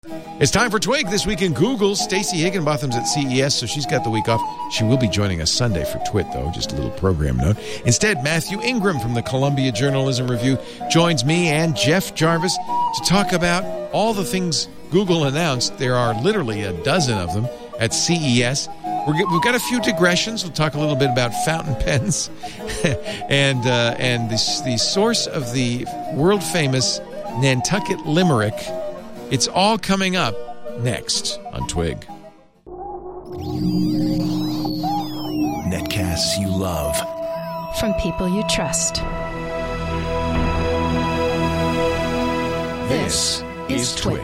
It's time for Twig This Week in Google. Stacey Higginbotham's at CES, so she's got the week off. She will be joining us Sunday for Twit, though. Just a little program note. Instead, Matthew Ingram from the Columbia Journalism Review joins me and Jeff Jarvis to talk about all the things Google announced. There are literally a dozen of them at CES. We've got a few digressions. We'll talk a little bit about fountain pens and the source of the world-famous Nantucket Limerick. It's all coming up next on Twig. Netcasts you love. From people you trust. This is Twit.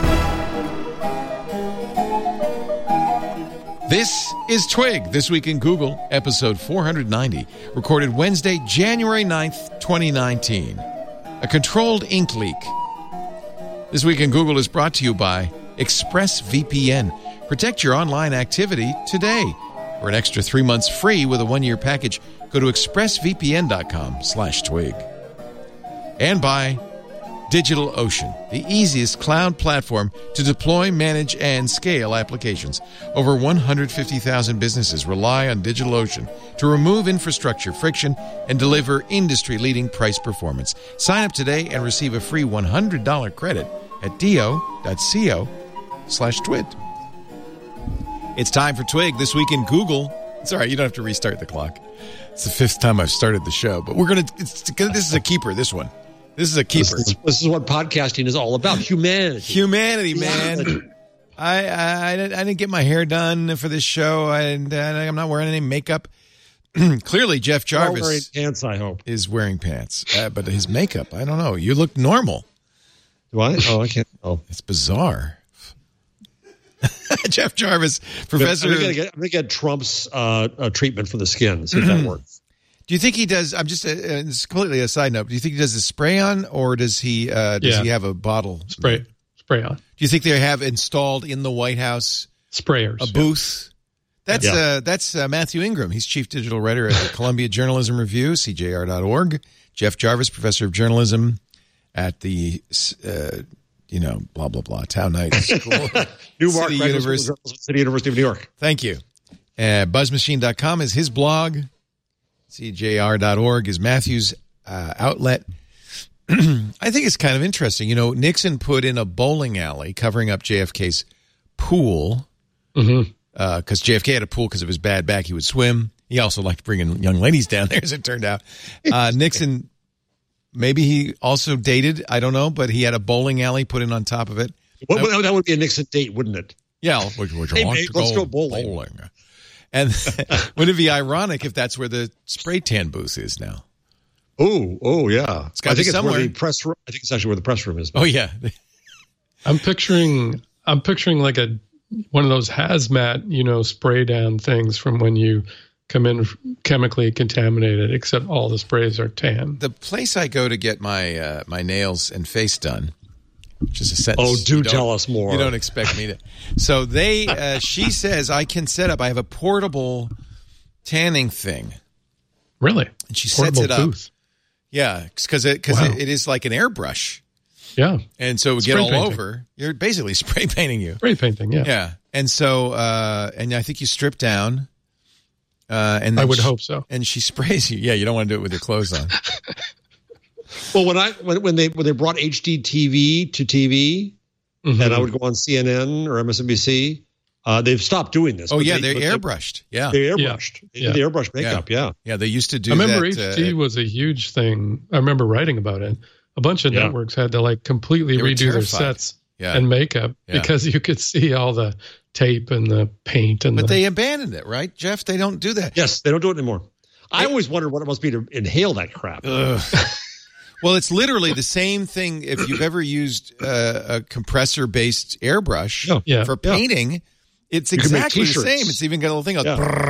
This is Twig, This Week in Google, episode 490, recorded Wednesday, January 9th, 2019. A controlled ink leak. This Week in Google is brought to you by ExpressVPN. Protect your online activity today. For an extra 3 months free with a 1-year package, go to expressvpn.com/twig. And by DigitalOcean, the easiest cloud platform to deploy, manage, and scale applications. Over 150,000 businesses rely on DigitalOcean to remove infrastructure friction and deliver industry-leading price performance. Sign up today and receive a free $100 credit at do.co/twit. It's time for Twig This Week in Google. It's all right, you don't have to restart the clock. It's the 5th time I've started the show, but this is a keeper, this one. This is a keeper. This is what podcasting is all about. Humanity, man. I didn't get my hair done for this show. I'm not wearing any makeup. Clearly, Jeff Jarvis wearing pants, I hope. Is wearing pants. But his makeup, I don't know. You look normal. Do I? Oh, I can't. Oh, it's bizarre. Jeff Jarvis, professor. I'm going to get Trump's treatment for the skin. See if that works. Do you think he does? I'm just. It's completely a side note. Do you think he does a spray on, or does he? He have a bottle spray on? Do you think they have installed in the White House sprayers, a booth? That's Matthew Ingram. He's chief digital writer at the Columbia Journalism Review, CJR.org. Jeff Jarvis, professor of journalism at the blah blah blah Town Knight School, City University of New York. Thank you. Buzzmachine.com is his blog. CJR.org is Matthew's outlet. I think it's kind of interesting. You know, Nixon put in a bowling alley covering up JFK's pool because JFK had a pool because of his bad back. He would swim. He also liked bringing young ladies down there, as it turned out. Nixon, maybe he also dated, I don't know, but he had a bowling alley put in on top of it. That would be a Nixon date, wouldn't it? Yeah. Let's go bowling. And would it be ironic if that's where the spray tan booth is now? Oh, yeah. I think it's somewhere. Where the press room. I think it's actually where the press room is. Oh, yeah. I'm picturing like one of those hazmat, spray down things from when you come in chemically contaminated, except all the sprays are tan. The place I go to get my my nails and face done, which is a sentence. Oh, tell us more. You don't expect me to. So she says I can set up. I have a portable tanning thing. Really? And she sets it up. Booth. Yeah, because it is like an airbrush. Yeah. And so it would get all over. You're basically spray painting you. Spray painting, yeah. Yeah. And so, and I think you strip down. And I would hope so. And she sprays you. Yeah, you don't want to do it with your clothes on. Well, when they brought HD TV to TV, and I would go on CNN or MSNBC, they've stopped doing this. Oh yeah, they're airbrushed. Yeah, they airbrushed. Yeah. They airbrush makeup. Yeah, they used to do. I remember HD was a huge thing. I remember writing about it. A bunch of networks had to completely redo their sets and makeup because you could see all the tape and the paint and. But they abandoned it, right, Jeff? They don't do that. Yes, they don't do it anymore. I always wondered what it must be to inhale that crap. Well, it's literally the same thing if you've ever used a compressor-based airbrush for painting. It's exactly the same. It's even got a little thing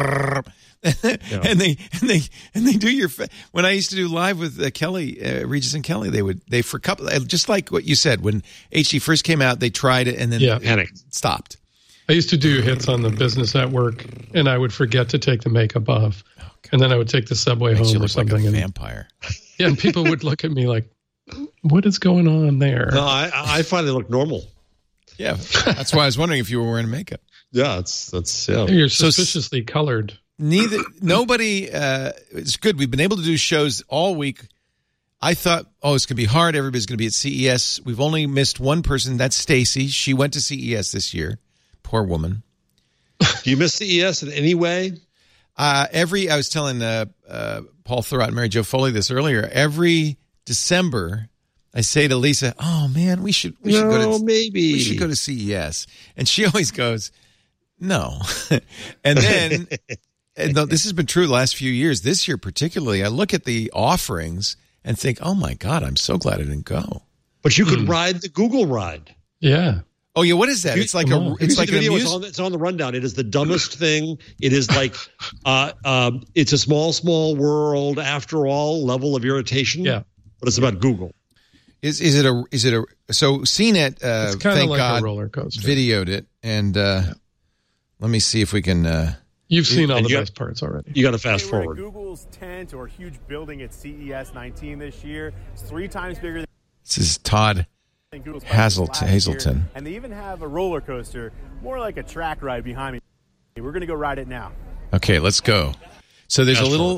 and they do your. When I used to do live with Kelly, Regis and Kelly, they for a couple, just like what you said when HD first came out, they tried it and then panicked, stopped. I used to do hits on the business network, and I would forget to take the makeup off, and then I would take the subway home or something. Like a vampire. Yeah, and people would look at me like, "What is going on there?" No, I find they look normal. Yeah, that's why I was wondering if you were wearing makeup. Yeah, that's yeah. You're suspiciously colored. Nobody. It's good. We've been able to do shows all week. I thought, it's going to be hard. Everybody's going to be at CES. We've only missed one person. That's Stacy. She went to CES this year. Poor woman. Do you miss CES in any way? I was telling Paul Thurrott and Mary Jo Foley this earlier. Every December, I say to Lisa, "Oh man, we should go to CES," and she always goes, "No." And then, this has been true the last few years. This year particularly, I look at the offerings and think, "Oh my God, I'm so glad I didn't go." But you could ride the Google ride. Yeah. Oh yeah, what is that? It's like it's like it's on the rundown. It is the dumbest thing. It is like it's a small world after all level of irritation. Yeah, but it's about Google. Is it a so CNET? It's kind of like God, a roller coaster. Videoed it, and let me see if we can. You've seen all the best parts already. You got to fast forward. Google's tent or huge building at CES 19 this year. It's 3 times bigger than. This is Todd Hazelton. And they even have a roller coaster, more like a track ride behind me. We're going to go ride it now. Okay, let's go. So there's a little.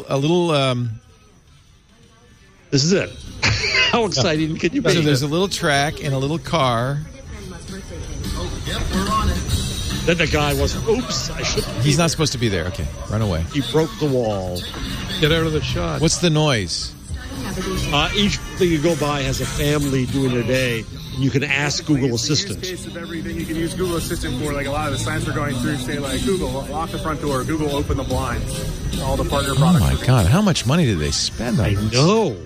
This is it. How exciting can you be? So there's a little track and a little car. Then the guy was, oops, I should. He's not supposed to be there. Okay, run away. He broke the wall. Get out of the shot. What's the noise? Each thing you go by has a family doing their day. You can ask Google Assistant. Use case of everything you can use Google Assistant for. Like a lot of the signs we're going through say like Google lock the front door, Google open the blinds. All the partner products. Oh my God! How much money did they spend on this? No.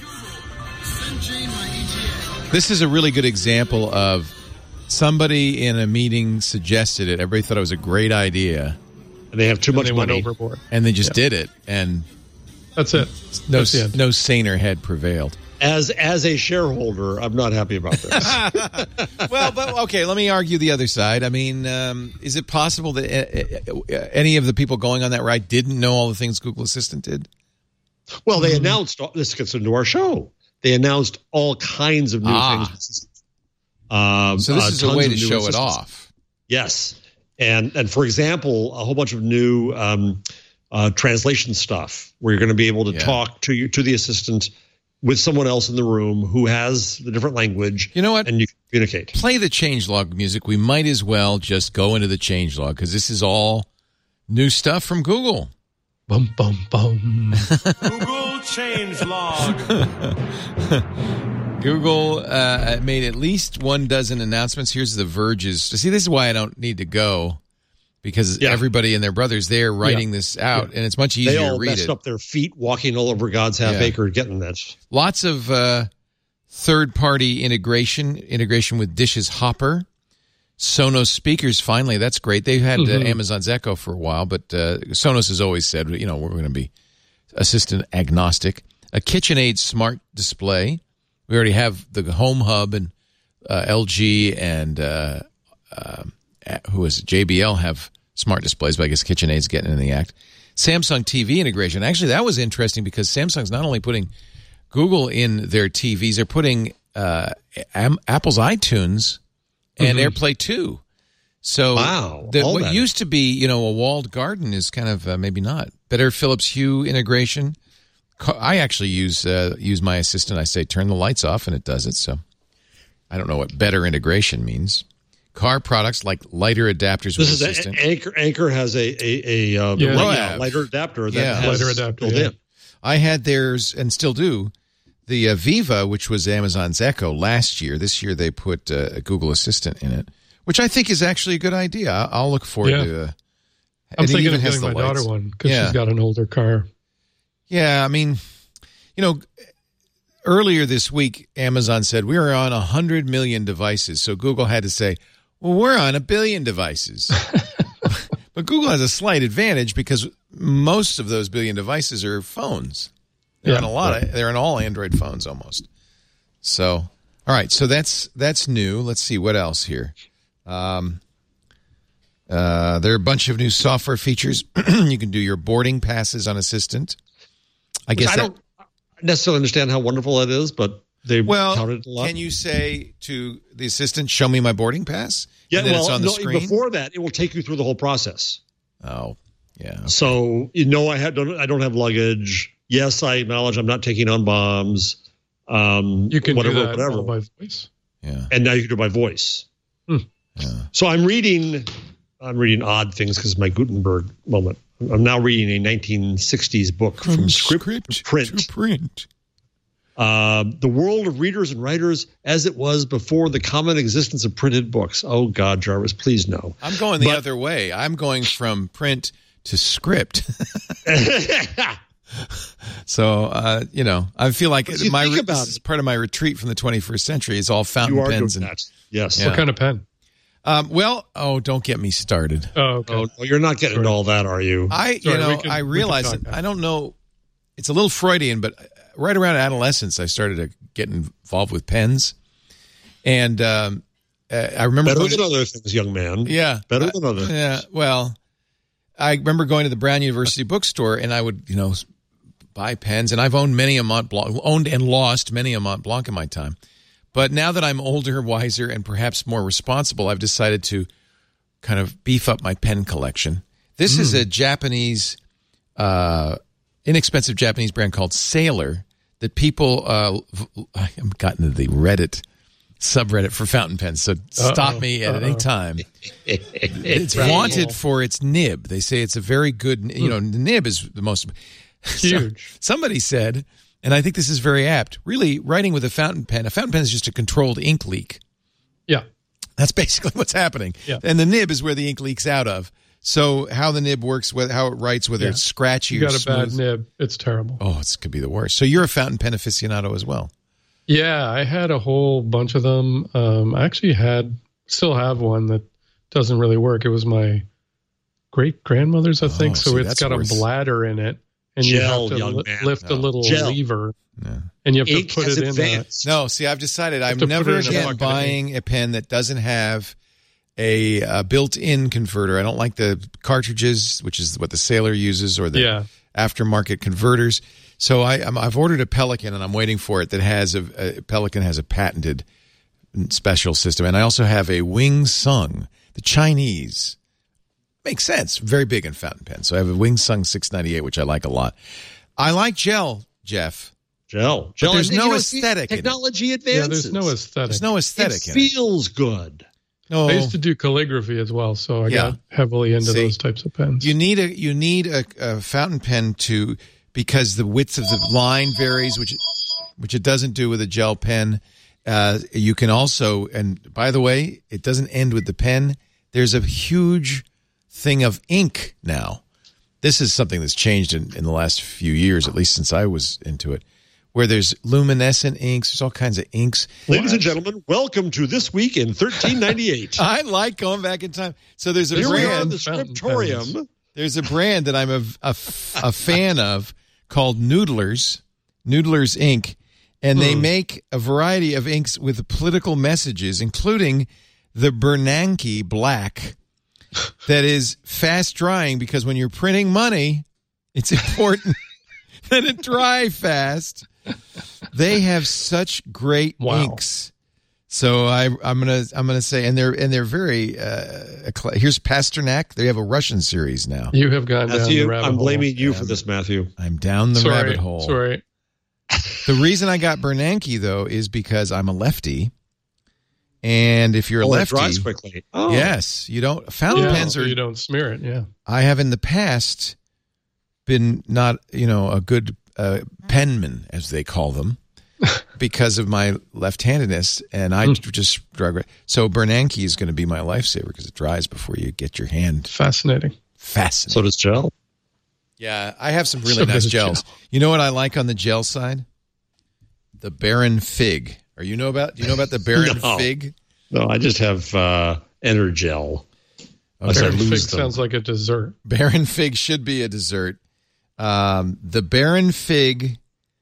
This is a really good example of somebody in a meeting suggested it. Everybody thought it was a great idea, and they have too much money, went overboard, and they just did it. And that's it. No saner head prevailed. As a shareholder, I'm not happy about this. Well, but okay, let me argue the other side. I mean, is it possible that any of the people going on that ride didn't know all the things Google Assistant did? Well, they announced this gets into our show. They announced all kinds of new things. So this is a way to show it off. Yes, and for example, a whole bunch of new translation stuff where you're going to be able to talk to the assistant with someone else in the room who has the different language. You know what? And you can communicate. Play the changelog music. We might as well just go into the changelog because this is all new stuff from Google. Bum, bum, bum. Google changelog. Google made at least 12 announcements. Here's the Verge's. See, this is why I don't need to go. Because everybody and their brothers there writing this out, and it's much easier to read it. They all messed up their feet walking all over God's half acre getting that. Lots of third-party integration with Dish's Hopper. Sonos speakers, finally, that's great. They've had Amazon's Echo for a while, but Sonos has always said, we're going to be assistant agnostic. A KitchenAid smart display. We already have the Home Hub and LG and JBL have smart displays, but I guess KitchenAid's getting in the act. Samsung TV integration. Actually, that was interesting because Samsung's not only putting Google in their TVs, they're putting Apple's iTunes and AirPlay too. So what used to be, a walled garden is kind of maybe not. Better Philips Hue integration. I actually use my assistant. I say turn the lights off, and it does it. So I don't know what better integration means. Car products like lighter adapters with assistant. Anchor has a lighter adapter. Lighter adapter. In. I had theirs and still do. The Viva, which was Amazon's Echo last year. This year they put a Google Assistant in it, which I think is actually a good idea. I'll look forward to. I'm thinking of getting my daughter one because she's got an older car. Yeah, I mean, earlier this week, Amazon said we were on 100 million devices. So Google had to say, well, we're on 1 billion devices. But Google has a slight advantage because most of those billion devices are phones. They're they're in all Android phones almost. So, all right. So that's new. Let's see what else here. There are a bunch of new software features. You can do your boarding passes on Assistant. I don't necessarily understand how wonderful that is, but they Well, touted it a lot. can you say to the assistant, "Show me my boarding pass"? Yeah, and then well, it's on the no, screen. before that, it will take you through the whole process. Oh, yeah. Okay. So I don't have luggage. Yes, I acknowledge I'm not taking on bombs. You can whatever, do that whatever. all by voice. Yeah. And now you can do it by voice. Yeah. So I'm reading odd things because my Gutenberg moment. I'm now reading a 1960s book from script to print. The world of readers and writers as it was before the common existence of printed books. Oh, God, Jarvis, please no. I'm going the other way. I'm going from print to script. So, I feel like this is part of my retreat from the 21st century is all fountain You are pens. doing that. Yes. Yeah. What kind of pen? Don't get me started. Oh, okay. Oh, no, you're not getting into all that, are you? I realize I don't know. It's a little Freudian, but right around adolescence, I started to get involved with pens. And I remember Better than other things, young man. Yeah. Better than other things. Yeah. Well, I remember going to the Brown University bookstore, and I would, buy pens. And I've owned owned and lost many a Mont Blanc in my time. But now that I'm older, wiser, and perhaps more responsible, I've decided to kind of beef up my pen collection. This is a Japanese, inexpensive Japanese brand called Sailor that people, I've gotten into the Reddit subreddit for fountain pens, so stop me at any time. It's vaunted for its nib. They say it's a very good, the nib is the most huge. Somebody said, and I think this is very apt, really writing with a fountain pen is just a controlled ink leak. Yeah. That's basically what's happening. Yeah. And the nib is where the ink leaks out of. So how the nib works, how it writes, whether it's scratchy or smooth. You got a bad nib, it's terrible. Oh, it could be the worst. So you're a fountain pen aficionado as well. Yeah, I had a whole bunch of them. I actually still have one that doesn't really work. It was my great-grandmother's, I think. So it's got a bladder in it. And you have to lift a little lever. No. And you have to put it in that. No, see, I've decided I'm never again buying a pen that doesn't have a built-in converter. I don't like the cartridges, which is what the Sailor uses, or the aftermarket converters. So I've ordered a Pelican, and I'm waiting for it. Pelican has a patented special system, and I also have a Wing Sung, the Chinese. Makes sense. Very big in fountain pens. So I have a Wing Sung 698, which I like a lot. I like gel, Jeff. Gel. But there's no aesthetic. Technology advances. Yeah, there's no aesthetic. There's no aesthetic. It feels good. No. I used to do calligraphy as well, so I got heavily into those types of pens. You need a fountain pen because the width of the line varies, which it doesn't do with a gel pen. You can also, and by the way, it doesn't end with the pen. There's a huge thing of ink now. This is something that's changed in the last few years, at least since I was into it, where there's luminescent inks. There's all kinds of inks. Ladies and gentlemen, welcome to This Week in 1398. I like going back in time. So there's a Here we are in brand. the scriptorium. There's a brand that I'm a fan of called Noodlers Ink, and they make a variety of inks with political messages, including the Bernanke Black, that is fast drying because when you're printing money, it's important that it dry fast. They have such great inks. So I'm gonna say, and they're very. Here's Pasternak. They have a Russian series now. You have gone down the rabbit hole. I'm blaming you for this, Matthew. I'm down the rabbit hole. Sorry. The reason I got Bernanke though is because I'm a lefty, and if you're a lefty, it dries quickly. Oh. Yes, you don't. Fountain pens are. You don't smear it. Yeah. I have in the past been not a good penman, as they call them, because of my left-handedness, and I just drug it. So Bernanke is going to be my lifesaver because it dries before you get your hand. Fascinating. So does gel. Yeah, I have some really nice gels. Gel. You know what I like on the gel side? The Baron Fig. Do you know about the Baron Fig? No, I just have Energel. Baron Fig sounds like a dessert. Baron Fig should be a dessert. The Baron Fig,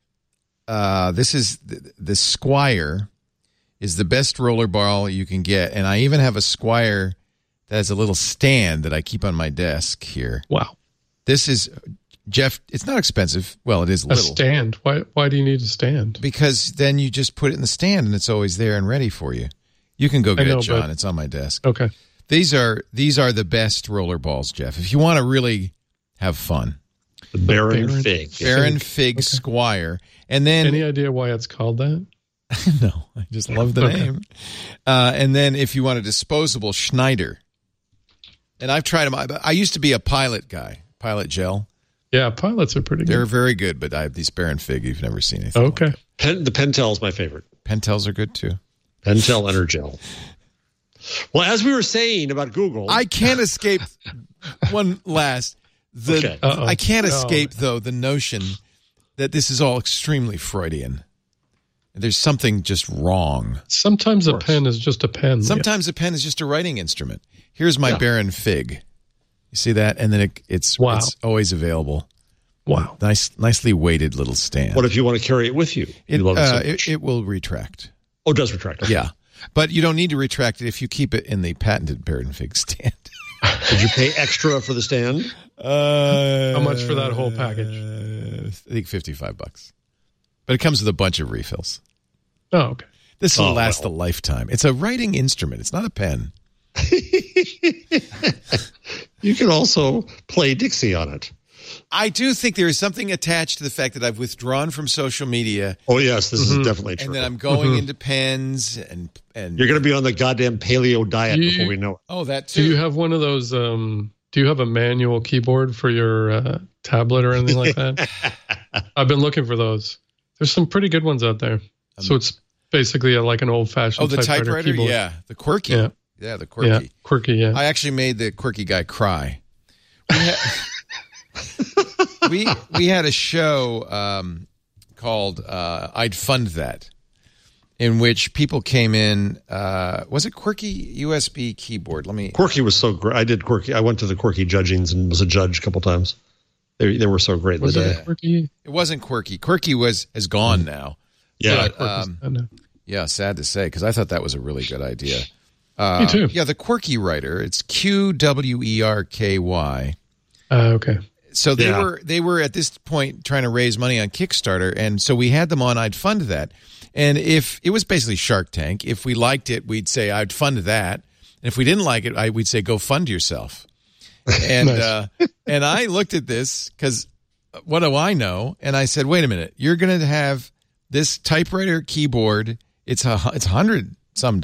this is the Squire, is the best roller ball you can get. And I even have a Squire that has a little stand that I keep on my desk here. Wow. This is Jeff, it's not expensive. Well, it is a little. stand. Why do you need a stand? Because then you just put it in the stand and it's always there and ready for you. You can go get it, John. It's on my desk. Okay. These are the best roller balls, Jeff. If you want to really have fun. The Baron Fig. Baron Fig Squire. And then any idea why it's called that? No, I just love the name. And then if you want a disposable, Schneider. And I've tried them. I used to be a Pilot guy, Pilot Gel. Yeah, Pilots are pretty good. They're very good, but I have these Baron Fig. You've never seen anything. Okay. Like the Pentel is my favorite. Pentels are good too. Pentel Energel. Well, as we were saying about Google, I can't escape one last. I can't escape though the notion that this is all extremely Freudian. There's something just wrong. Sometimes a pen is just a pen. Sometimes a pen is just a writing instrument. Here's my Baron Fig. You see that? And then it's always available. Wow. Nicely weighted little stand. What if you want to carry it with you? It will retract. Oh, it does retract. Okay. Yeah. But you don't need to retract it if you keep it in the patented Baron Fig stand. Did you pay extra for the stand? How much for that whole package? I think $55. But it comes with a bunch of refills. Oh, okay. This will last a lifetime. It's a writing instrument. It's not a pen. You can also play Dixie on it. I do think there is something attached to the fact that I've withdrawn from social media. Oh, yes, this is definitely true. And then I'm going into pens and you're going to be on the goddamn paleo diet before we know it. Oh, that too. Do you have one of those? Do you have a manual keyboard for your tablet or anything like that? I've been looking for those. There's some pretty good ones out there. So it's basically like an old-fashioned typewriter keyboard. Yeah, the quirky. Yeah, the quirky. Yeah, quirky, yeah. I actually made the quirky guy cry. We had a show called I'd Fund That, in which people came in. Was it Quirky USB keyboard? Quirky was so great. I did Quirky. I went to the Quirky judgings and was a judge a couple times. They were so great. Was it Quirky? It wasn't Quirky. Quirky has gone now. Yeah. But, yeah, sad to say, because I thought that was a really good idea. Me too. Yeah, the Quirky Writer. It's QWERKY. Okay. So they were at this point trying to raise money on Kickstarter, and so we had them on I'd Fund That. And if it was basically Shark Tank, if we liked it, we'd say I'd fund that. And if we didn't like it, we'd say go fund yourself. And and I looked at this because what do I know? And I said, wait a minute, you're going to have this typewriter keyboard. It's $100-some.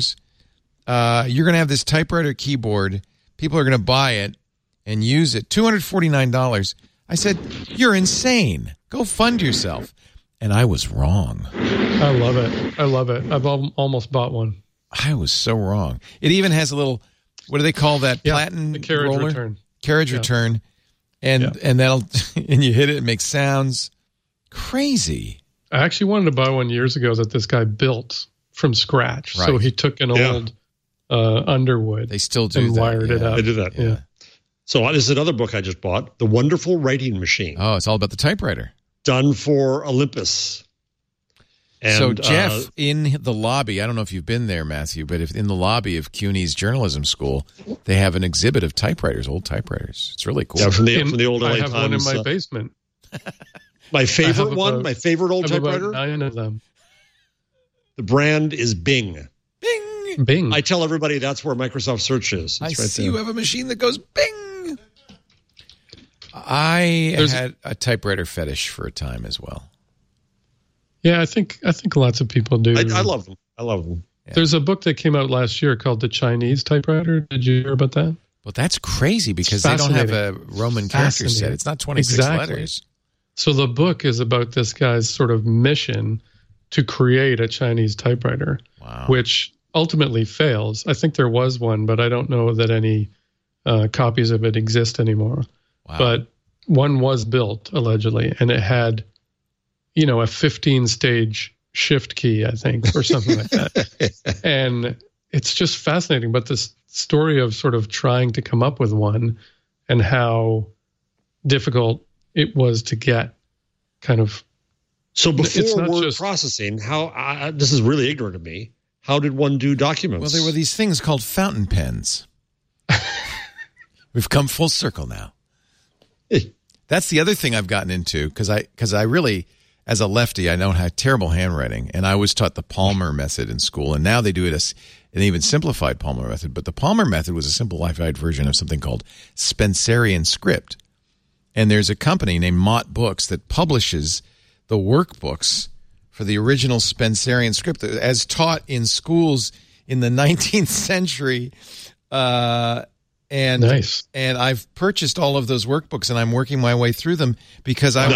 You're going to have this typewriter keyboard. People are going to buy it and use it. $249. I said, you're insane. Go fund yourself. And I was wrong. I love it. I've almost bought one. I was so wrong. It even has a little, what do they call that? Platen the carriage roller? return. Carriage return. And that'll, and you hit it, it makes sounds crazy. I actually wanted to buy one years ago that this guy built from scratch. Right. So he took an old Underwood. They still do and that. wired it up. They do that. Yeah. So this is another book I just bought, The Wonderful Writing Machine. Oh, it's all about the typewriter. Done for Olympus. And, so, Jeff, in the lobby, I don't know if you've been there, Matthew, but if in the lobby of CUNY's journalism school, they have an exhibit of typewriters, old typewriters. It's really cool. Yeah, from the old LA I have Times, one in my basement. My favorite one, my favorite old typewriter. About 9 of them. The brand is Bing. Bing. I tell everybody that's where Microsoft Search is. I see you have a machine that goes Bing. I had a typewriter fetish for a time as well. Yeah, I think lots of people do. I love them. Yeah. There's a book that came out last year called The Chinese Typewriter. Did you hear about that? Well, that's crazy because they don't have a Roman character set. It's not 26 letters. So the book is about this guy's sort of mission to create a Chinese typewriter, which ultimately fails. I think there was one, but I don't know that any copies of it exist anymore. Wow. But one was built, allegedly, and it had, a 15-stage shift key, I think, or something like that. And it's just fascinating. But this story of sort of trying to come up with one and how difficult it was to get kind of. So before word processing, how this is really ignorant of me. How did one do documents? Well, there were these things called fountain pens. We've come full circle now. That's the other thing I've gotten into because I really, as a lefty, I don't have terrible handwriting, and I was taught the Palmer method in school, and now they do it as an even simplified Palmer method. But the Palmer method was a simplified version of something called Spencerian script, and there's a company named Mott Books that publishes the workbooks for the original Spencerian script as taught in schools in the 19th century. And nice. And I've purchased all of those workbooks, and I'm working my way through them because I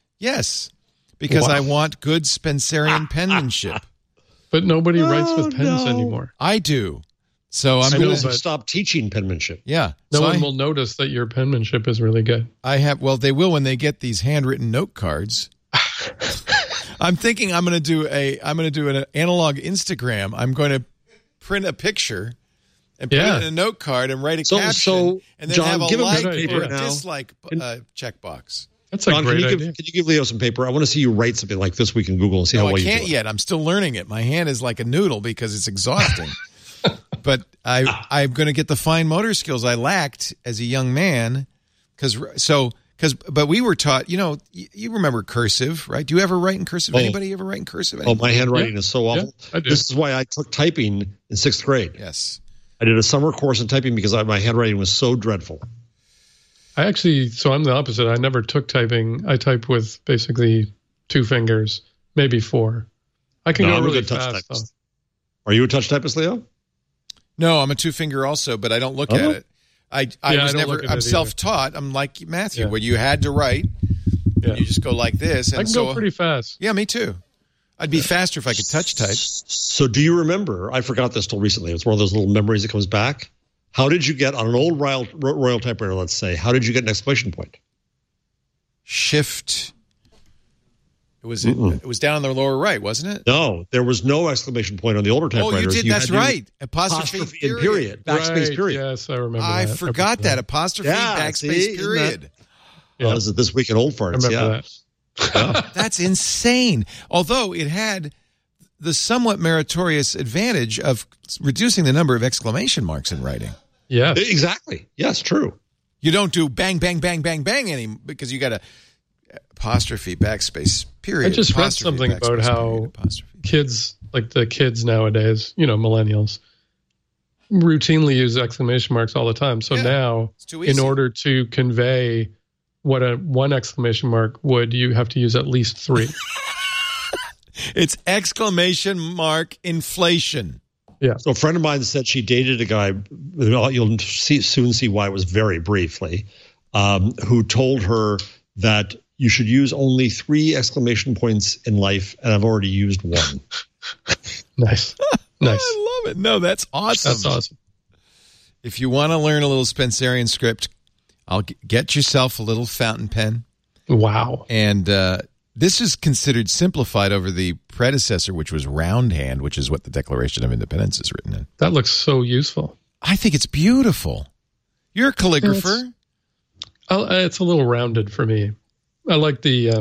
want good Spencerian penmanship. But nobody writes with pens anymore. I do. So I'm going to stop teaching penmanship. Yeah. No one will notice that your penmanship is really good. They will when they get these handwritten note cards. I'm thinking I'm going to do an analog Instagram. I'm going to print a picture and put it in a note card and write a caption, and then John, have give a him like paper or now. dislike checkbox. That's a great idea. Can you give Leo some paper? I want to see you write something like This Week in Google and see how well you do it. I can't yet. I'm still learning it. My hand is like a noodle because it's exhausting. But I'm going to get the fine motor skills I lacked as a young man. But we were taught, you remember cursive, right? Do you ever write in cursive? Anybody ever write in cursive? My handwriting is so awful. Yeah, I do. This is why I took typing in 6th grade. Yes. I did a summer course in typing because my handwriting was so dreadful. I'm the opposite. I never took typing. I type with basically 2 fingers, maybe 4. I can go really fast, though. Are you a touch typist, Leo? No, I'm a 2-finger also, but I don't look at it. I'm self-taught. I'm like Matthew, where you had to write. Yeah. You just go like this. And I can go pretty fast. Yeah, me too. I'd be faster if I could touch type. So do you remember, I forgot this till recently, it's one of those little memories that comes back. How did you get, on an old Royal typewriter, let's say, how did you get an exclamation point? Shift. It was down in the lower right, wasn't it? No, there was no exclamation point on the older typewriters. Oh, you did? That's right. Apostrophe period. Backspace right. period. Yes, I remember I forgot that. Apostrophe, backspace, period. This is This Week in Old Farts. I remember that. That's insane. Although it had the somewhat meritorious advantage of reducing the number of exclamation marks in writing. Yeah, exactly. Yes, true. You don't do bang, bang, bang, bang, bang anymore because you got a apostrophe, backspace, period. I just read something about how kids, like the kids nowadays, millennials, routinely use exclamation marks all the time. So now, in order to convey what one exclamation mark would, you have to use at least 3. It's exclamation mark inflation. Yeah. So a friend of mine said she dated a guy, you'll soon see why it was very briefly, who told her that you should use only 3 exclamation points in life, and I've already used 1. Nice. I love it. No, that's awesome. That's awesome. If you want to learn a little Spencerian script, I'll get yourself a little fountain pen. Wow. And this is considered simplified over the predecessor, which was roundhand, which is what the Declaration of Independence is written in. That looks so useful. I think it's beautiful. You're a calligrapher. It's a little rounded for me. I like the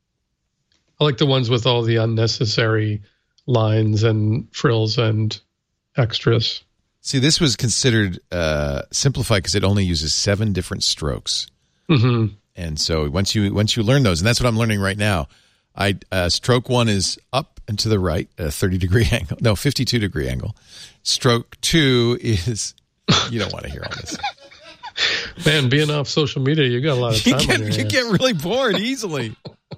ones with all the unnecessary lines and frills and extras. See, this was considered simplified because it only uses 7 different strokes. Mm-hmm. And so once you learn those, and that's what I'm learning right now, stroke 1 is up and to the right, a 30-degree angle. No, 52-degree angle. Stroke 2 is, you don't want to hear all this. Man, being off social media, you got a lot of time on your hands. You get really bored easily.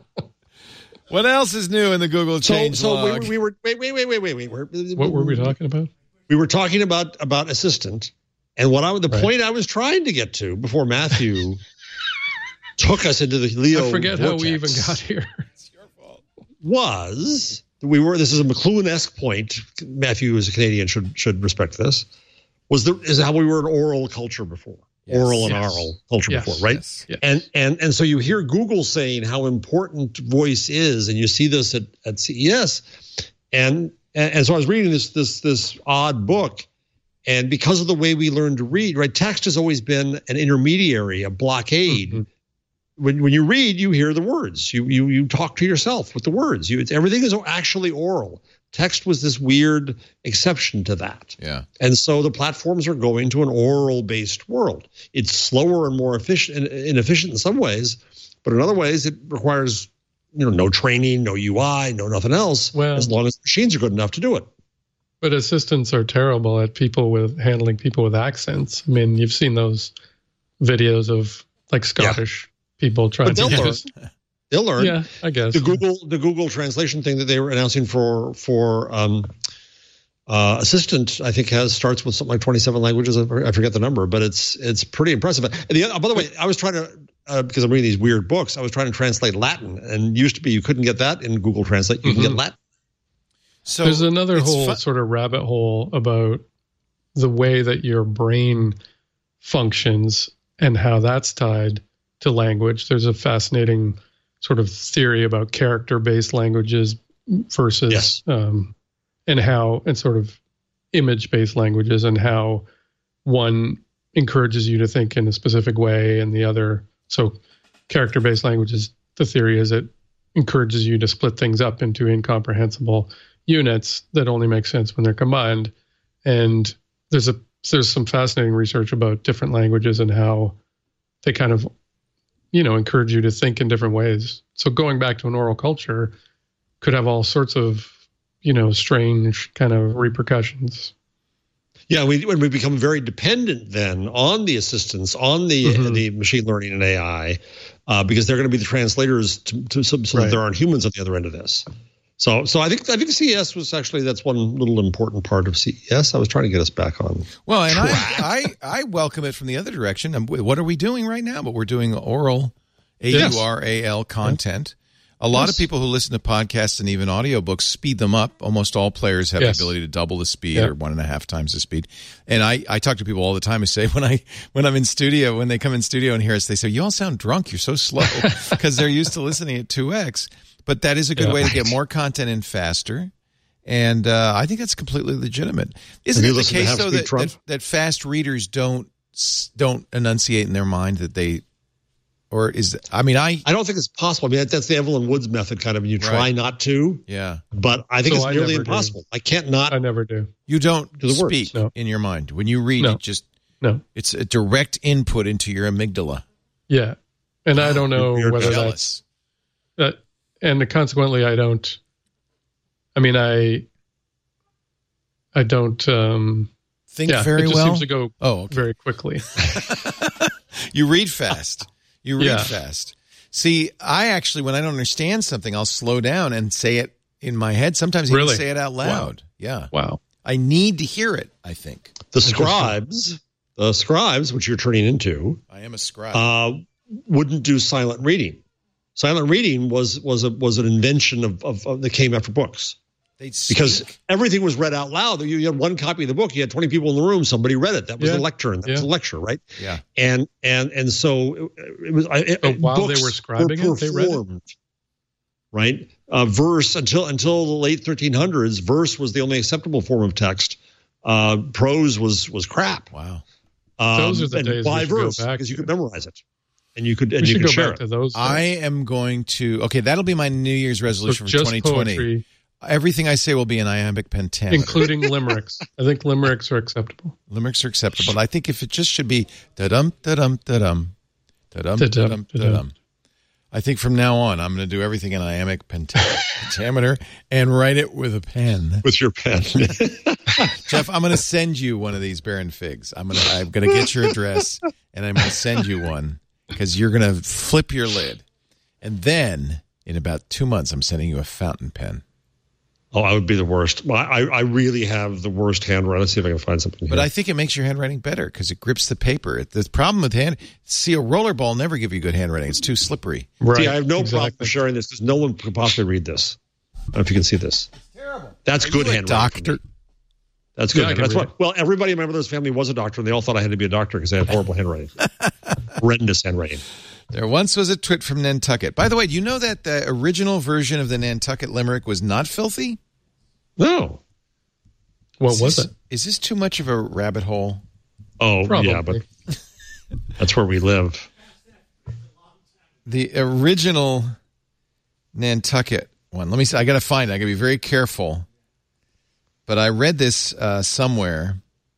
What else is new in the Google change log? We were wait. What were we talking about? We were talking about Assistant, and point I was trying to get to before Matthew took us into the Leo. I forget vortex. how we even got here. It's your fault. This is a McLuhan-esque point. Matthew, as a Canadian, should respect this. Is how we were an oral culture before. Yes, oral and oral culture before, right? Yes. And so you hear Google saying how important voice is, and you see this at CES, and so I was reading this odd book, and because of the way we learn to read, right? Text has always been an intermediary, a blockade. Mm-hmm. When you read, you hear the words. You talk to yourself with the words. Everything is actually oral. Text was this weird exception to that. Yeah. And so the platforms are going to an oral-based world. It's slower and more inefficient in some ways, but in other ways it requires no training, no UI, no nothing else, as long as the machines are good enough to do it. But assistants are terrible at handling people with accents. I mean, you've seen those videos of like Scottish people trying to use. They'll learn. Yeah, I guess. The Google translation thing that they were announcing for Assistant, I think starts with something like 27 languages. I forget the number, but it's pretty impressive. And by the way, I was trying to because I'm reading these weird books. I was trying to translate Latin, and used to be you couldn't get that in Google Translate. You can get Latin. So there's another whole sort of rabbit hole about the way that your brain functions and how that's tied to language. There's a fascinating sort of theory about character-based languages versus and sort of image-based languages, and how one encourages you to think in a specific way and the other. So character-based languages, the theory is it encourages you to split things up into incomprehensible units that only make sense when they're combined. And there's some fascinating research about different languages and how they kind of encourage you to think in different ways. So going back to an oral culture could have all sorts of, strange kind of repercussions. Yeah, when we become very dependent then on the assistants, on the machine learning and AI, because they're going to be the translators so that there aren't humans on the other end of this. So I think CES was actually, that's one little important part of CES. I was trying to get us back on. Well, and I welcome it from the other direction. What are we doing right now? But we're doing oral, AURAL content. A lot of people who listen to podcasts and even audiobooks speed them up. Almost all players have the ability to double the speed or 1.5 times the speed. And I talk to people all the time who say when I'm in studio, when they come in studio and hear us, they say, "You all sound drunk. You're so slow," because they're used to listening at 2x. But that is a good way to get more content in faster. And I think that's completely legitimate. Isn't it the case, though, that fast readers don't enunciate in their mind that they – or is it, I don't think it's possible. I mean, that's the Evelyn Woods method kind of. You try not to. Yeah. But I think it's nearly impossible. I can't not. I never do. You don't speak in your mind. When you read, it's a direct input into your amygdala. Yeah. And I don't know whether that's – and consequently, I don't. I mean, I don't think very well. It just seems to go very quickly. You read fast. You read fast. See, I actually, when I don't understand something, I'll slow down and say it in my head. Sometimes even say it out loud. Wow. Yeah. Wow. I need to hear it, I think. The scribes, which you're turning into. I am a scribe. Wouldn't do silent reading. Silent reading was an invention of that came after books. Because everything was read out loud. You had one copy of the book. You had 20 people in the room. Somebody read it. That was a lecture, and that was a lecture, right? Yeah. And so it was. While they were scribing it, they read it. Right. Verse until the late 1300s. Verse was the only acceptable form of text. Prose was crap. Wow. Those are the days by we verse go back because to. you could memorize it. And you could share it. To those. I am going to. Okay, that'll be my New Year's resolution for 2020. Poetry. Everything I say will be in iambic pentameter. Including limericks. I think limericks are acceptable. Limericks are acceptable. I think if it just should be da-dum, da-dum, da-dum, da-dum, da-dum, da-dum. I think from now on, I'm going to do everything in iambic pentameter and write it with a pen. With your pen. Jeff, I'm going to send you one of these barren figs. I'm going to get your address, and I'm going to send you one because you're going to flip your lid. And then, in about 2 months, I'm sending you a fountain pen. Oh, I would be the worst. I really have the worst handwriting. Let's see if I can find something here. But I think it makes your handwriting better because it grips the paper. The problem with a rollerball never give you good handwriting. It's too slippery. Right. See, I have no problem sharing this because no one could possibly read this. I don't know if you can see this. Terrible. That's good handwriting. Doctor. That's good. That's what. Well, everybody in my mother's family was a doctor, and they all thought I had to be a doctor because I had horrible handwriting. Horrendous handwriting. There once was a twit from Nantucket. By the way, do you know that the original version of the Nantucket limerick was not filthy? No. What was it? Is this too much of a rabbit hole? Oh, probably. Yeah, but that's where we live. The original Nantucket one. Let me see. I got to find it. I got to be very careful but I read this somewhere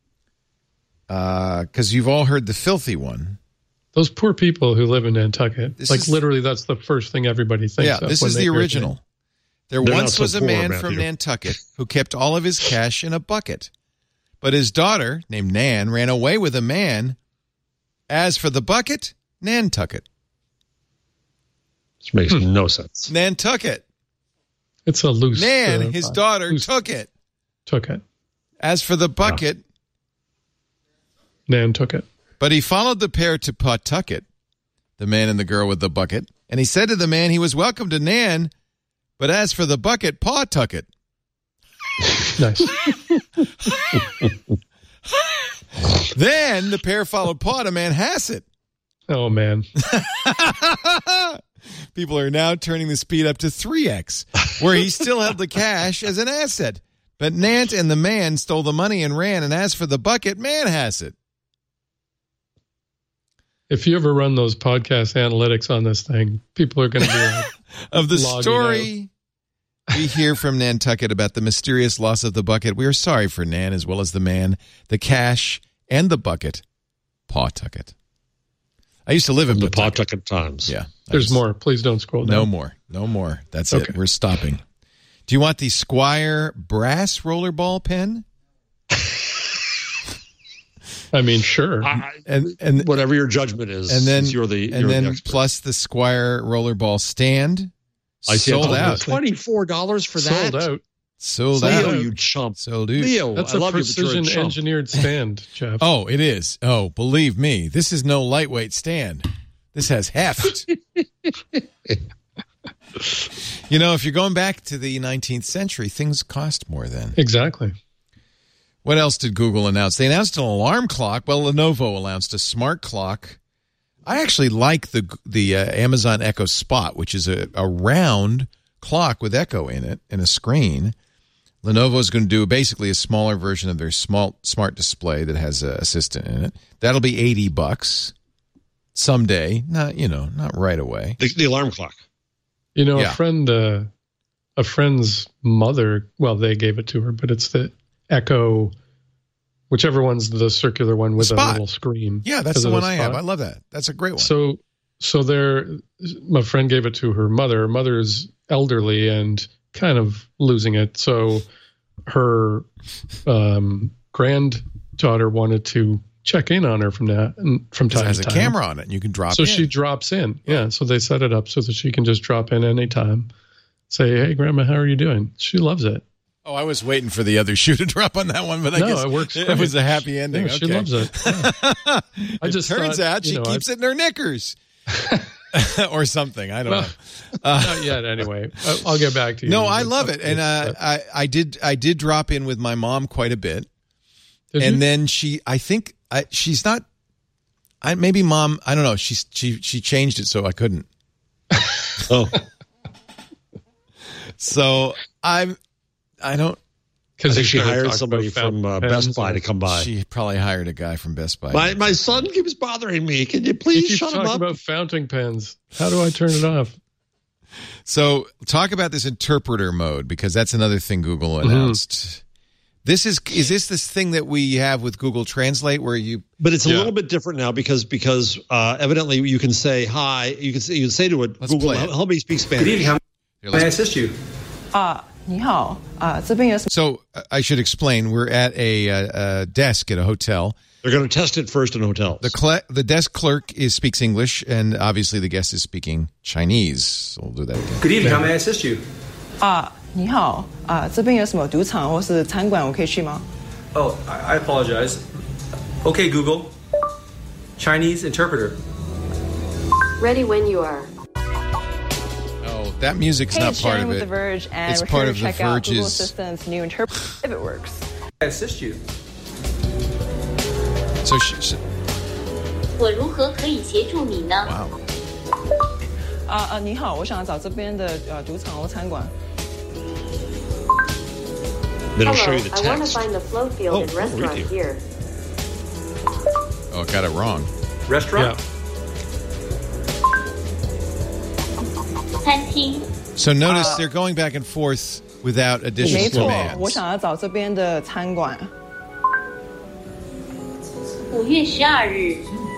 because you've all heard the filthy one. Those poor people who live in Nantucket. Literally, that's the first thing everybody thinks of. Yeah, this is the original. There once was a man from Nantucket who kept all of his cash in a bucket. But his daughter, named Nan, ran away with a man. As for the bucket, Nantucket. Which makes no sense. Nantucket. It's a loose... Nan, his daughter, took it. Took it. As for the bucket... Nan took it. But he followed the pair to Pawtucket, the man and the girl with the bucket, and he said to the man he was welcome to Nan, but as for the bucket, Pawtucket. Nice. Then the pair followed Paw to Manhasset. Oh, man. People are now turning the speed up to 3x, where he still held the cash as an asset. But Nant and the man stole the money and ran, and as for the bucket, Manhasset. If you ever run those podcast analytics on this thing, people are going to be like, of the story we hear from Nantucket about the mysterious loss of the bucket. We are sorry for Nan as well as the man, the cash, and the bucket. Pawtucket. I used to live in the Pawtucket Times. Yeah. There's more. Please don't scroll down. No more. That's it. We're stopping. Do you want the Squire brass rollerball pen? I mean, sure. And whatever your judgment is, and then you're the plus the Squire rollerball stand. I sold out. $24 for that. Sold out. Leo, you chump. So, dude, Leo, that's I a love precision engineered stand, Jeff. Oh, it is. Oh, believe me, this is no lightweight stand. This has heft. You know, if you're going back to the 19th century, things cost more then. Exactly. What else did Google announce? They announced an alarm clock. Well, Lenovo announced a smart clock. I actually like the Amazon Echo Spot, which is a round clock with Echo in it and a screen. Lenovo is going to do basically a smaller version of their smart display that has an assistant in it. That'll be $80 someday. Not right away. The alarm clock. You know, a friend's mother. Well, they gave it to her, but it's the Echo, whichever one's the circular one with a little screen. Yeah, that's the one I have. I love that. That's a great one. So my friend gave it to her mother. Her mother's elderly and kind of losing it. So her granddaughter wanted to check in on her from time to time. It has a camera on it, and you can drop in. So she drops in. Yeah, so they set it up so that she can just drop in anytime. Say, hey, Grandma, how are you doing? She loves it. Oh, I was waiting for the other shoe to drop on that one, but I guess it works. It was a happy ending. Yeah, she loves it. Yeah. It turns out she keeps it in her knickers. Or something. I don't know. Not yet, anyway. I'll get back to you. No, I love it. And I did drop in with my mom quite a bit. Then she's not, maybe Mom, I don't know. She changed it so I couldn't. Oh. So I don't. Because she hired somebody from Best Buy to come by. She probably hired a guy from Best Buy. My son keeps bothering me. Can you please shut him up? About fountain pens. How do I turn it off? So talk about this interpreter mode, because that's another thing Google announced. Is this thing that we have with Google Translate where you? But it's a little bit different now because evidently you can say hi. You can say to it, Google, help me speak Spanish. Good evening. How may I assist you? 你好，这边有什么? So I should explain. We're at a desk at a hotel. They're going to test it first in hotels. The desk clerk speaks English, and obviously the guest is speaking Chinese. So we'll do that again. Good evening. How may I assist you? 你好，这边有什么赌场或是餐馆我可以去吗? Oh, I apologize. Okay, Google. Chinese interpreter. Ready when you are. That music's not part of it. The Verge, and it's we're part here of to check the out Google Verge's Assistant's new interpreter if it works. I assist you. So 我如何可以协助你呢? Wow. 你好，我想找这边的赌场或餐馆. Then I'll show you the text. I want to find the flow field and restaurant here. Oh, I got it wrong. Restaurant? Yeah. Canteen. So notice they're going back and forth without 没 additional 错，我 demands. 想要找这边的餐馆。 5月12日，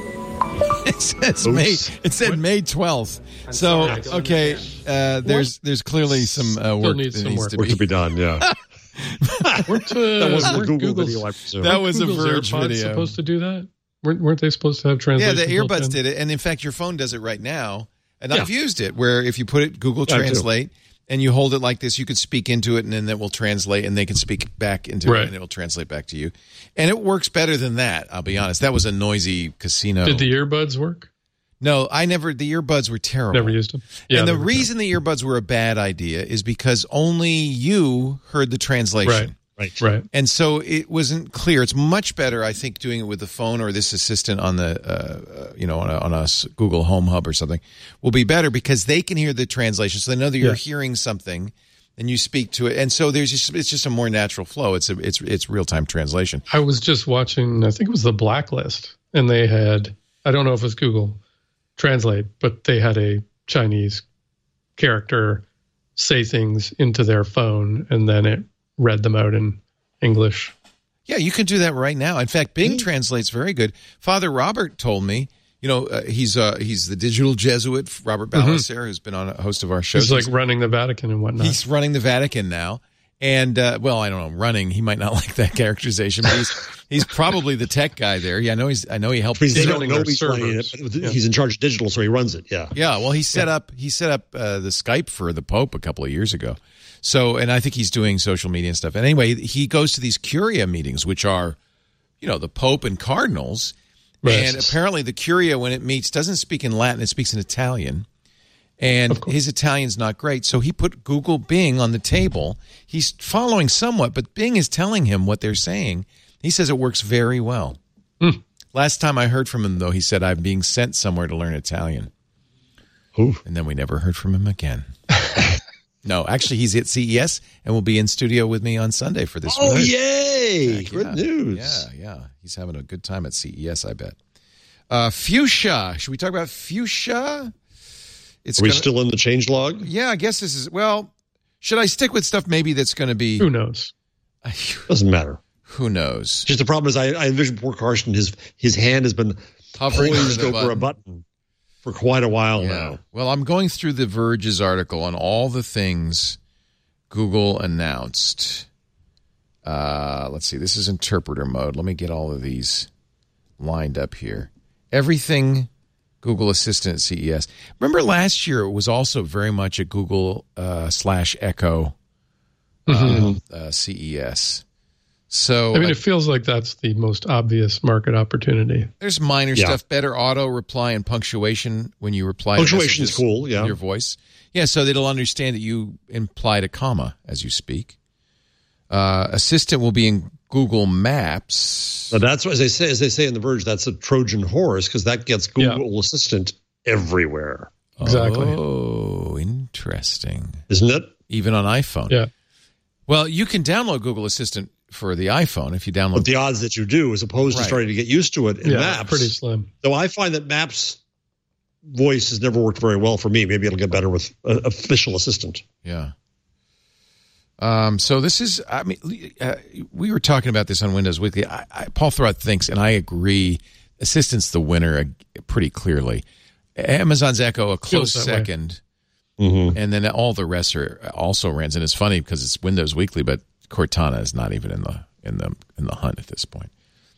It says May. It said May 12th. So okay, there's clearly some work needs that some needs work. to Work be. to be done, yeah. That wasn't a Google video, I presume. That was a Google's Verge AirPods video. supposed to do that? Weren't they supposed to have Yeah, translation? the built earbuds in? did it, and in fact, your phone does it right now. And Yeah. I've used it where if you put it Google I do. Translate and you hold it like this, you could speak into it, and then it will translate, and they can speak back into Right. it, and it will translate back to you. And it works better than that. I'll be honest. That was a noisy casino. Did the earbuds work? No, I never. The earbuds were terrible. Never used them. Yeah, and the they were reason the earbuds were a bad idea is because only you heard the translation. Right. Right. And so it wasn't clear. It's much better, I think, doing it with the phone or this assistant on the, on a Google Home Hub or something will be better because they can hear the translation. So they know that you're hearing something and you speak to it. And so it's just a more natural flow. It's real-time translation. I was just watching, I think it was The Blacklist, and they had, I don't know if it's Google Translate, but they had a Chinese character say things into their phone, and then it read them out in English. Yeah, you can do that right now. In fact, Bing translates very good. Father Robert told me, he's the digital Jesuit, Robert Ballecer, who's been on a host of our shows. He's like running the Vatican and whatnot. He's running the Vatican now. And, I don't know, running. He might not like that characterization, but he's probably the tech guy there. Yeah, I know he helped. He's running our servers. He's in charge of digital, so he runs it. Yeah. Yeah. Well, he set up the Skype for the Pope a couple of years ago. So, and I think he's doing social media and stuff. And anyway, he goes to these Curia meetings, which are, the Pope and cardinals. Right. And apparently the Curia, when it meets, doesn't speak in Latin. It speaks in Italian. And his Italian's not great. So he put Google Bing on the table. He's following somewhat, but Bing is telling him what they're saying. He says it works very well. Last time I heard from him, though, he said, I'm being sent somewhere to learn Italian. Ooh. And then we never heard from him again. No, actually, he's at CES and will be in studio with me on Sunday for this. Oh, yay! Good news. Yeah. He's having a good time at CES, I bet. Fuchsia. Should we talk about Fuchsia? Are we still in the changelog? Yeah, I guess this is, should I stick with stuff maybe that's going to be... Who knows? Doesn't matter. Who knows? Just the problem is I envision poor Carson, his hand has been hovering over a button for quite a while now. Well, I'm going through the Verge's article on all the things Google announced. Let's see. This is interpreter mode. Let me get all of these lined up here. Everything Google Assistant at CES. Remember last year it was also very much a Google /Echo CES. So it feels like that's the most obvious market opportunity. There's minor stuff, better auto reply and punctuation when you reply. Punctuation is cool, with your voice. Yeah, so it'll understand that you implied a comma as you speak. Assistant will be in Google Maps. Now that's what, as they say in The Verge, that's a Trojan horse because that gets Google Assistant everywhere. Exactly. Oh, interesting. Isn't it? Even on iPhone. Yeah. Well, you can download Google Assistant for the iPhone if you download. But the odds that you do, as opposed to starting to get used to it in Maps, pretty slim. So I find that Maps voice has never worked very well for me. Maybe it'll get better with official assistant. Yeah. So this is, we were talking about this on Windows Weekly. Paul Throth thinks, and I agree, Assistant's the winner pretty clearly. Amazon's Echo a close second, and then all the rest are also rans. And it's funny because it's Windows Weekly, but Cortana is not even in the hunt at this point.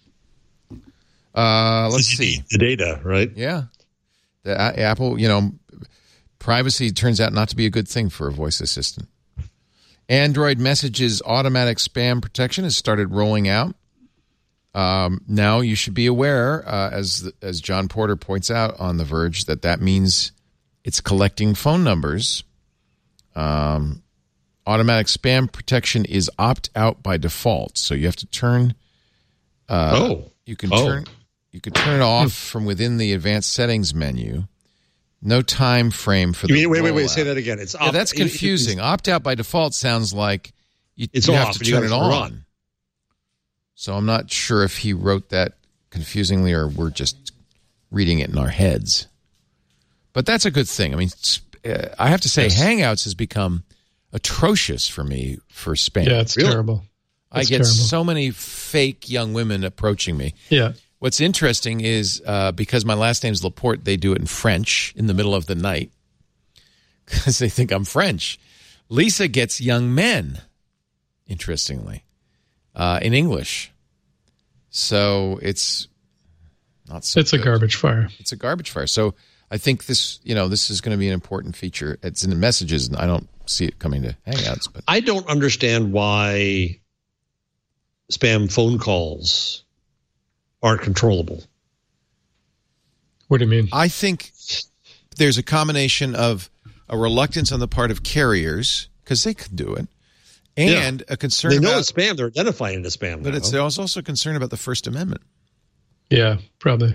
Let's see the data, right? Yeah, the Apple. Privacy turns out not to be a good thing for a voice assistant. Android Messages automatic spam protection has started rolling out. Now you should be aware, as John Porter points out on The Verge, that means it's collecting phone numbers. Automatic spam protection is opt out by default, so you have to turn. You can turn it off from within the advanced settings menu. No time frame for the wait. Say that again. That's confusing. Opt out by default sounds like you have to turn it on. So I'm not sure if he wrote that confusingly or we're just reading it in our heads. But that's a good thing. I mean, I have to say, Hangouts has become atrocious for me for spam. Yeah, it's terrible. I get so many fake young women approaching me. Yeah. What's interesting is because my last name is Laporte, they do it in French in the middle of the night because they think I'm French. Lisa gets young men, interestingly, in English. So it's not so It's good. A garbage fire. It's a garbage fire. So I think this is going to be an important feature. It's in the messages, and I don't see it coming to Hangouts. But I don't understand why spam phone calls aren't controllable. What do you mean? I think there's a combination of a reluctance on the part of carriers, because they can do it, and a concern they know about it's spam. They're identifying it as spam. But now. there's also concern about the First Amendment. Yeah, probably.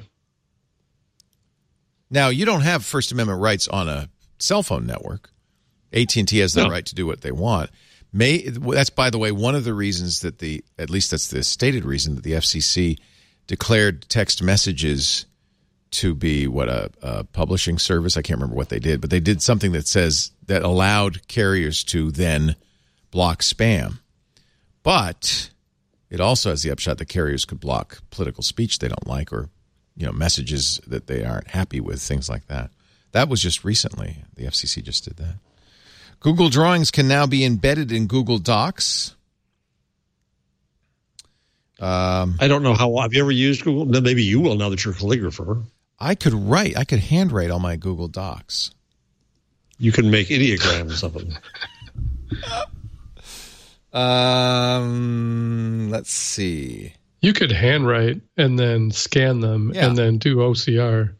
Now, you don't have First Amendment rights on a cell phone network. AT&T has the right to do what they want. That's, by the way, one of the reasons that at least that's the stated reason that the FCC declared text messages to be a publishing service. I can't remember what they did, but they did something that allowed carriers to then block spam. But it also has the upshot that carriers could block political speech they don't like, or messages that they aren't happy with, things like that. That was just recently. The FCC just did that. Google Drawings can now be embedded in Google Docs. I don't know how. Have you ever used Google? Maybe you will now that you're a calligrapher. I could handwrite all my Google Docs. You can make ideograms of them. Let's see. You could handwrite and then scan them and then do OCR.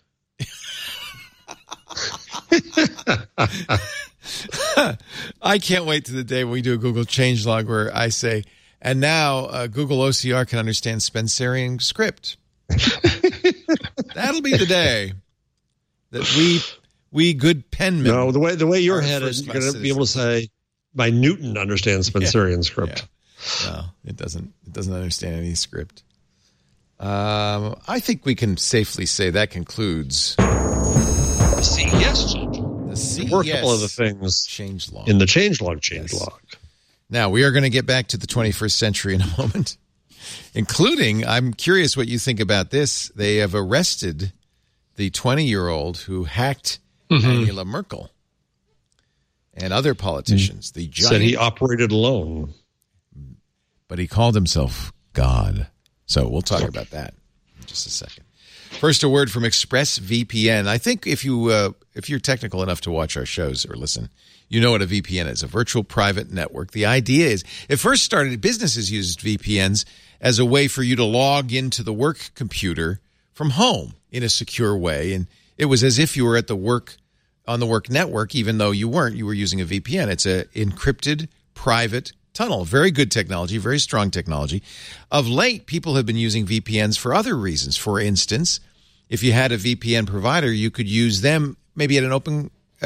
I can't wait to the day when we do a Google changelog where I say, and now Google OCR can understand Spencerian script. That'll be the day that we good penmen. No, the way you're headed, you're going to be able to say, by Newton understands Spencerian script. Yeah. No, it doesn't. It doesn't understand any script. I think we can safely say that concludes the CES. There were a couple of the things changelog in the changelog. Yes. Now, we are going to get back to the 21st century in a moment, including, I'm curious what you think about this. They have arrested the 20-year-old who hacked Angela Merkel and other politicians. The giant, said he operated alone. But he called himself God. So we'll talk about that in just a second. First, a word from ExpressVPN. I think if you're technical enough to watch our shows or listen, you know what a VPN is, a virtual private network. The idea is, it first started, businesses used VPNs as a way for you to log into the work computer from home in a secure way. And it was as if you were on the work network, even though you weren't. You were using a VPN. It's an encrypted private tunnel. Very good technology, very strong technology. Of late, people have been using VPNs for other reasons. For instance, if you had a VPN provider, you could use them maybe at an open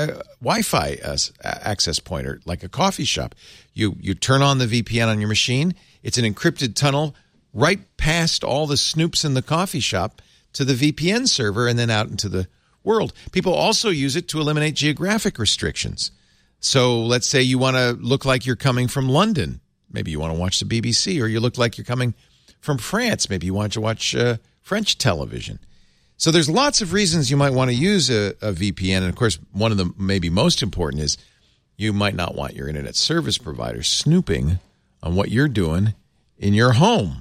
Wi-Fi access point, or like a coffee shop. You turn on the VPN on your machine. It's an encrypted tunnel right past all the snoops in the coffee shop to the VPN server and then out into the world. People also use it to eliminate geographic restrictions. So let's say you want to look like you're coming from London. Maybe you want to watch the BBC, or you look like you're coming from France. Maybe you want to watch French television. So there's lots of reasons you might want to use a VPN. And, of course, one of the maybe most important is you might not want your internet service provider snooping on what you're doing in your home.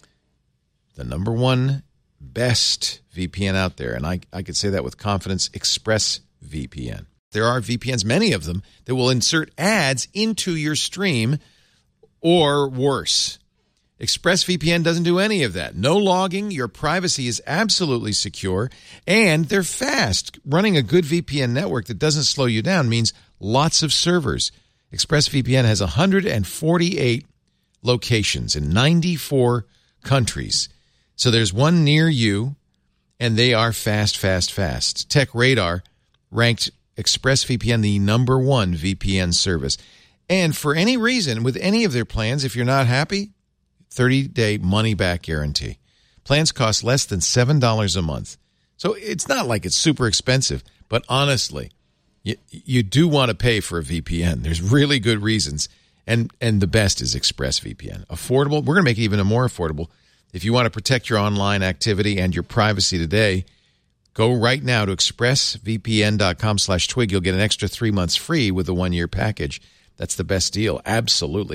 The number one best VPN out there, and I could say that with confidence, ExpressVPN. There are VPNs, many of them, that will insert ads into your stream, or worse. ExpressVPN doesn't do any of that. No logging. Your privacy is absolutely secure, and they're fast. Running a good VPN network that doesn't slow you down means lots of servers. ExpressVPN has 148 locations in 94 countries. So there's one near you, and they are fast, fast, fast. TechRadar ranked ExpressVPN the number one VPN service. And for any reason, with any of their plans, if you're not happy, 30-day money-back guarantee. Plans cost less than $7 a month. So it's not like it's super expensive, but honestly, You do want to pay for a VPN. There's really good reasons. And the best is ExpressVPN. Affordable. We're going to make it even more affordable. If you want to protect your online activity and your privacy today, go right now to expressvpn.com/twig. You'll get an extra 3 months free with the 1-year package. That's the best deal. Absolutely.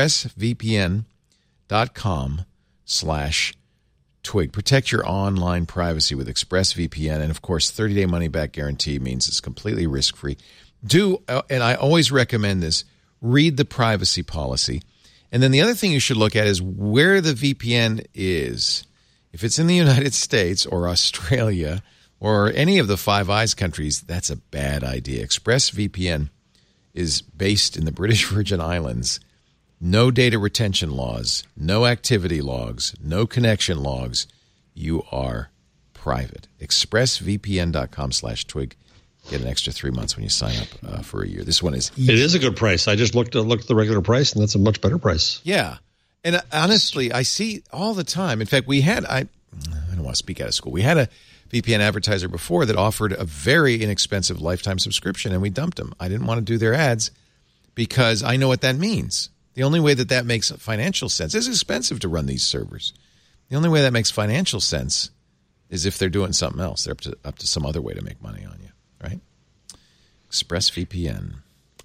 expressvpn.com/twig. Protect your online privacy with ExpressVPN. And, of course, 30-day money-back guarantee means it's completely risk-free. And I always recommend this, read the privacy policy. And then the other thing you should look at is where the VPN is. If it's in the United States or Australia or any of the Five Eyes countries, that's a bad idea. ExpressVPN is based in the British Virgin Islands. No data retention laws, no activity logs, no connection logs. You are private. ExpressVPN.com/twig. Get an extra 3 months when you sign up for a year. This one is easy. It is a good price. I just looked at the regular price, and that's a much better price. Yeah. And honestly, I see all the time. In fact, I don't want to speak out of school. We had a VPN advertiser before that offered a very inexpensive lifetime subscription, and we dumped them. I didn't want to do their ads because I know what that means. The only way that makes financial sense, it's expensive to run these servers. The only way that makes financial sense is if they're doing something else. They're up to some other way to make money on you, right? ExpressVPN.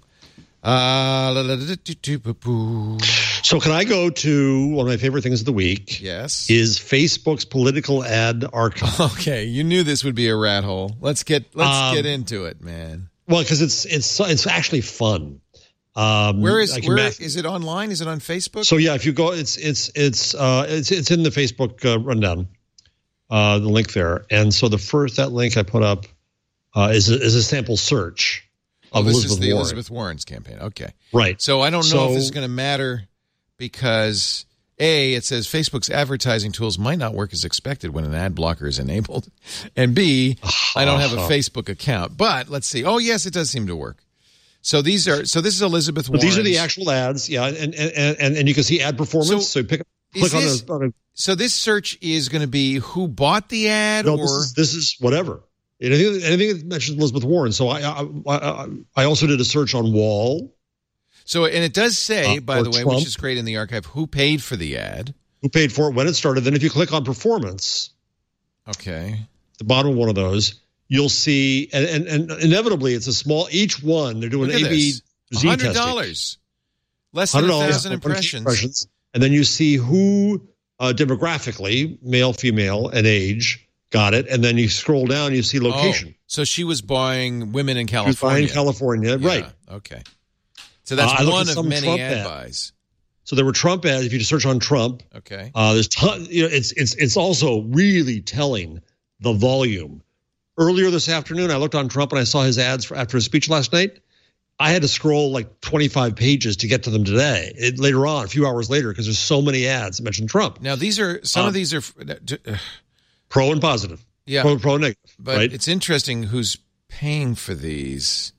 So can I go to one of my favorite things of the week? Yes. Is Facebook's political ad archive. Okay, you knew this would be a rat hole. Let's get into it, man. Well, because it's actually fun. Where is it online? Is it on Facebook? So yeah, if you go, it's in the Facebook rundown, the link there. And so that link I put up is a sample search. This is the Elizabeth Warren's campaign. Okay. Right. So I don't know if this is going to matter because, A, it says Facebook's advertising tools might not work as expected when an ad blocker is enabled. And B, I don't have a Facebook account. But let's see. Oh, yes, it does seem to work. So this is Elizabeth Warren. These are the actual ads, yeah, and you can see ad performance. So you click on a. So this search is going to be who bought the ad, no, this is whatever. Anything that mentions Elizabeth Warren. So I also did a search on Wall. So and it does say, by the way, Trump, which is great in the archive, who paid for the ad, who paid for it, when it started. Then if you click on performance, okay, the bottom one of those, you'll see, and inevitably it's a small. Each one they're doing A/B Z testing. $100, less than 1,000 impressions, and then you see who demographically, male, female, and age. Got it. And then you scroll down, you see location. So she was buying women in California. She was buying California, yeah, right. Okay. So that's one of many Trump ad buys. So there were Trump ads. If you just search on Trump, okay. There's it's also really telling the volume. Earlier this afternoon, I looked on Trump and I saw his ads after his speech last night. I had to scroll like 25 pages to get to them today. Later on, a few hours later, because there's so many ads that mention Trump. Now some of these are pro and positive. Yeah. Pro and negative. But right? It's interesting who's paying for these.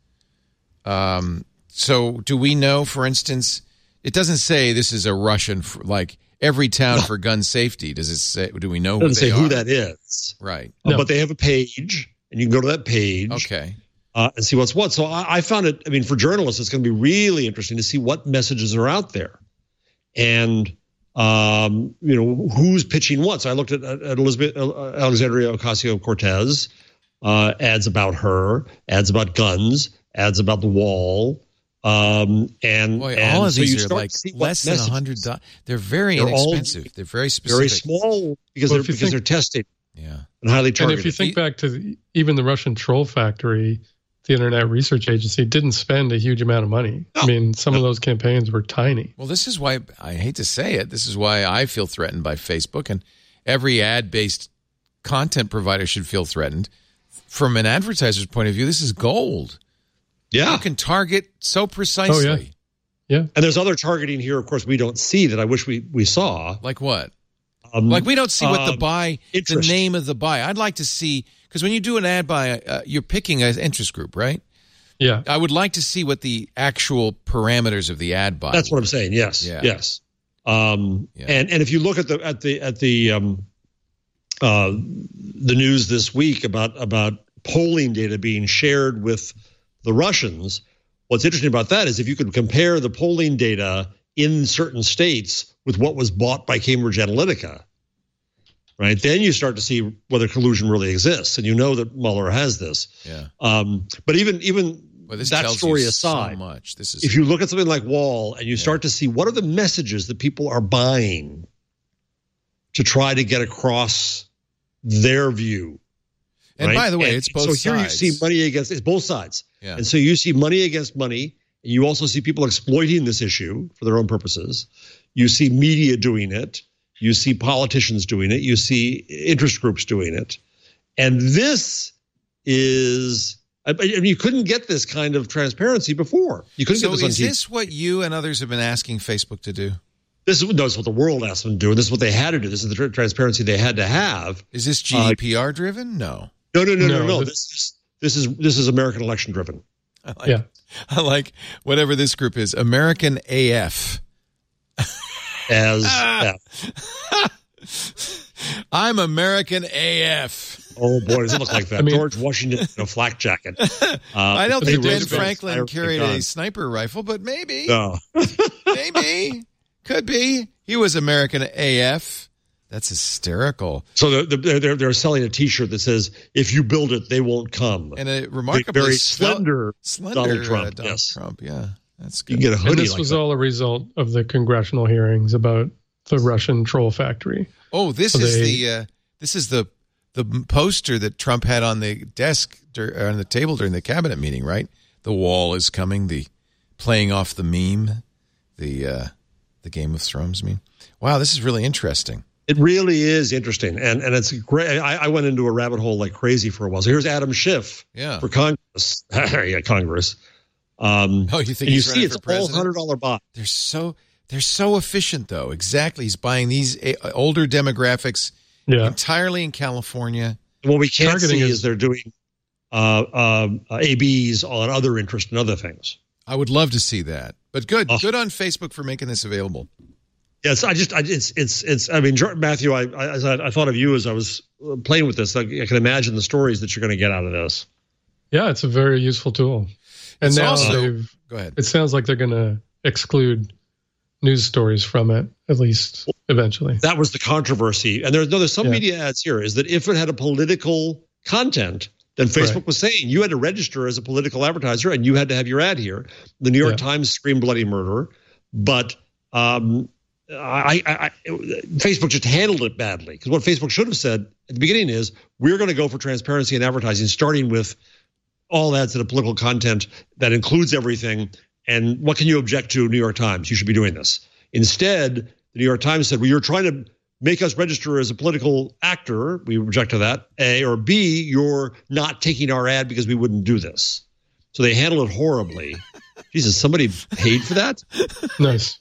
So do we know, for instance, it doesn't say this is a Russian, like every town for gun safety. Does it say, do we know who they are? It doesn't say who that is. Right. No. But they have a page, and you can go to that page. Okay. And see what's what. So I found it, for journalists, it's going to be really interesting to see what messages are out there. And who's pitching what. So I looked at Alexandria Ocasio-Cortez, ads about her, ads about guns, ads about the wall. All of these are like less than $100. They're very inexpensive. They're very specific. Very small because they're tested. Yeah. And highly targeted. And if you think back to even the Russian troll factory, the Internet Research Agency didn't spend a huge amount of money. No. Some of those campaigns were tiny. Well, this is why, I hate to say it, this is why I feel threatened by Facebook, and every ad-based content provider should feel threatened. From an advertiser's point of view, this is gold. Yeah. You can target so precisely. Oh, yeah. And there's other targeting here, of course, we don't see that I wish we saw. Like what? Like we don't see what the buy, interest. The name of the buy. I'd like to see, because when you do an ad buy, you're picking an interest group, right? Yeah. I would like to see what the actual parameters of the ad buy. That's what I'm saying. Yes. Yeah. Yes. And if you look at the news this week about polling data being shared with the Russians. What's interesting about that is if you could compare the polling data in certain states with what was bought by Cambridge Analytica, right? Then you start to see whether collusion really exists, and you know that Mueller has this. Yeah. But even this that story aside, so much. If you look at something like Wall and you start to see what are the messages that people are buying to try to get across their view. And right? by the way, it's both sides. So here you see money against, it's both sides. Yeah. And so you see money against money. And you also see people exploiting this issue for their own purposes. You see media doing it. You see politicians doing it. You see interest groups doing it. And this is, I mean, you couldn't get this kind of transparency before. You couldn't get this on TV. So is this what you and others have been asking Facebook to do? This is what the world asked them to do. And this is what they had to do. This is the transparency they had to have. Is this GDPR driven? No. No. This is American election driven. I like whatever this group is, American AF. I'm American AF. Oh boy, does it look like that? I mean, George Washington in a flak jacket. I don't think Ben Franklin carried a sniper rifle, but maybe. No. Maybe. Could be. He was American AF. That's hysterical. So they're selling a T-shirt that says, "If you build it, they won't come." And a remarkably very slender Donald Trump. Donald yes. Trump. Yeah, that's good. You can get a hoodie. And this was all a result of the congressional hearings about the Russian troll factory. Oh, this is the poster that Trump had on the desk on the table during the cabinet meeting, right? The wall is coming. The playing off the meme, the Game of Thrones meme. Wow, this is really interesting. It really is interesting, and it's great. I went into a rabbit hole like crazy for a while. So here's Adam Schiff for Congress. Congress. You think he's running for president? It's a whole $100 bot. They're so efficient, though. Exactly, he's buying these older demographics entirely in California. What we can't see is they're doing ABs on other interests and other things. I would love to see that, but good on Facebook for making this available. Yes, I mean, Matthew, I thought of you as I was playing with this. I can imagine the stories that you're going to get out of this. Yeah, it's a very useful tool. And now go ahead. It sounds like they're going to exclude news stories from it, at least eventually. That was the controversy. And there's some media ads here, is that if it had a political content, then Facebook was saying you had to register as a political advertiser and you had to have your ad here. The New York Times screamed bloody murder, but Facebook just handled it badly, because what Facebook should have said at the beginning is, we're going to go for transparency in advertising, starting with all ads that have political content that includes everything. And what can you object to, New York Times? You should be doing this. Instead, the New York Times said, well, you're trying to make us register as a political actor. We object to that, A. Or B, you're not taking our ad because we wouldn't do this. So they handled it horribly. Jesus, somebody paid for that? Nice.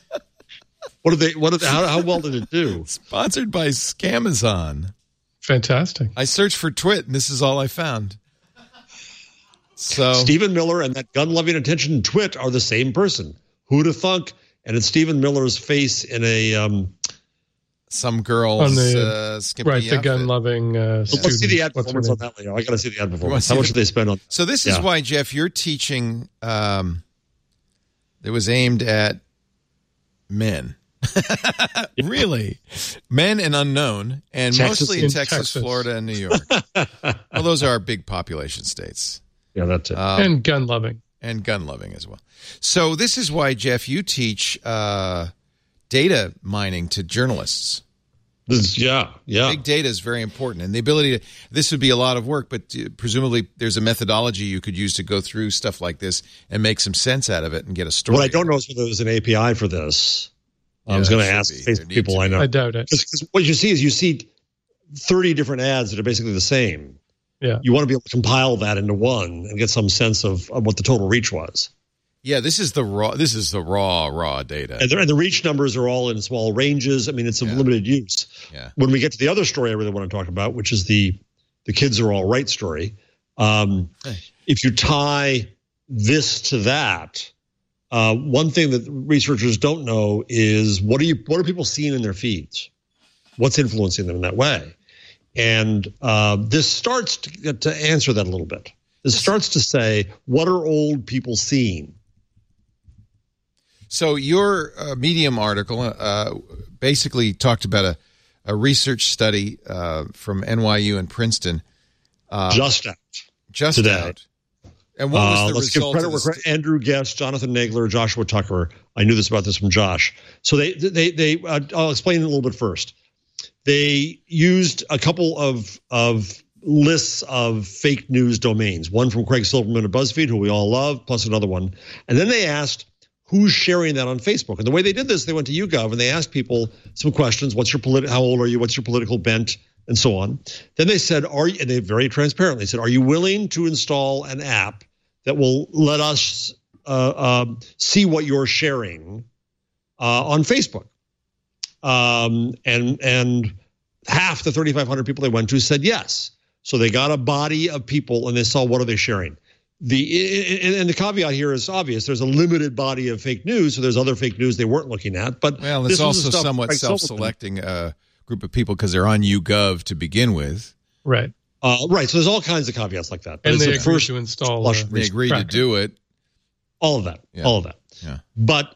How well did it do? Sponsored by Scamazon. Fantastic. I searched for Twit, and this is all I found. So Stephen Miller and that gun-loving attention Twit are the same person. Who'da thunk? And it's Stephen Miller's face in a some girl's skimpy outfit. The gun-loving student. Let's see the ad performance on that, Leo. I got to see the ad performance. How much did they spend on? So this is why, Jeff, you're teaching. That was aimed at men. Really? Men and unknown, and Texas, mostly in Texas, Florida, and New York. Well, those are our big population states. Yeah, that's it. And gun-loving. And gun-loving as well. So this is why, Jeff, you teach data mining to journalists. Yeah. Big data is very important. And the ability to – this would be a lot of work, but presumably there's a methodology you could use to go through stuff like this and make some sense out of it and get a story. What I don't know is whether there's an API for this. I was going to ask Facebook people I know. I doubt it. Because what you see 30 different ads that are basically the same. Yeah. You want to be able to compile that into one and get some sense of what the total reach was. Yeah, this is the raw data. And the reach numbers are all in small ranges. I mean, it's a limited use. Yeah. When we get to the other story I really want to talk about, which is the kids are all right story. If you tie this to that, one thing that researchers don't know is what are people seeing in their feeds? What's influencing them in that way? And this starts to answer that a little bit. This starts to say, what are old people seeing? So your Medium article basically talked about a research study from NYU and Princeton. Just today. Out. And what was the let's result? Give credit where Andrew Guest, Jonathan Nagler, Joshua Tucker. I knew about this from Josh. So they I'll explain it a little bit first. They used a couple of lists of fake news domains, one from Craig Silverman of BuzzFeed, who we all love, plus another one. And then they asked, who's sharing that on Facebook? And the way they did this, they went to YouGov and they asked people some questions. What's your how old are you? What's your political bent? And so on. Then they said, and they very transparently said, are you willing to install an app that will let us see what you're sharing on Facebook? And half the 3,500 people they went to said yes. So they got a body of people and they saw what are they sharing. And the caveat here is obvious. There's a limited body of fake news, so there's other fake news they weren't looking at. But it's also somewhat self-selecting group of people because they're on YouGov to begin with. Right. Right. So there's all kinds of caveats like that. But and they agreed to install. They agreed to do it. All of that. Yeah. All of that. Yeah. But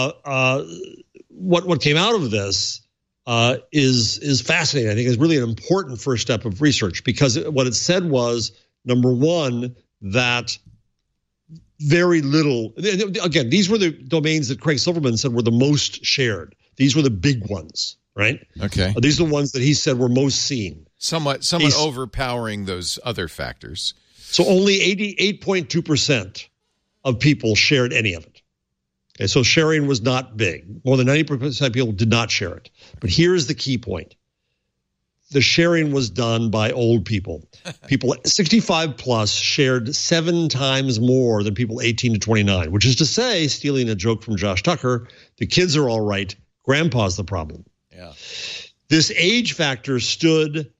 what came out of this is fascinating. I think is really an important first step of research because what it said was, number one, that very little. Again, these were the domains that Craig Silverman said were the most shared. These were the big ones. Right. Okay. These are the ones that he said were most seen. Somewhat overpowering those other factors. So only 88.2% of people shared any of it. Okay, so sharing was not big. More than 90% of people did not share it. But here's the key point. The sharing was done by old people. People 65 plus shared 7 times more than people 18 to 29, which is to say, stealing a joke from Josh Tucker, the kids are all right, grandpa's the problem. Yeah. This age factor stood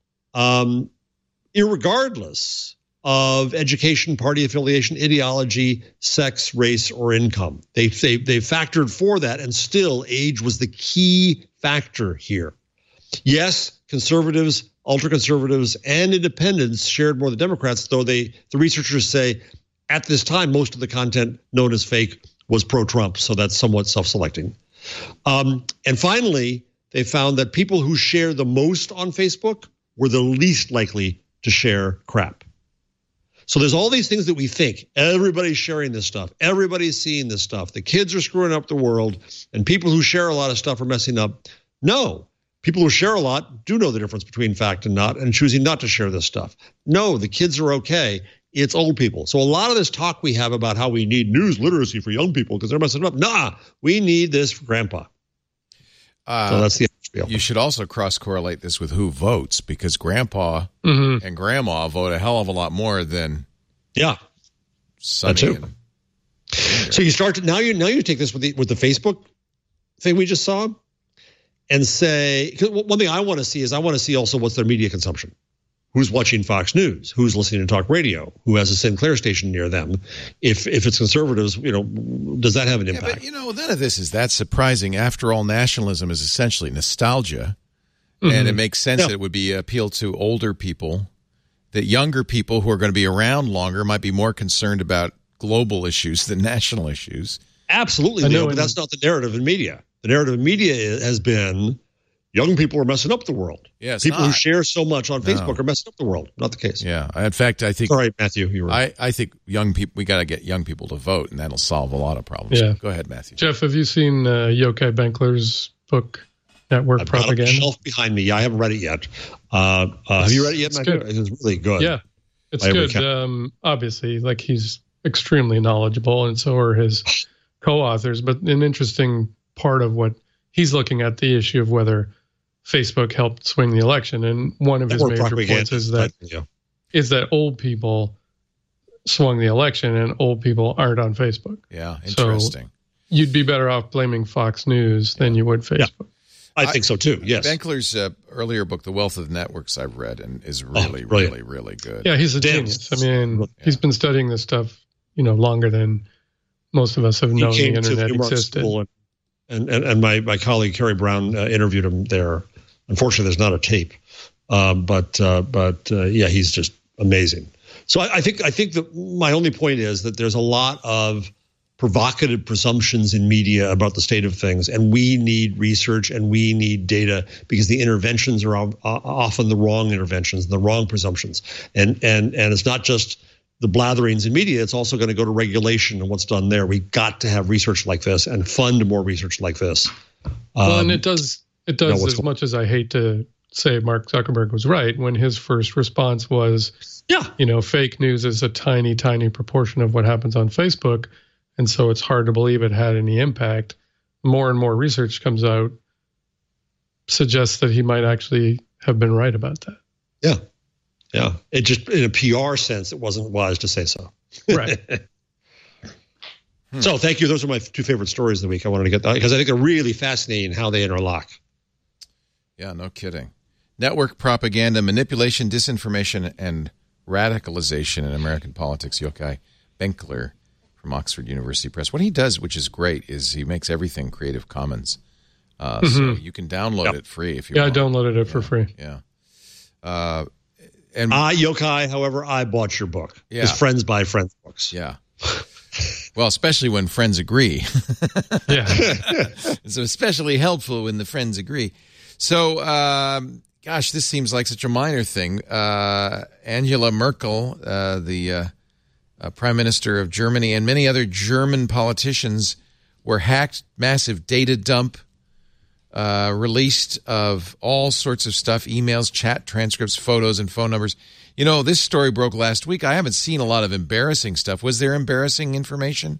irregardless of education, party affiliation, ideology, sex, race, or income. They factored for that, and still age was the key factor here. Yes, conservatives, ultra-conservatives, and independents shared more than Democrats, though the researchers say at this time most of the content known as fake was pro-Trump, so that's somewhat self-selecting. And finally, they found that people who share the most on Facebook were the least likely to share crap. So there's all these things that we think. Everybody's sharing this stuff. Everybody's seeing this stuff. The kids are screwing up the world, and people who share a lot of stuff are messing up. No, people who share a lot do know the difference between fact and not, and choosing not to share this stuff. No, the kids are okay. It's old people. So a lot of this talk we have about how we need news literacy for young people because they're messing up. Nah, we need this for grandpa. So that's the spiel. You should also cross-correlate this with who votes because grandpa and grandma vote a hell of a lot more than Sonny. That too. So you start to, now you take this with the Facebook thing we just saw and say, because one thing I want to see is also what's their media consumption. Who's watching Fox News? Who's listening to talk radio? Who has a Sinclair station near them? If it's conservatives, does that have an impact? But none of this is that surprising. After all, nationalism is essentially nostalgia, and it makes sense that it would be appeal to older people. That younger people who are going to be around longer might be more concerned about global issues than national issues. Absolutely, but that's not the narrative in media. The narrative in media has been. Young people are messing up the world. Yes, people who share so much on Facebook are messing up the world. Not the case. Yeah. In fact, I think. Sorry, Matthew. You were. I think young people. We got to get young people to vote, and that'll solve a lot of problems. Yeah. Go ahead, Matthew. Jeff, have you seen Yochai Benkler's book, Network Propaganda? Got a shelf behind me. I haven't read it yet. Have you read it yet, Matthew? It's really good. Yeah, it's good. Obviously, he's extremely knowledgeable, and so are his co-authors. But an interesting part of what he's looking at the issue of whether Facebook helped swing the election, and one of his major points is that old people swung the election, and old people aren't on Facebook. Yeah, interesting. So you'd be better off blaming Fox News than you would Facebook. Yeah. I think so too. Yes. Benkler's earlier book, The Wealth of Networks, I've read, and is really good. Yeah, he's a genius. I mean, he's been studying this stuff, longer than most of us have known the internet existed. And my colleague Kerry Brown interviewed him there. Unfortunately, there's not a tape, but he's just amazing. So I think that my only point is that there's a lot of provocative presumptions in media about the state of things, and we need research and we need data because the interventions are often the wrong interventions, the wrong presumptions, and it's not just the blatherings in media, it's also going to go to regulation and what's done there. We've got to have research like this and fund more research like this. Well, and it does as much as I hate to say Mark Zuckerberg was right when his first response was, fake news is a tiny, tiny proportion of what happens on Facebook. And so it's hard to believe it had any impact. More and more research comes out, suggests that he might actually have been right about that. Yeah. Yeah. It just, in a PR sense, it wasn't wise to say so. Right. So thank you. Those are my two favorite stories of the week. I wanted to get that because I think they're really fascinating how they interlock. Yeah, no kidding. Network propaganda, manipulation, disinformation, and radicalization in American politics. Yochai Benkler from Oxford University Press. What he does, which is great, is he makes everything Creative Commons. So you can download it free if you want. Yeah, I downloaded it for free. Yeah. And Yochai, however, I bought your book. Yeah. Because friends buy friends' books. Yeah. Well, especially when friends agree. Yeah. It's especially helpful when the friends agree. So, gosh, this seems like such a minor thing. Angela Merkel, the Prime Minister of Germany, and many other German politicians were hacked, massive data dump, released of all sorts of stuff, emails, chat transcripts, photos, and phone numbers. You know, this story broke last week. I haven't seen a lot of embarrassing stuff. Was there embarrassing information?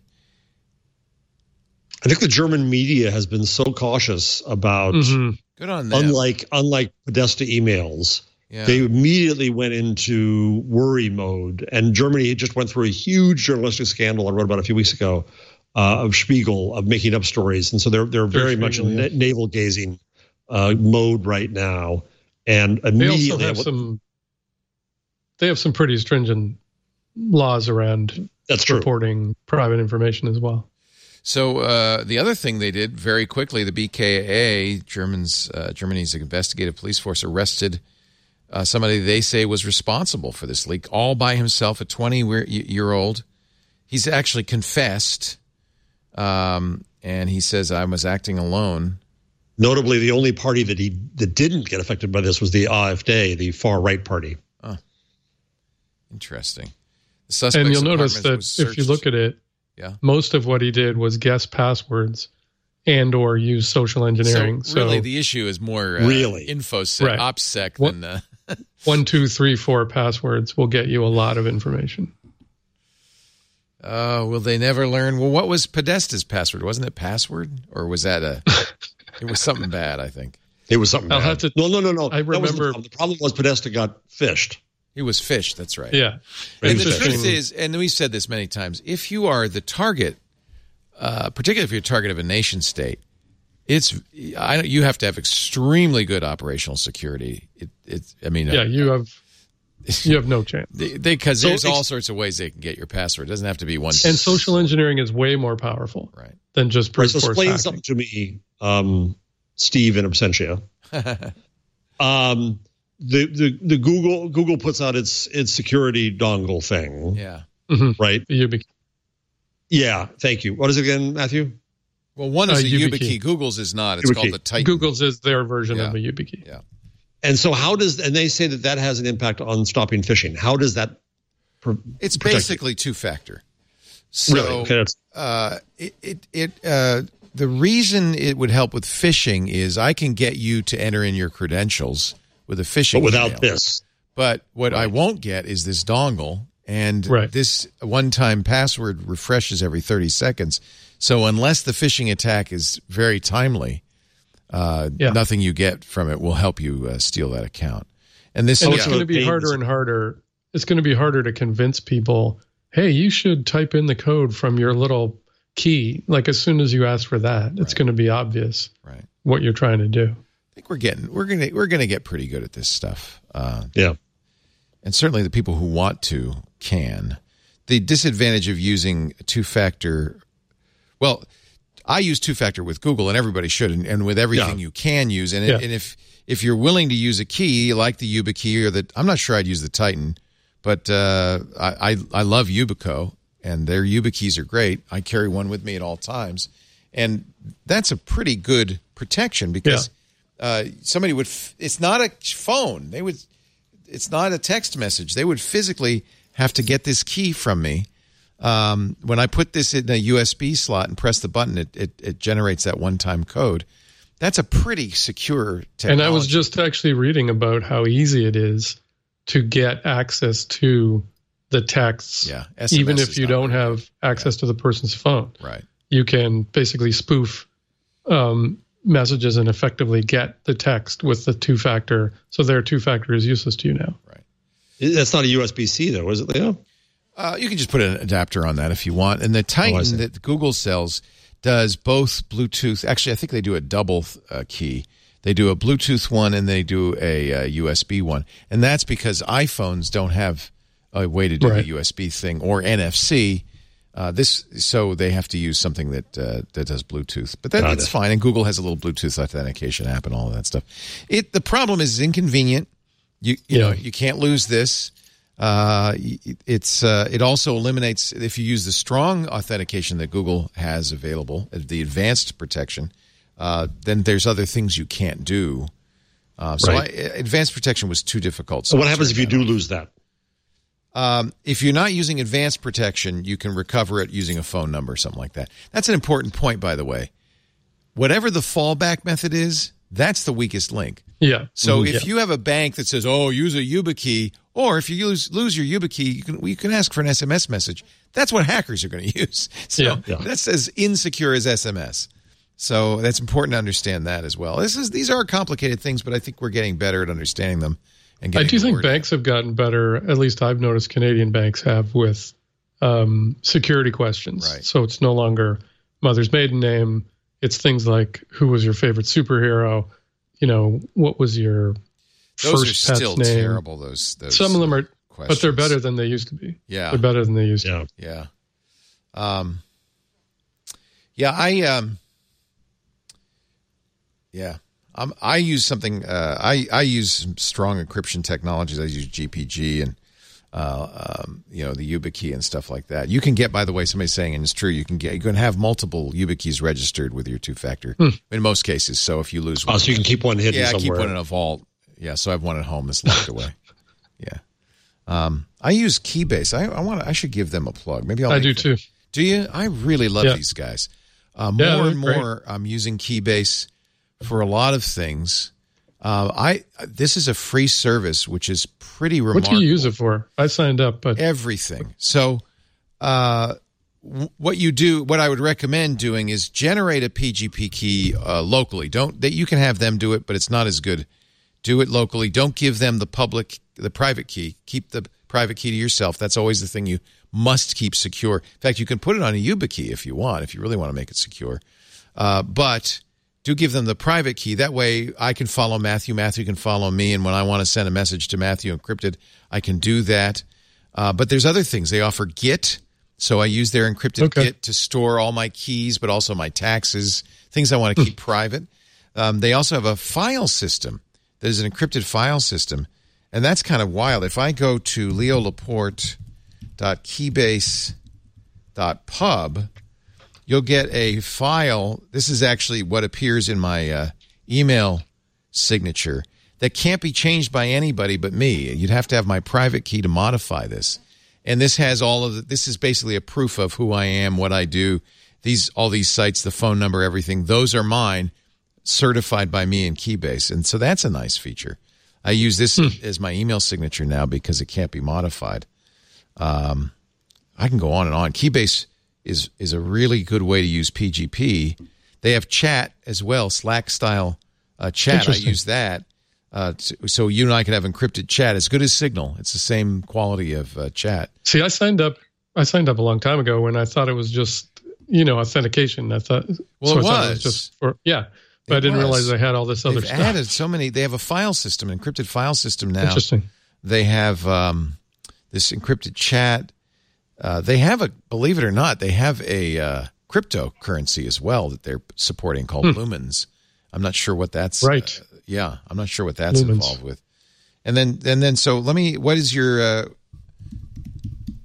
I think the German media has been so cautious about, Good on them. Unlike Podesta emails, Yeah. they immediately went into worry mode. And Germany just went through a huge journalistic scandal I wrote about a few weeks ago of Spiegel, of making up stories. And so they're very much in navel gazing mode right now. And immediately they have some pretty stringent laws around reporting private information as well. So the other thing they did very quickly, the BKA, Germany's investigative police force, arrested somebody they say was responsible for this leak all by himself, a 20-year-old. He's actually confessed, and he says, I was acting alone. Notably, the only party that didn't get affected by this was the AfD, the far-right party. Oh, interesting. The suspect's and you'll notice apartment that if you look at it, most of what he did was guess passwords and or use social engineering. So really, the issue is more InfoSec, OPSEC than 1, 2, 3, 4 passwords will get you a lot of information. Will they never learn? Well, what was Podesta's password? Wasn't it password, or was that it was something bad? I think it was something bad. Have to, no. I remember the problem was Podesta got phished. He was phished. That's right. Yeah. And the truth is, and we've said this many times, if you are the target, particularly if you're a target of a nation state, you have to have extremely good operational security. You have no chance because there's all sorts of ways they can get your password. It doesn't have to be one. And social engineering is way more powerful, than just brute force explain hacking. something to me, Steve in absentia. The Google puts out its security dongle thing. Yeah. Right. The YubiKey. Yeah. Thank you. What is it again, Matthew? Well, one is a YubiKey. Google's is not. It's called the Titan. Google's is their version of a YubiKey. Yeah. And so and they say that has an impact on stopping phishing. How does that It's basically two-factor. So really? Okay, the reason it would help with phishing is I can get you to enter in your credentials with a phishing but without email. this. But what I won't get is this dongle, and this one-time password refreshes every 30 seconds. So unless the phishing attack is very timely, nothing you get from it will help you steal that account. And it's going to be harder and harder. It's going to be harder to convince people, hey, you should type in the code from your little key. Like as soon as you ask for that, it's going to be obvious what you're trying to do. I think we're going to get pretty good at this stuff. Yeah. And certainly the people who want to can. The disadvantage of using two-factor, well, I use two-factor with Google, and everybody should, and with everything you can use. And if you're willing to use a key like the YubiKey I'm not sure I'd use the Titan, But I love Yubico, and their YubiKeys are great. I carry one with me at all times, and that's a pretty good protection because somebody would. It's not a phone. It's not a text message. They would physically have to get this key from me. When I put this in a USB slot and press the button, it generates that one-time code. That's a pretty secure technology. And I was just actually reading about how easy it is to get access to the texts, SMS even if you don't have access to the person's phone. Right. You can basically spoof messages and effectively get the text with the two-factor. So their two-factor is useless to you now. Right. That's not a USB-C, though, is it, Leo? You can just put an adapter on that if you want. And the Titan that Google sells does both Bluetooth. Actually, I think they do a double key. They do a Bluetooth one and they do a USB one. And that's because iPhones don't have a way to do the USB thing or NFC. So they have to use something that does Bluetooth. But that's fine. And Google has a little Bluetooth authentication app and all of that stuff. The problem is inconvenient. You know, you can't lose this. It also eliminates, if you use the strong authentication that Google has available, the advanced protection, then there's other things you can't do. Advanced protection was too difficult. So what happens if you do lose that? If you're not using advanced protection, you can recover it using a phone number or something like that. That's an important point, by the way. Whatever the fallback method is, that's the weakest link. Yeah. So if you have a bank that says, "Oh, use a YubiKey," or if you lose your YubiKey, you can ask for an SMS message. That's what hackers are going to use. So that's as insecure as SMS. So that's important to understand that as well. These are complicated things, but I think we're getting better at understanding them. And I do think banks have gotten better. At least I've noticed Canadian banks have with security questions. Right. So it's no longer mother's maiden name. It's things like, who was your favorite superhero? You know, what was your first pet's name? Those are still terrible, those Some of them are, questions. but they're better than they used to be. Yeah. They're better than they used to be. Yeah. I use something, I use strong encryption technologies. I use GPG and, the YubiKey and stuff like that. You can get, by the way, somebody's saying, and it's true, you can have multiple YubiKeys registered with your two-factor in most cases. So if you lose one. Oh, so you can keep one hidden somewhere. Yeah, keep one in a vault. Yeah, so I have one at home that's locked away. Yeah. I use Keybase. I should give them a plug. Maybe I do too. Do you? I really love these guys. More and more, I'm using Keybase for a lot of things. This is a free service, which is pretty remarkable. What do you use it for? I signed up, but everything. So, what I would recommend doing is generate a PGP key locally. You can have them do it, but it's not as good. Do it locally. Don't give them the private key. Keep the private key to yourself. That's always the thing you must keep secure. In fact, you can put it on a YubiKey if you want, if you really want to make it secure. But do give them the private key. That way I can follow Matthew. Matthew can follow me. And when I want to send a message to Matthew encrypted, I can do that. But there's other things. They offer Git. So I use their encrypted Git to store all my keys, but also my taxes, things I want to keep private. They also have a file system that is an encrypted file system. And that's kind of wild. If I go to leolaporte.keybase.pub, you'll get a file. This is actually what appears in my email signature that can't be changed by anybody but me. You'd have to have my private key to modify this. And this has this is basically a proof of who I am, what I do. All these sites, the phone number, everything, those are mine, certified by me in Keybase. And so that's a nice feature. I use this as my email signature now because it can't be modified. I can go on and on. Keybase is a really good way to use PGP. They have chat as well, Slack-style chat. I use that. So you and I can have encrypted chat as good as Signal. It's the same quality of chat. See, I signed up a long time ago when I thought it was just, authentication. I thought it was just for, but I didn't realize they had all this other stuff. Added so many. They have a file system, an encrypted file system now. Interesting. They have this encrypted chat. They have believe it or not, they have a cryptocurrency as well that they're supporting called Lumens. I'm not sure what that's. Right. I'm not sure what that's involved with. And then, so what is your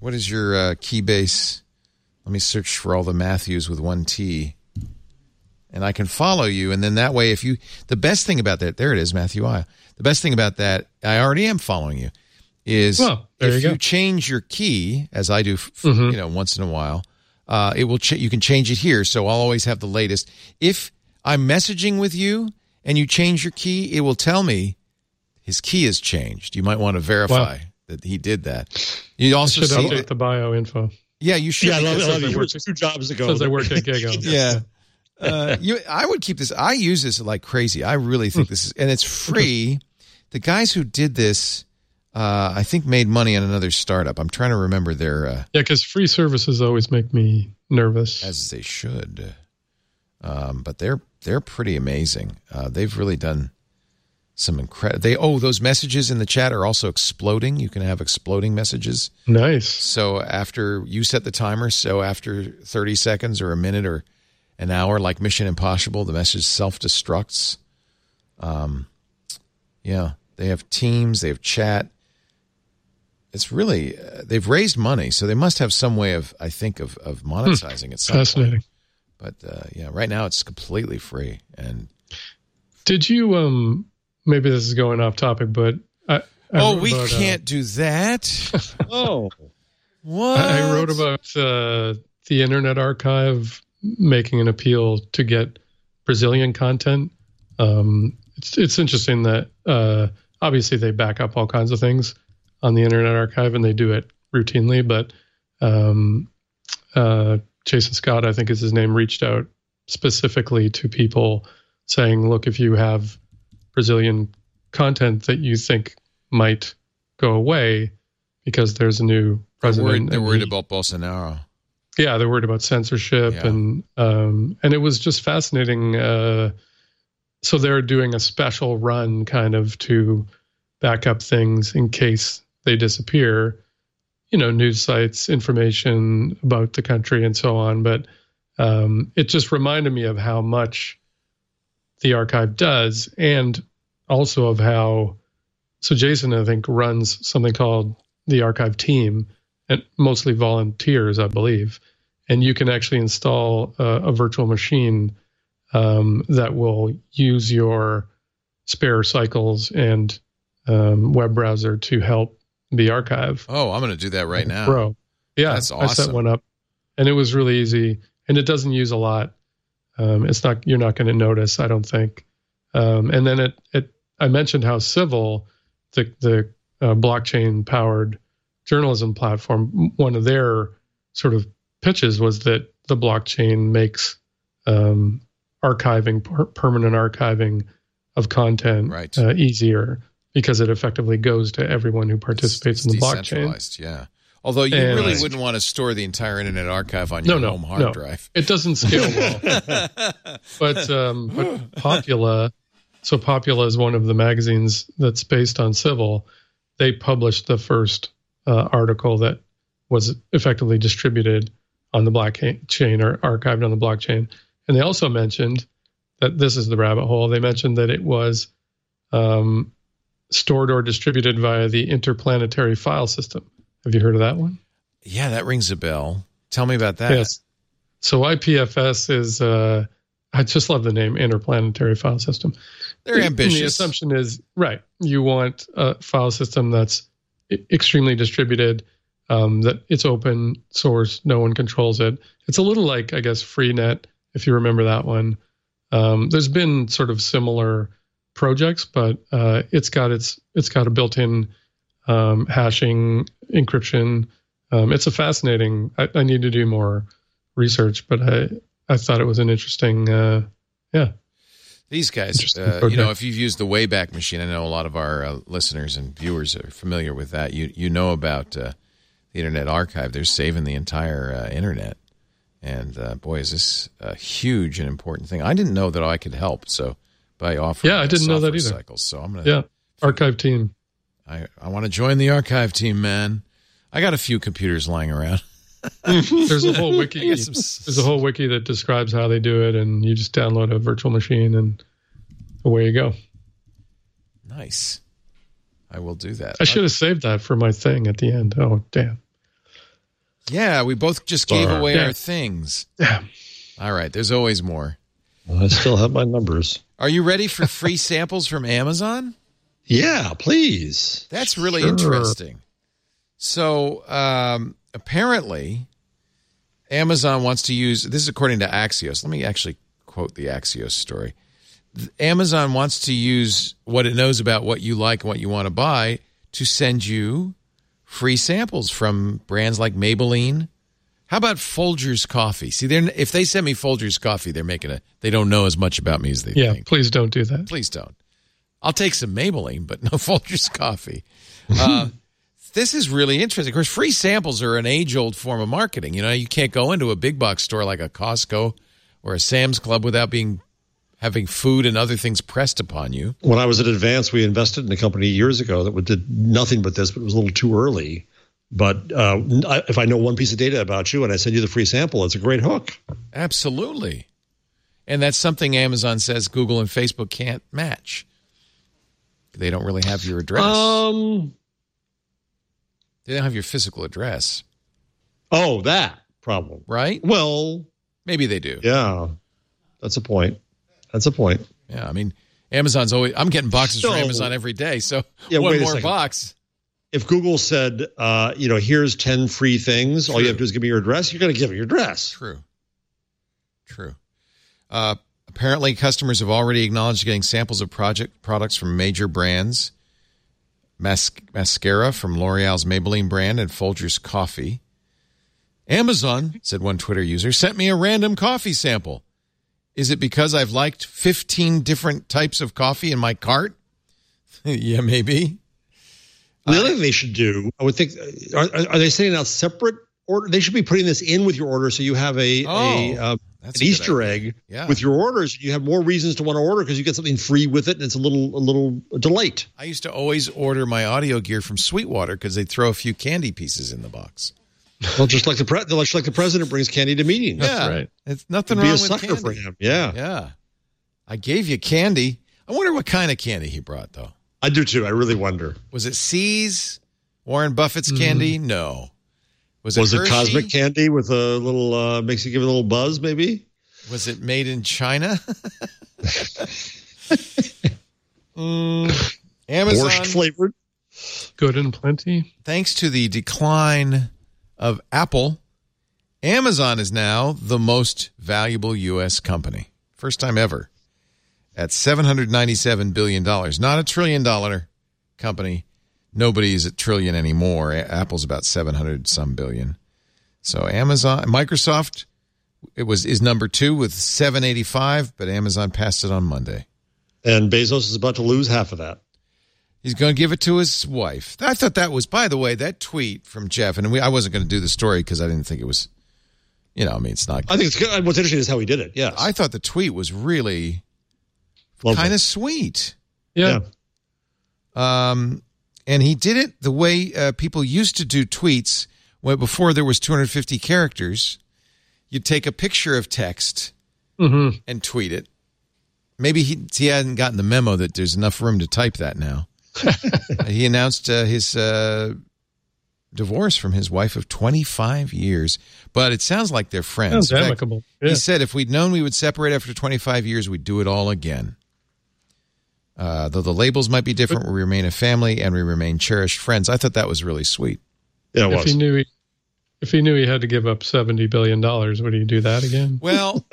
What is your Keybase? Let me search for all the Matthews with one T. And I can follow you. And then that way, the best thing about that, there it is, Matthew I. The best thing about that, I already am following you, is if you change your key, as I do, once in a while, it will. You can change it here, so I'll always have the latest. If I'm messaging with you and you change your key, it will tell me his key has changed. You might want to verify that he did that. You also should update the bio info. Yeah, you should. Yeah, I love it. 2 jobs ago. Says I worked at Gigo. Yeah. I would keep this. I use this like crazy. I really think this is, and it's free. The guys who did this, I think, made money on another startup. I'm trying to remember their. Because free services always make me nervous, as they should. But they're pretty amazing. They've really done some incredible. Those messages in the chat are also exploding. You can have exploding messages. Nice. So after you set the timer, after 30 seconds or a minute or an hour, like Mission Impossible, the message self-destructs. They have Teams, they have chat. It's really, they've raised money, so they must have some way of monetizing it. Fascinating. But right now it's completely free. And did you, maybe this is going off topic, but we can't do that. What? I wrote about the Internet Archive making an appeal to get Brazilian content. It's interesting that obviously they back up all kinds of things on the Internet Archive, and they do it routinely. But Jason Scott, I think is his name, reached out specifically to people saying, look, if you have Brazilian content that you think might go away because there's a new president. They're worried about Bolsonaro. Yeah, they're worried about censorship, and it was just fascinating. So they're doing a special run kind of to back up things in case they disappear, news sites, information about the country and so on. But it just reminded me of how much the archive does, and also of how, so Jason, I think, runs something called the archive team, and mostly volunteers, I believe. And you can actually install a virtual machine that will use your spare cycles and web browser to help the archive. Oh, I'm going to do that right now. Bro. Yeah, that's awesome. I set one up, and it was really easy, and it doesn't use a lot. You're not going to notice, I don't think. And then I mentioned how Civil, the blockchain-powered journalism platform, one of their sort of pitches was that the blockchain makes permanent archiving of content easier because it effectively goes to everyone who participates in the blockchain. Yeah. Although you really wouldn't want to store the entire Internet Archive on your home hard drive. It doesn't scale well. But Popula, so Popula is one of the magazines that's based on Civil. They published the first article that was effectively distributed on the blockchain or archived on the blockchain. And they also mentioned that this is the rabbit hole. They mentioned that it was stored or distributed via the Interplanetary File System. Have you heard of that one? Yeah, that rings a bell. Tell me about that. Yes. So IPFS is, I just love the name Interplanetary File System. They're ambitious. And the assumption is, you want a file system that's extremely distributed, that it's open source, no one controls it. It's a little like, I guess, Freenet, if you remember that one. There's been sort of similar projects, but it's got a built-in hashing, encryption. It's a fascinating. I need to do more research, but I thought it was an interesting. These guys, if you've used the Wayback Machine, I know a lot of our listeners and viewers are familiar with that. You know about the Internet Archive. They're saving the entire internet. And boy, is this a huge and important thing. I didn't know that I could help. So by offering, I didn't know that either. Cycles, so I'm gonna, archive team. I want to join the archive team, man. I got a few computers lying around. There's a whole wiki. There's a whole wiki that describes how they do it, and you just download a virtual machine, and away you go. Nice. I will do that. I should have saved that for my thing at the end. Oh, damn. Yeah, we both just gave Darn. away Yeah. our things. Yeah. All right, there's always more. I still have my numbers. Are you ready for free samples from Amazon? Yeah, please. That's really Sure. interesting. So apparently, Amazon wants to use, this is according to Axios. Let me actually quote the Axios story. Amazon wants to use what it knows about what you like and what you want to buy to send you free samples from brands like Maybelline. How about Folgers coffee? See, if they send me Folgers coffee, they don't know as much about me as they think. Please don't do that. Please don't. I'll take some Maybelline, but no Folgers coffee. This is really interesting. Of course, free samples are an age-old form of marketing. You know, you can't go into a big box store like a Costco or a Sam's Club without having food and other things pressed upon you. When I was at Advance, we invested in a company years ago that did nothing but this, but it was a little too early. But if I know one piece of data about you and I send you the free sample, it's a great hook. Absolutely. And that's something Amazon says Google and Facebook can't match. They don't really have your address. They don't have your physical address. Oh, that problem. Right? Well, maybe they do. Yeah. That's a point. Yeah, I mean, Amazon's always, I'm getting boxes from Amazon every day, so one more box. If Google said, here's 10 free things, all you have to do is give me your address, you're going to give me your address. True. Apparently, customers have already acknowledged getting samples of products from major brands. Mascara from L'Oreal's Maybelline brand and Folgers coffee. Amazon, said one Twitter user, sent me a random coffee sample. Is it because I've liked 15 different types of coffee in my cart? Yeah, maybe. The other thing they should do, I would think, are they sending out separate order? They should be putting this in with your order so you have an Easter egg with your orders. You have more reasons to want to order because you get something free with it, and it's a little delight. I used to always order my audio gear from Sweetwater because they'd throw a few candy pieces in the box. Well, just like the president brings candy to meetings. That's right. It's nothing wrong with candy. Be a sucker for him. Yeah. I gave you candy. I wonder what kind of candy he brought, though. I do, too. I really wonder. Was it C's? Warren Buffett's candy? No. Was it cosmic candy with a little, makes you give it a little buzz, maybe? Was it made in China? Amazon. Borscht flavored. Good and plenty. Thanks to the decline of Apple, Amazon is now the most valuable U.S. company. First time ever. At $797 billion. Not $1 trillion company. Nobody's at trillion anymore. Apple's about 700 some billion. So Microsoft is number 2 with 785, but Amazon passed it on Monday. And Bezos is about to lose half of that. He's going to give it to his wife. I thought that was, by the way, that tweet from Jeff, and I wasn't going to do the story because I didn't think it was, it's not. I think it's good. What's interesting is how he did it. Yes. I thought the tweet was really kind of sweet. Yeah. And he did it the way people used to do tweets before there was 250 characters. You'd take a picture of text and tweet it. Maybe he hadn't gotten the memo that there's enough room to type that now. He announced his divorce from his wife of 25 years, but it sounds like they're friends. Sounds amicable. Yeah. He said if we'd known we would separate after 25 years, we'd do it all again. Though the labels might be different, we remain a family and we remain cherished friends. I thought that was really sweet. Yeah, it was. If he knew he had to give up $70 billion, would he do that again? Well,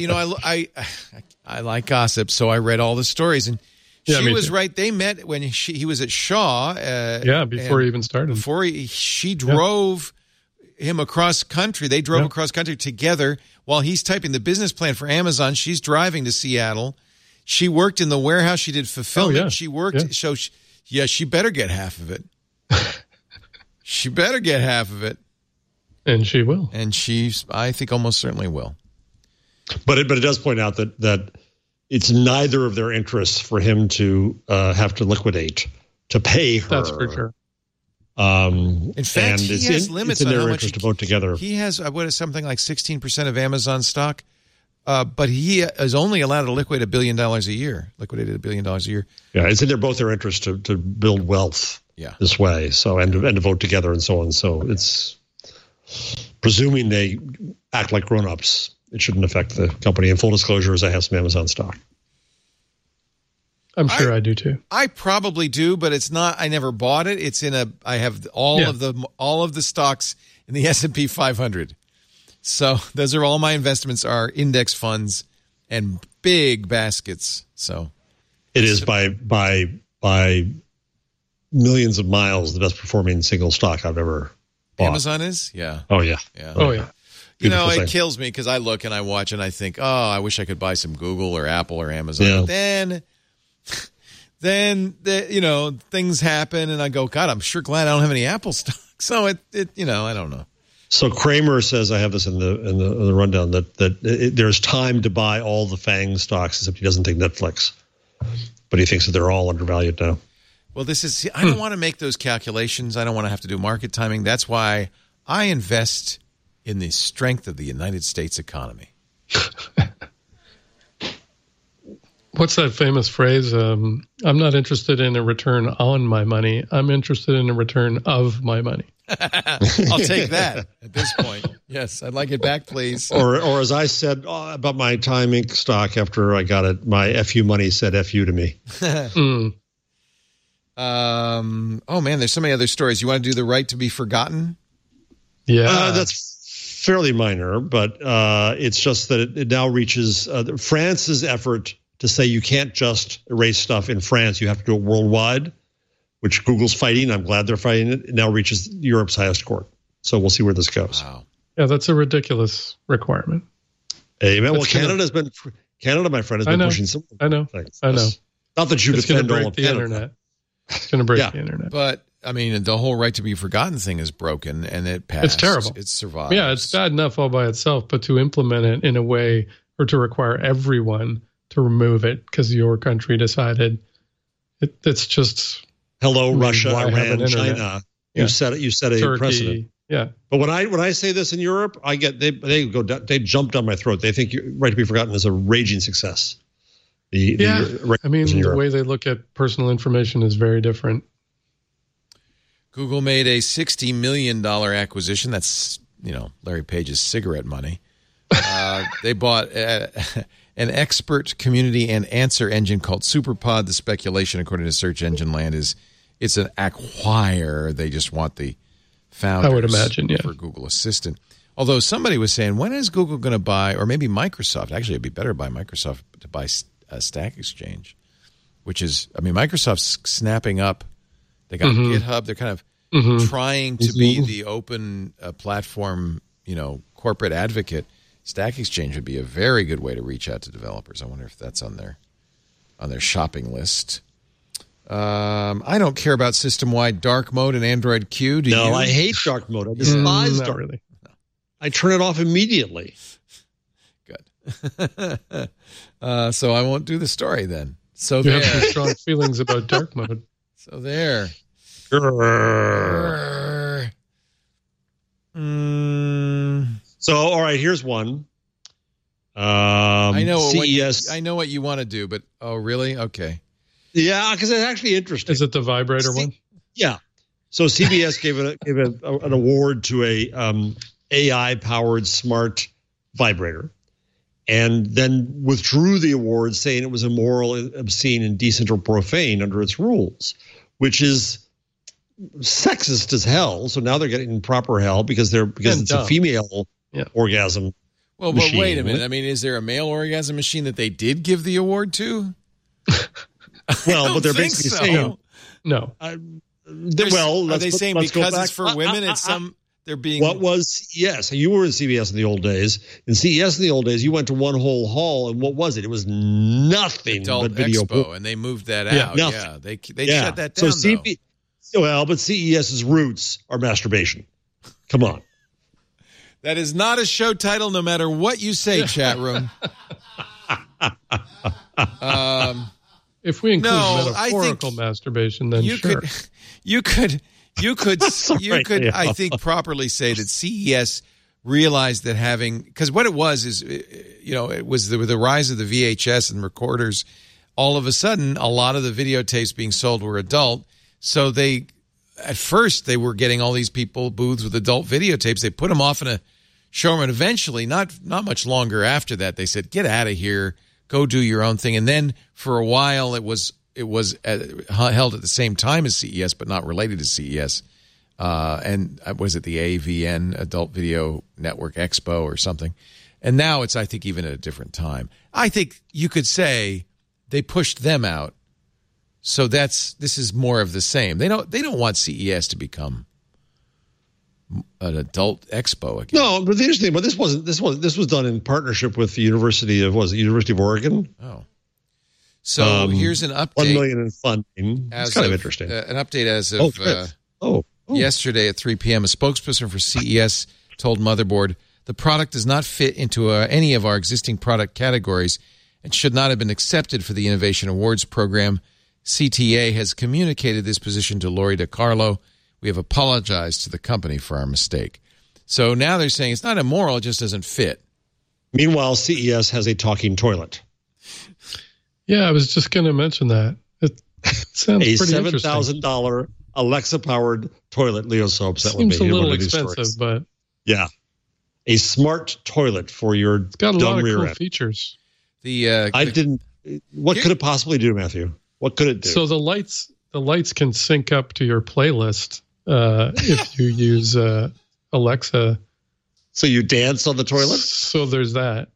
I like gossip, so I read all the stories, and she was right. They met when he was at Shaw. Before he even started. She drove him across country. They drove across country together while he's typing the business plan for Amazon. She's driving to Seattle. She worked in the warehouse. She did fulfillment. Oh, yeah. She worked. So, she better get half of it. She better get half of it. And she will. And I think, almost certainly will. But it does point out that it's neither of their interests for him to have to liquidate to pay her. That's for sure. In fact, he has limits on how much to vote together. He has something like 16% of Amazon stock, but he is only allowed to liquidate $1 billion a year. Liquidated $1 billion a year. Yeah, it's in both their interest to build wealth. This way. So and to vote together and so on. So it's presuming they act like grown-ups, it shouldn't affect the company. And full disclosure is I have some Amazon stock. I'm sure I do too. I probably do, but it's not. I never bought it. It's in a. I have all of the stocks in the S&P 500. So those are all my investments are index funds and big baskets. So it is by millions of miles the best performing single stock I've ever bought. Amazon is? Yeah. Oh yeah. Oh yeah. You know, it kills me because I look and I watch and I think, oh, I wish I could buy some Google or Apple or Amazon. Yeah. But then things happen and I go, God, I'm sure glad I don't have any Apple stock. So it I don't know. So Kramer says, I have this in the rundown, that there's time to buy all the FANG stocks, except he doesn't take Netflix. But he thinks that they're all undervalued now. Well, I don't want to make those calculations. I don't want to have to do market timing. That's why I invest in the strength of the United States economy. What's that famous phrase? I'm not interested in a return on my money. I'm interested in a return of my money. I'll take that at this point. Yes, I'd like it back, please. Or as I said about my Time Inc. stock after I got it, my FU money said FU to me. Oh, man, there's so many other stories. You want to do the right to be forgotten? Yeah. That's fairly minor, but it's just that it now reaches France's effort to say you can't just erase stuff in France. You have to do it worldwide, which Google's fighting. I'm glad they're fighting it. It now reaches Europe's highest court. So we'll see where this goes. Wow. Yeah, that's a ridiculous requirement. Amen. Well, Canada, my friend, has been pushing some things. I know. Not that you defend all of the internet. It's going to break the internet. But, I mean, the whole right to be forgotten thing is broken, and it passed. It's terrible. It survived. Yeah, it's bad enough all by itself, but to implement it in a way or to require everyone to remove it because your country decided, it's just... Hello, Russia, Iran, China. Yeah. You set a Turkey, precedent. Yeah. But when I say this in Europe, they jump down my throat. They think right to be forgotten is a raging success. The way they look at personal information is very different. Google made a $60 million acquisition. That's, Larry Page's cigarette money. They bought an expert community and answer engine called Superpod. The speculation, according to Search Engine Land, is it's an acquire. They just want the founders, I would imagine, for Google Assistant. Although somebody was saying, when is Google going to buy, or maybe Microsoft? Actually, it'd be better to buy Microsoft to buy Stack Exchange, which is, Microsoft's snapping up. They got GitHub. They're kind of trying to be the open platform, corporate advocate. Stack Exchange would be a very good way to reach out to developers. I wonder if that's on their shopping list. I don't care about system-wide dark mode and Android Q. Do you? No, I hate dark mode. I despise dark mode. No. I turn it off immediately. Good. So I won't do the story then. So you have some strong feelings about dark mode. So there. So, all right, here's one. I know CES. I know what you want to do, but oh, really? Okay. Yeah, because it's actually interesting. Is it the vibrator one? Yeah. So CBS gave an award to a AI-powered smart vibrator, and then withdrew the award, saying it was immoral, obscene, indecent, or profane under its rules, which is sexist as hell. So now they're getting proper hell because it's a female orgasm. Well, but wait a minute. I mean, is there a male orgasm machine that they did give the award to? Well, but they're basically saying no. Are they saying because it's for women? It's they're being. What was CES? You were in CBS in the old days. In CES in the old days, you went to one whole hall, and what was it? It was nothing Adult but video. Expo, and they moved that out. Nothing. Yeah, they shut that down. But CES's roots are masturbation. Come on. That is not a show title, no matter what you say, chat room. If we include metaphorical masturbation, then sure. You could, I think, properly say that CES realized that because what it was is, it was the rise of the VHS and recorders. All of a sudden, a lot of the videotapes being sold were adult. So at first they were getting all these booths with adult videotapes. They put them off in show them. And eventually, not much longer after that, they said, "Get out of here, go do your own thing." And then for a while, it was held at the same time as CES, but not related to CES. And was it the AVN, Adult Video Network Expo or something? And now it's, I think, even at a different time. I think you could say they pushed them out. So this is more of the same. They don't want CES to become an adult expo again. No, but the interesting, but this was done in partnership with the University of Oregon. Oh. So here's an update. $1 million in funding. It's kind of interesting. An update as of yesterday at 3 p.m. A spokesperson for CES told Motherboard the product does not fit into any of our existing product categories and should not have been accepted for the Innovation Awards program. CTA has communicated this position to Lori DiCarlo. We have apologized to the company for our mistake. So now they're saying it's not immoral, it just doesn't fit. Meanwhile, CES has a talking toilet. Yeah, I was just going to mention that. It sounds a pretty interesting. $7,000 Alexa-powered toilet, Leo Soaps. That seems a little expensive, but yeah, a smart toilet for your it's got a dumb lot of rear cool end. features. What could it possibly do, Matthew? What could it do? So the lights can sync up to your playlist if you use Alexa. So you dance on the toilet? So there's that.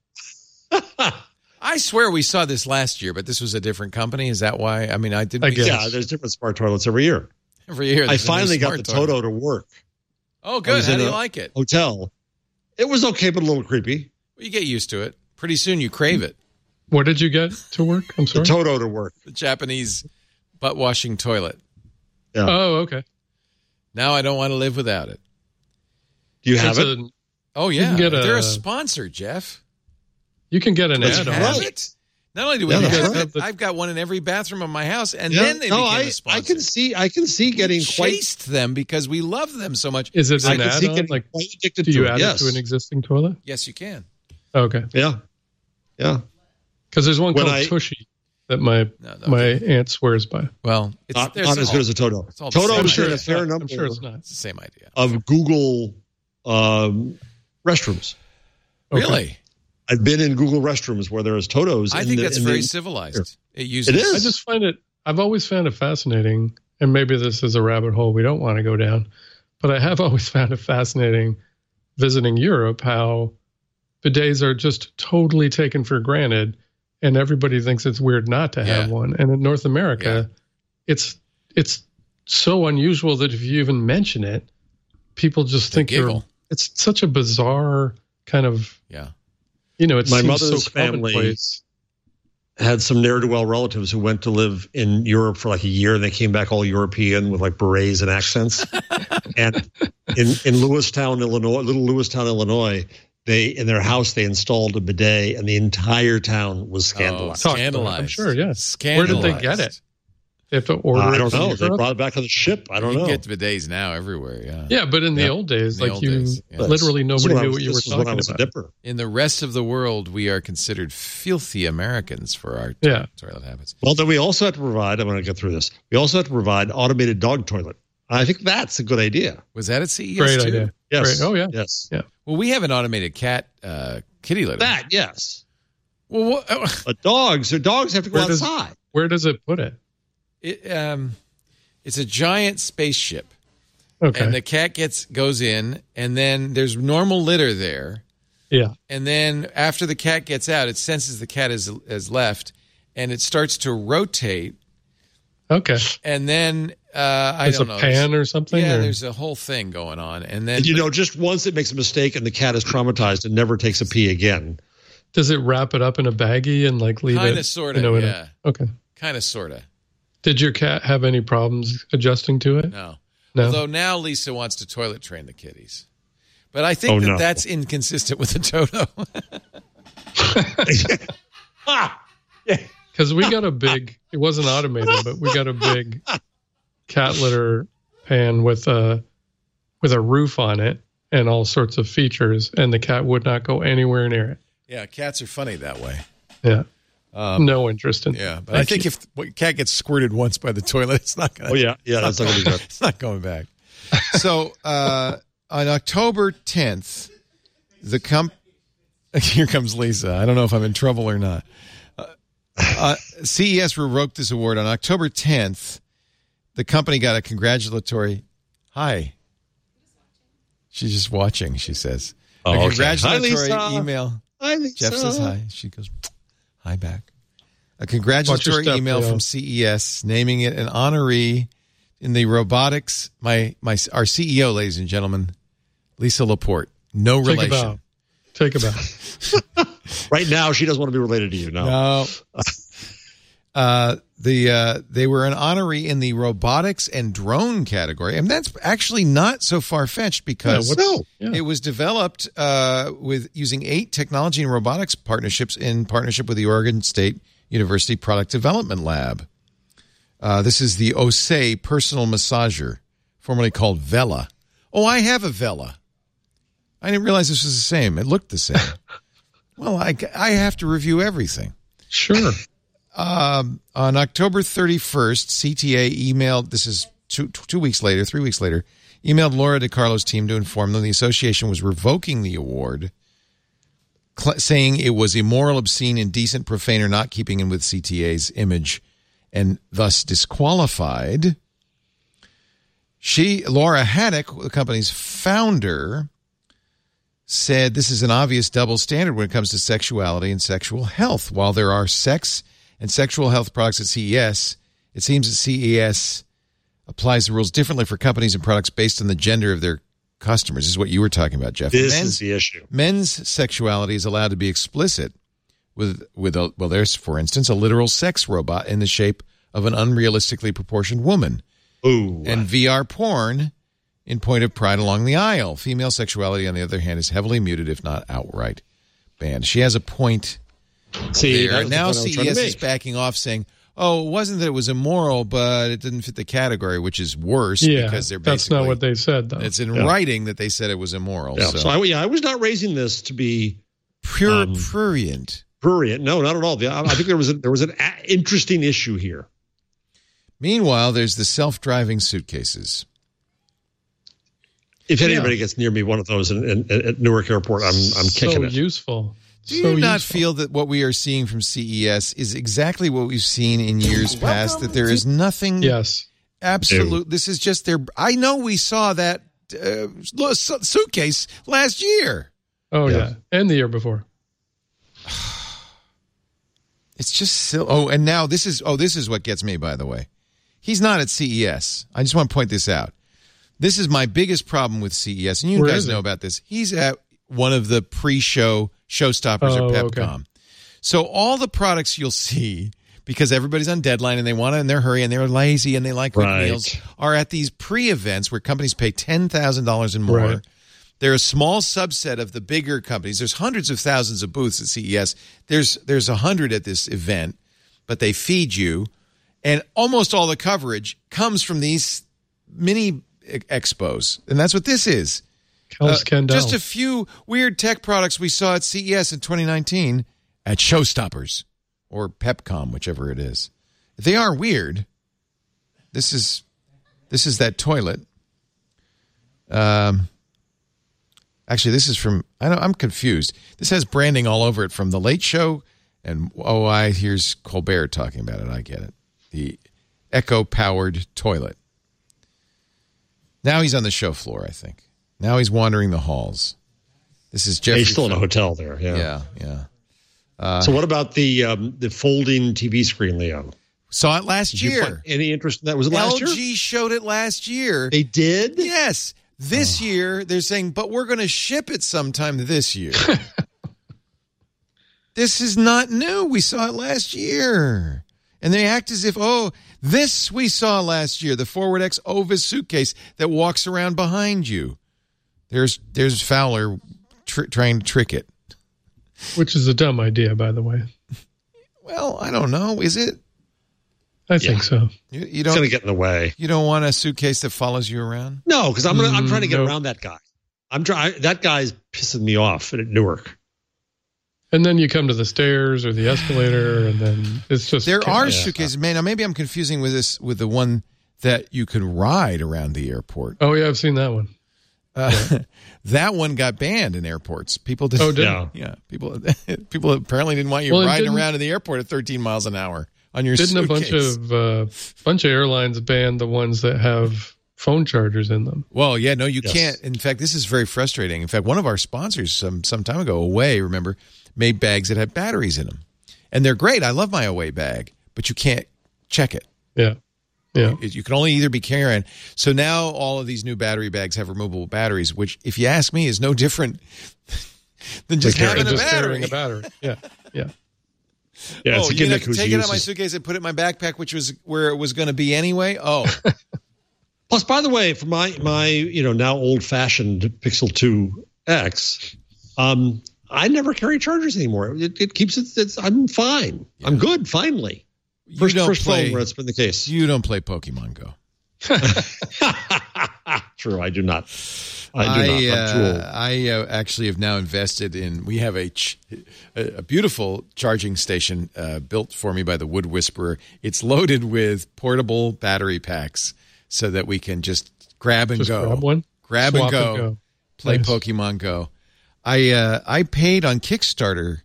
I swear we saw this last year, but this was a different company. Is that why? I mean, Yeah, there's different smart toilets every year. Every year. I finally got the Toto to work. Oh, good. How do you like it? Hotel. It was okay, but a little creepy. Well, you get used to it. Pretty soon you crave it. What did you get to work? I'm sorry. The Toto to work. The Japanese butt washing toilet. Yeah. Oh, okay. Now I don't want to live without it. Do you have it? Oh, yeah. They're a sponsor, Jeff. You can get an add-on. Right. Not only do we have it, I've got one in every bathroom of my house, and then they became a sponsor. I can see getting chased them because we love them so much. Is it an add-on? Like, do you add it to an existing toilet? Yes, you can. Okay. Yeah. Because there's one called Tushy that my aunt swears by. Well, it's not as good as a Toto. Toto is in a fair number. I'm sure it's not. It's the same idea. Of Google restrooms. Okay. Really? I've been in Google restrooms where there is Totos. I think that's very civilized. It is. I just find it. I've always found it fascinating, and maybe this is a rabbit hole we don't want to go down, but I have always found it fascinating visiting Europe how bidets are just totally taken for granted, and everybody thinks it's weird not to have one. And in North America, it's so unusual that if you even mention it, people just think you're. It's such a bizarre kind of. Yeah. You know, it's my mother's family had some ne'er-do-well relatives who went to live in Europe for like a year, and they came back all European with like berets and accents. And in Lewistown, Illinois, little Lewistown, Illinois, in their house they installed a bidet, and the entire town was scandalized. Scandalized, I'm sure. Yes. Scandalized. Where did they get it? They have to order. I don't know. They brought it back on the ship. I don't know. You get bidets now everywhere. Yeah. Yeah, but in the old days, literally nobody knew what you were talking about. Dipper. In the rest of the world, we are considered filthy Americans for our toilet habits. Well, then we also have to provide. I'm going to get through this. We also have to provide automated dog toilet. I think that's a good idea. Was that at CES Great too? idea. Yes. Great. Oh yeah. Yes. Yeah. Well, we have an automated cat kitty litter. That yes. Well, but dogs have to go outside. Where does it put it? It's a giant spaceship. Okay. And the cat goes in, and then there's normal litter there. Yeah. And then after the cat gets out, it senses the cat has left, and it starts to rotate. Okay. And then I don't know. There's a pan or something? Yeah, or? there's a whole thing going on. And then just once it makes a mistake and the cat is traumatized and never takes a pee again. Does it wrap it up in a baggie and like leave it? Kind of, sort of, yeah. Okay. Kind of, sort of. Did your cat have any problems adjusting to it? No. Although now Lisa wants to toilet train the kitties. But I think that's inconsistent with the Toto. Because we got it wasn't automated, but we got a big cat litter pan with a roof on it and all sorts of features, and the cat would not go anywhere near it. Yeah, cats are funny that way. Yeah. No interest in. Yeah, but I think if a cat gets squirted once by the toilet, it's not going. Oh yeah, that's not going to be good. It's not going back. So on October 10th, Here comes Lisa. I don't know if I'm in trouble or not. CES revoked this award on October 10th. The company got a congratulatory hi. She's just watching, she says. A congratulatory email. Hi, Lisa. Jeff says hi. She goes, hi back. A congratulatory email from CES naming it an honoree in the robotics. Our CEO, ladies and gentlemen, Lisa Laporte. No relation. Take a bow. Right now, she doesn't want to be related to you. No. They were an honoree in the robotics and drone category, and that's actually not so far-fetched because it was developed with using 8 technology and robotics partnerships in partnership with the Oregon State University Product Development Lab. This is the Osei personal massager, formerly called Vela. Oh, I have a Vela. I didn't realize this was the same. It looked the same. Well, I have to review everything. Sure. On October 31st, CTA emailed, this is 3 weeks later, emailed Laura DiCarlo's team to inform them the association was revoking the award, saying it was immoral, obscene, indecent, profane, or not keeping in with CTA's image, and thus disqualified. Laura Haddock, the company's founder, said this is an obvious double standard when it comes to sexuality and sexual health. While there are sex and sexual health products at CES, it seems that CES applies the rules differently for companies and products based on the gender of their customers. This is what you were talking about, Jeff. This is the issue. Men's sexuality is allowed to be explicit there's, for instance, a literal sex robot in the shape of an unrealistically proportioned woman. Ooh. And VR porn in point of pride along the aisle. Female sexuality, on the other hand, is heavily muted, if not outright banned. She has a point there. Now CES is backing off saying, oh, it wasn't that it was immoral, but it didn't fit the category, which is worse because they're basically... that's not what they said, though. It's in writing that they said it was immoral. Yeah. So I was not raising this to be... Prurient. Prurient. No, not at all. I think there was an interesting issue here. Meanwhile, there's the self-driving suitcases. If anybody gets near me one of those at Newark Airport, I'm kicking it. So useful. Do you not feel that what we are seeing from CES is exactly what we've seen in years past, that there is nothing absolute? This is just their... I know we saw that suitcase last year. Oh, yeah. And the year before. It's just silly. Oh, and now this is what gets me, by the way. He's not at CES. I just want to point this out. This is my biggest problem with CES, and you guys know about this. He's at one of the pre-show showstoppers at PepCom. Okay. So all the products you'll see, because everybody's on deadline and they want it in their hurry and they're lazy and they like quick meals, are at these pre-events where companies pay $10,000 and more. Right. They're a small subset of the bigger companies. There's hundreds of thousands of booths at CES. There's 100 at this event, but they feed you, and almost all the coverage comes from these mini expos, and that's what this is. Just a few weird tech products we saw at CES in 2019 at Showstoppers or PepCom, whichever it is. They are weird. This is that toilet. Actually, this is from... I'm confused. This has branding all over it from The Late Show, and here's Colbert talking about it. I get it. The Echo-powered toilet. Now he's on the show floor, I think. Now he's wandering the halls. This is Jeffrey. He's still in a hotel there. Yeah. So what about the folding TV screen, Leo? Saw it last year. Did you find any interest in that? Was it last year? LG showed it last year. They did? Yes. This year, they're saying, but we're going to ship it sometime this year. This is not new. We saw it last year. And they act as if, this we saw last year, the Forward X Ovis suitcase that walks around behind you. There's Fowler trying to trick it. Which is a dumb idea, by the way. Well, I don't know. Is it? I think so. You don't, it's going to get in the way. You don't want a suitcase that follows you around? No, because I'm trying to get around that guy. That guy's pissing me off at Newark. And then you come to the stairs or the escalator, and then it's just... There are suitcases. Man, now maybe I'm confusing with the one that you could ride around the airport. Oh, yeah, I've seen that one. That one got banned in airports. People did. Oh, did yeah. People apparently didn't want you riding around in the airport at 13 miles an hour on your suitcase. Didn't a bunch of airlines ban the ones that have phone chargers in them? Well, yeah, no, you can't. In fact, this is very frustrating. In fact, one of our sponsors some time ago, Away, remember, made bags that had batteries in them. And they're great. I love my Away bag, but you can't check it. Yeah. Yeah. You can only either be carrying. So now all of these new battery bags have removable batteries, which, if you ask me, is no different than just having a battery. Yeah. Yeah. Yeah, oh, you have to take it out of my suitcase and put it in my backpack, which was where it was going to be anyway? Oh. Plus, by the way, for my now old-fashioned Pixel 2X, I never carry chargers anymore. It keeps it. I'm fine. Yeah. I'm good, finally. First phone where it's been the case. You don't play Pokemon Go. True, I do not. I actually have now invested in. We have a beautiful charging station built for me by the Wood Whisperer. It's loaded with portable battery packs so that we can just grab and go. Grab one, grab and go. Play nice. Pokemon Go. I paid on Kickstarter.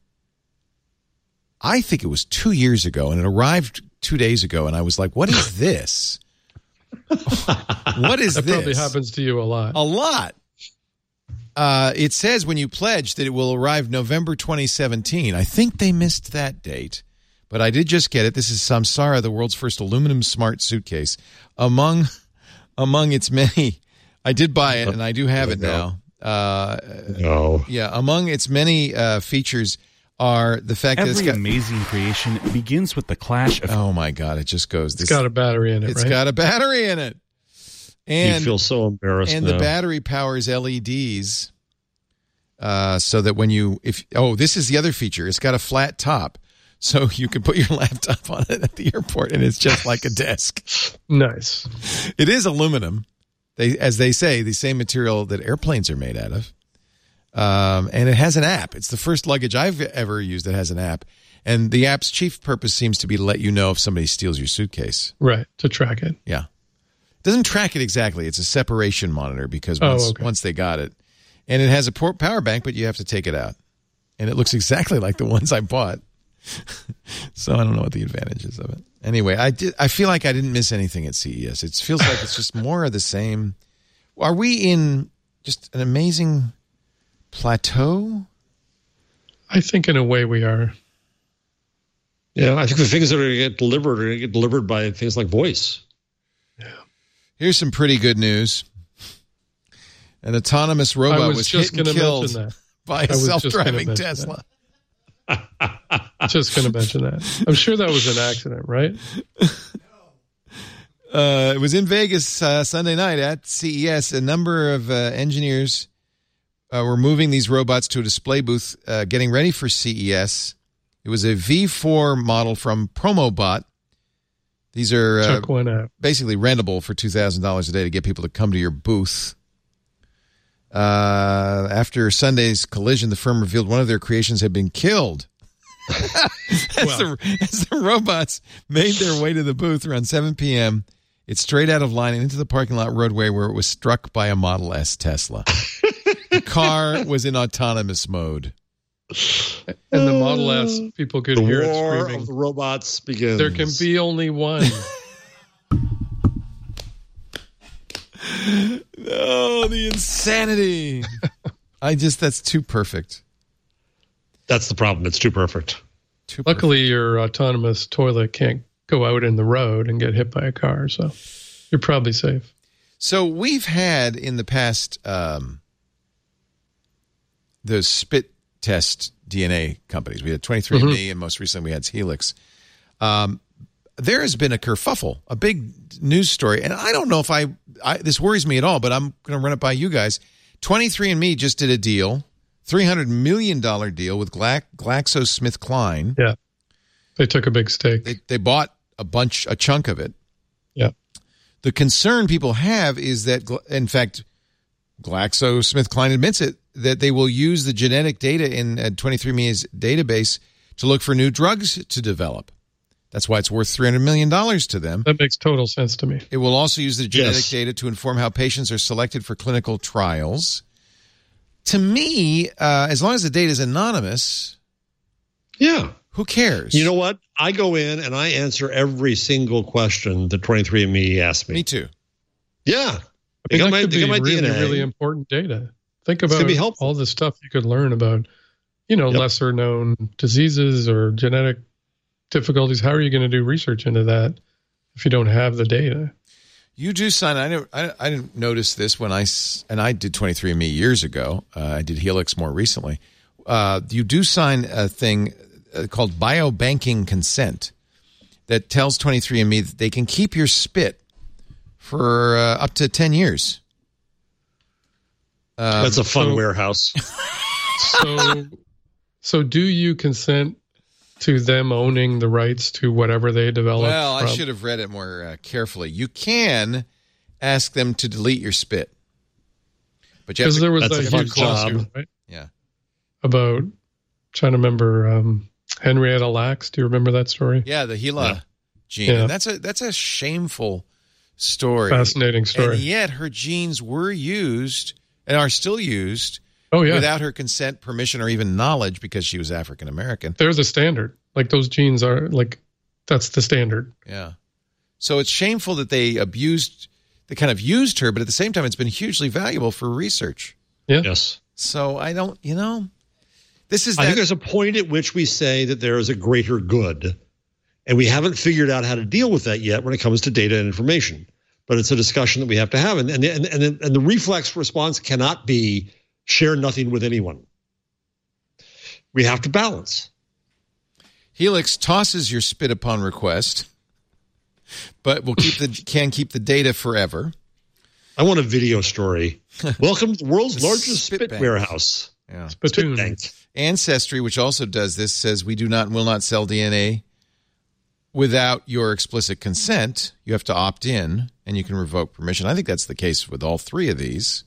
I think it was 2 years ago, and it arrived 2 days ago, and I was like, what is this? What is that? This? Probably happens to you a lot. A lot. It says when you pledge that it will arrive November 2017. I think they missed that date, but I did just get it. This is Samsara, the world's first aluminum smart suitcase. Among its many, I did buy it, and I do have it now. Yeah, among its many features are the fact that it's got amazing creation begins with the clash of. Oh my God! It just goes. It's got a battery in it. It's got a battery in it, and you feel so embarrassed. And now. The battery powers LEDs, so that when this is the other feature. It's got a flat top, so you can put your laptop on it at the airport, and it's just like a desk. Nice. It is aluminum. As they say, the same material that airplanes are made out of. And it has an app. It's the first luggage I've ever used that has an app. And the app's chief purpose seems to be to let you know if somebody steals your suitcase. Right, to track it. Yeah. It doesn't track it exactly. It's a separation monitor because once they got it. And it has a power bank, but you have to take it out. And it looks exactly like the ones I bought. So I don't know what the advantages of it. Anyway, I feel like I didn't miss anything at CES. It feels like it's just more of the same. Are we in just an amazing plateau? I think in a way we are. Yeah, I think the things that are going to get delivered are going to get delivered by things like voice. Yeah. Here's some pretty good news. An autonomous robot was hit and killed by a self-driving Tesla. Just going to mention that. I'm sure that was an accident, right? It was in Vegas Sunday night at CES. A number of engineers were moving these robots to a display booth, getting ready for CES. It was a V4 model from Promobot. These are basically rentable for $2,000 a day to get people to come to your booth. After Sunday's collision, the firm revealed one of their creations had been killed. As the robots made their way to the booth around 7 p.m., it strayed out of line and into the parking lot roadway where it was struck by a Model S Tesla. The car was in autonomous mode. And the Model S, people could hear it screaming. The war of the robots begins. There can be only one. Oh, the insanity. That's too perfect. That's the problem. It's too perfect. Luckily, your autonomous toilet can't go out in the road and get hit by a car, so you're probably safe. So we've had in the past the spit test DNA companies. We had 23andMe, and most recently we had Helix. There has been a kerfuffle, a big news story, and I don't know if this worries me at all, but I'm going to run it by you guys. 23andMe just did a deal, $300 million deal with GlaxoSmithKline. Yeah, they took a big stake. They bought a chunk of it. Yeah. The concern people have is that, in fact, GlaxoSmithKline admits it, that they will use the genetic data in 23andMe's database to look for new drugs to develop. That's why it's worth $300 million to them. That makes total sense to me. It will also use the genetic data to inform how patients are selected for clinical trials. To me, as long as the data is anonymous, who cares? You know what? I go in and I answer every single question that 23andMe asks me. Me too. Yeah. I mean, that could be really important data. Think about all the stuff you could learn about, lesser known diseases or genetic difficulties. How are you going to do research into that if you don't have the data? You do sign. I didn't notice this when I did 23andMe years ago. I did Helix more recently. You do sign a thing called biobanking consent that tells 23andMe that they can keep your spit for up to 10 years. That's a fun warehouse. So do you consent to them owning the rights to whatever they develop? Well, I should have read it more carefully. You can ask them to delete your spit. But because there was that huge lawsuit, right? Yeah. About, trying to remember, Henrietta Lacks. Do you remember that story? Yeah, the HeLa gene. Yeah. And that's a shameful story. Fascinating story. And yet her genes were used and are still used without her consent, permission, or even knowledge because she was African American. They're the standard. Like those genes are that's the standard. Yeah. So it's shameful that they kind of used her, but at the same time, it's been hugely valuable for research. Yeah. Yes. So I don't, this is. I think there's a point at which we say that there is a greater good, and we haven't figured out how to deal with that yet when it comes to data and information. But it's a discussion that we have to have, and the reflex response cannot be share nothing with anyone. We have to balance. Helix tosses your spit upon request, but will can keep the data forever. I want a video story. Welcome to the world's largest spit warehouse. Yeah. Spit bank. Ancestry, which also does this, says we will not sell DNA without your explicit consent. You have to opt in, and you can revoke permission. I think that's the case with all three of these.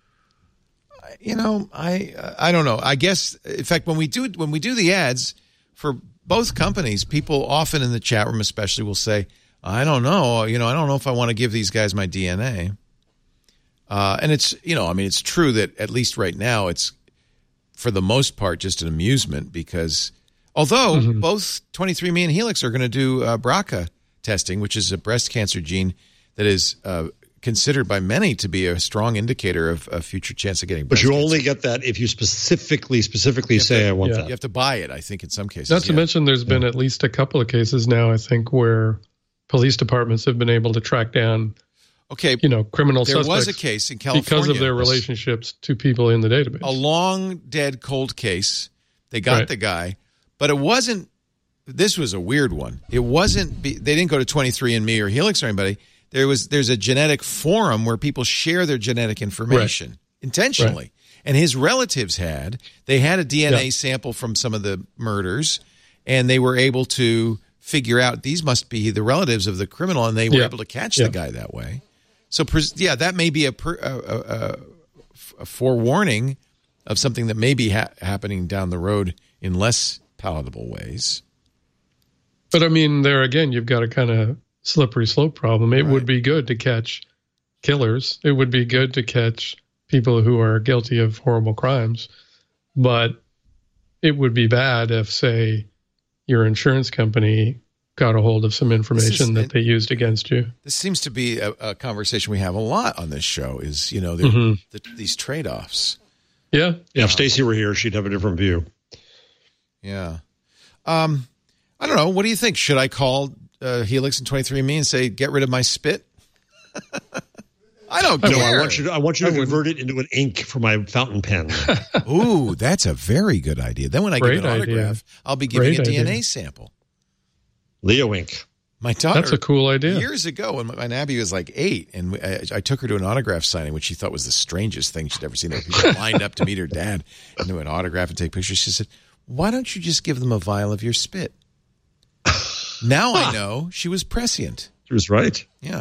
I don't know. I guess, in fact, when we do the ads for both companies, people often in the chat room especially will say, I don't know. I don't know if I want to give these guys my DNA. And it's, it's true that at least right now it's, for the most part, just an amusement because although both 23andMe and Helix are going to do BRCA testing, which is a breast cancer gene that is considered by many to be a strong indicator of a future chance of getting breast cancer. But you only get that if you specifically say, I want that. You have to buy it, I think, in some cases. Not to mention there's been at least a couple of cases now, I think, where police departments have been able to track down criminal suspects. There was a case in California. Because of their relationships to people in the database. A long dead cold case. They got the guy. But it wasn't, this was a weird one. It wasn't, they didn't go to 23andMe or Helix or anybody. There's a genetic forum where people share their genetic information intentionally. Right. And his relatives had a DNA sample from some of the murders, and they were able to figure out these must be the relatives of the criminal, and they were able to catch the guy that way. So, that may be a forewarning of something that may be happening down the road in less palatable ways. But, I mean, there again, you've got a kind of slippery slope problem. It would be good to catch killers. It would be good to catch people who are guilty of horrible crimes. But it would be bad if, say, your insurance company got a hold of some information that they used against you. This seems to be a conversation we have a lot on this show is, these trade-offs. Yeah. Yeah. If Stacey were here, she'd have a different view. Yeah. I don't know. What do you think? Should I call Helix and 23andMe and say, get rid of my spit? I don't care. No, I want you to convert it into an ink for my fountain pen. Ooh, that's a very good idea. Then when I give an autograph, I'll be giving a DNA sample. Leo ink. My daughter. That's a cool idea. Years ago, when Abby was like 8, and I took her to an autograph signing, which she thought was the strangest thing she'd ever seen. There were people lined up to meet her dad and do an autograph and take pictures. She said, why don't you just give them a vial of your spit? Now I know she was prescient. She was right. Yeah.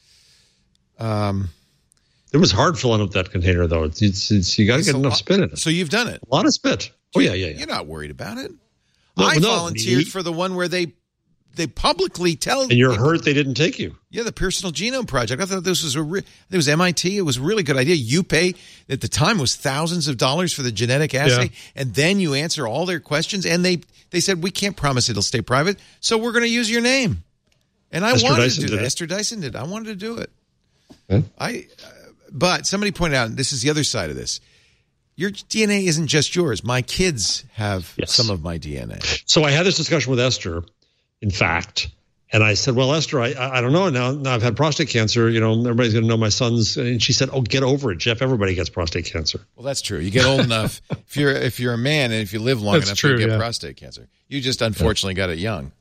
It was hard filling up that container, though. It's you got to get enough spit in it. So you've done it. A lot of spit. Oh, yeah. You're not worried about it. I volunteered for the one where they publicly tell. And you're hurt they didn't take you. Yeah, the Personal Genome Project. I thought this was it was MIT. It was a really good idea. You pay, at the time, was thousands of dollars for the genetic assay, and then you answer all their questions. And they said, we can't promise it'll stay private, so we're going to use your name. And I wanted to do that. Esther Dyson did. I wanted to do it. Okay. But somebody pointed out, and this is the other side of this, your DNA isn't just yours. My kids have some of my DNA. So I had this discussion with Esther, in fact, and I said, well, Esther, I don't know. Now I've had prostate cancer. You know, everybody's going to know my son's. And she said, oh, get over it, Jeff. Everybody gets prostate cancer. Well, that's true. You get old enough. If you're a man and if you live long enough, you get prostate cancer. You just unfortunately got it young.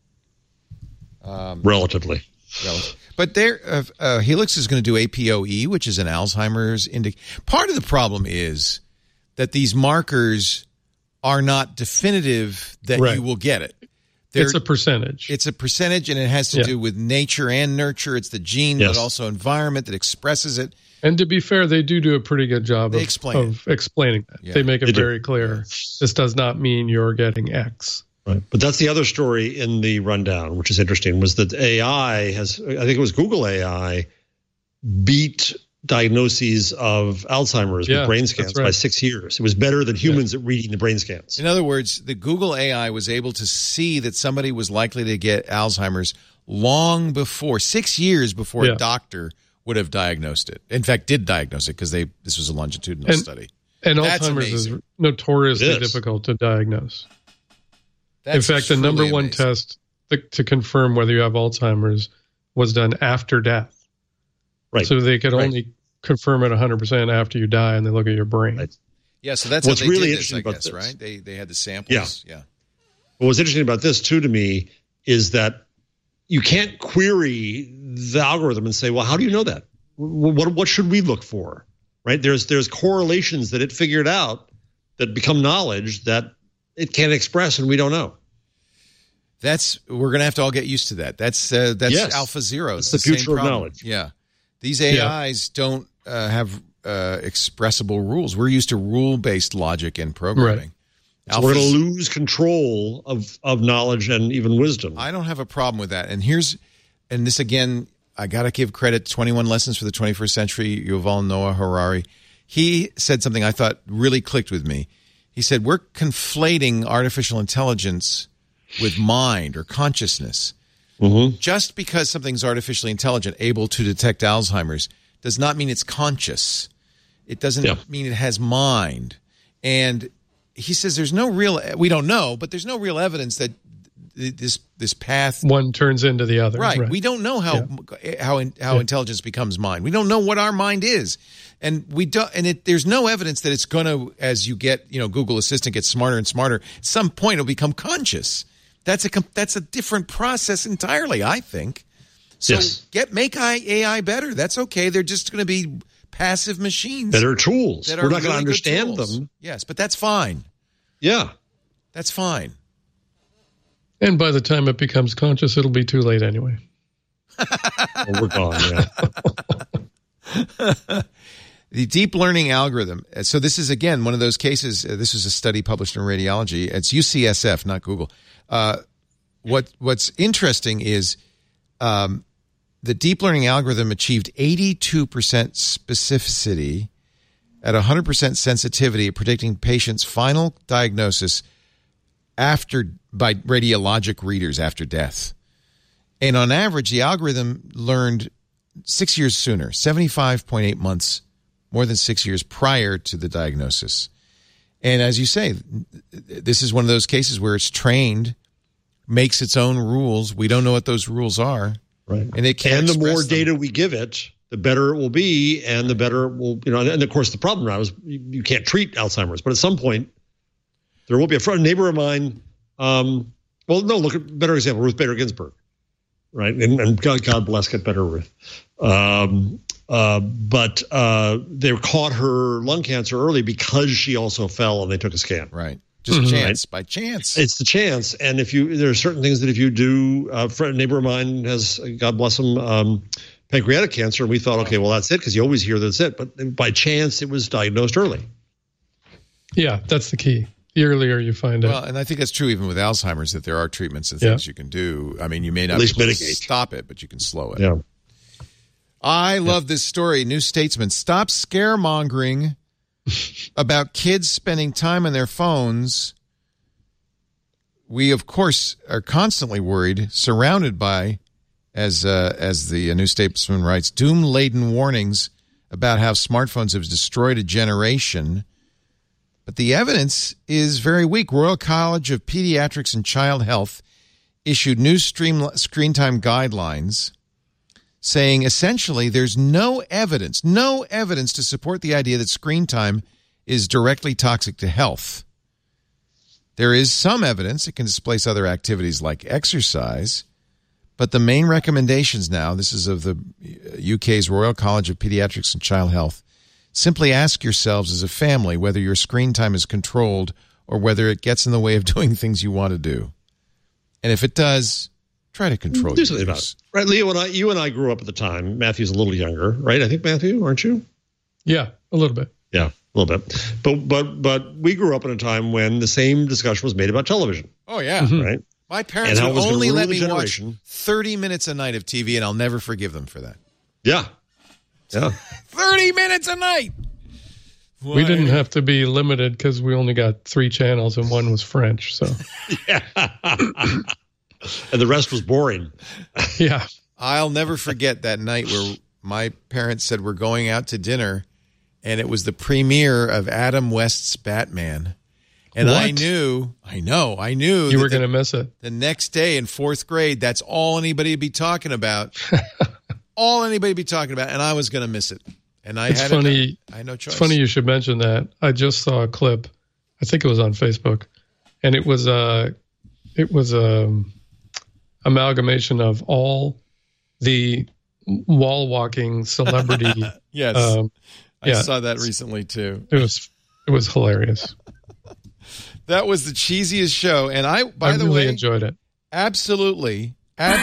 Relatively. But Helix is going to do APOE, which is an Alzheimer's Part of the problem is that these markers are not definitive that you will get it. It's a percentage. It's a percentage, and it has to do with nature and nurture. It's the gene, but also environment that expresses it. And to be fair, they do a pretty good job of explaining that. Yeah. They make it very clear. This does not mean you're getting X. Right. But that's the other story in the rundown, which is interesting, was that AI has, I think it was Google AI, beat diagnoses of Alzheimer's with brain scans by 6 years. It was better than humans at reading the brain scans. In other words, the Google AI was able to see that somebody was likely to get Alzheimer's long before, 6 years before a doctor would have diagnosed it. In fact, did diagnose it because this was a longitudinal study. And Alzheimer's is notoriously difficult to diagnose. In fact, the number one test to confirm whether you have Alzheimer's was done after death. Right. So they could only confirm it 100% after you die, and they look at your brain. Right. Yeah, so that's what's really interesting about this, right? They had the samples. Yeah. Well, what's interesting about this, too, to me, is that you can't query the algorithm and say, well, how do you know that? What should we look for? Right? There's correlations that it figured out that become knowledge that it can't express, and we don't know. We're going to have to all get used to that. That's AlphaZero. It's the future of knowledge. Yeah. These AIs don't have expressible rules. We're used to rule-based logic and programming. Right. So we're going to lose control of knowledge and even wisdom. I don't have a problem with that. And this again, I got to give credit to 21 Lessons for the 21st Century, Yuval Noah Harari. He said something I thought really clicked with me. He said, we're conflating artificial intelligence with mind or consciousness. Mm-hmm. Just because something's artificially intelligent, able to detect Alzheimer's, does not mean it's conscious. It doesn't mean it has mind. And he says we don't know, but there's no real evidence that this path one turns into the other. Right. We don't know how intelligence becomes mind. We don't know what our mind is. And there's no evidence that it's going to, as you get, Google Assistant gets smarter and smarter, at some point it'll become conscious. That's a different process entirely, I think. So make AI better. That's okay. They're just going to be passive machines. Better tools. We're not going to understand them. Yes, but that's fine. Yeah. That's fine. And by the time it becomes conscious, it'll be too late anyway. We're gone, The deep learning algorithm. So this is, again, one of those cases. This was a study published in Radiology. It's UCSF, not Google. What's interesting is the deep learning algorithm achieved 82% specificity at 100% sensitivity at predicting patients' final diagnosis by radiologic readers after death. And on average, the algorithm learned 6 years sooner, 75.8 months, more than 6 years prior to the diagnosis. And as you say, this is one of those cases where it's trained, makes its own rules. We don't know what those rules are. Right. And it can't the more data we give it, the better it will be, and the better it will, and of course the problem now is you can't treat Alzheimer's, but at some point there will be a neighbor of mine. Look at better example, Ruth Bader Ginsburg, right? And God bless, get better, Ruth. But they caught her lung cancer early because she also fell and they took a scan. Right. Just chance, by chance. It's the chance. And there are certain things that if you do, a neighbor of mine has, God bless him, pancreatic cancer. And we thought, okay, well, that's it, because you always hear that's it. But by chance, it was diagnosed early. Yeah, that's the key. The earlier you find it. Well, and I think that's true even with Alzheimer's, that there are treatments and things you can do. I mean, you may not be able to stop it, but you can slow it. Yeah. I love this story. New Statesman. Stop scaremongering about kids spending time on their phones. We, of course, are constantly worried, surrounded by, as the New Statesman writes, doom-laden warnings about how smartphones have destroyed a generation. But the evidence is very weak. Royal College of Pediatrics and Child Health issued new screen time guidelines saying essentially there's no evidence to support the idea that screen time is directly toxic to health. There is some evidence it can displace other activities like exercise, but the main recommendations now, this is of the UK's Royal College of Pediatrics and Child Health, simply ask yourselves as a family whether your screen time is controlled or whether it gets in the way of doing things you want to do. And if it does, try to control do something about it. Right, Leo, you and I grew up at the time. Matthew's a little younger, right? I think, Matthew, aren't you? Yeah, a little bit. Yeah, a little bit. But we grew up in a time when the same discussion was made about television. Oh, yeah. Right? My parents would only let me watch 30 minutes a night of TV, and I'll never forgive them for that. Yeah. Yeah. 30 minutes a night. Why? We didn't have to be limited because we only got 3 channels and one was French. So yeah. And the rest was boring. Yeah. I'll never forget that night where my parents said we're going out to dinner, and it was the premiere of Adam West's Batman. And what? I knew you were going to miss it. The next day in 4th grade, that's all anybody would be talking about. All anybody would be talking about, and I was going to miss it. And I had no choice. It's funny you should mention that. I just saw a clip. I think it was on Facebook, and it was amalgamation of all the wall walking celebrity. Yes, I saw that recently too. It was hilarious. That was the cheesiest show, and I really way enjoyed it. Absolutely.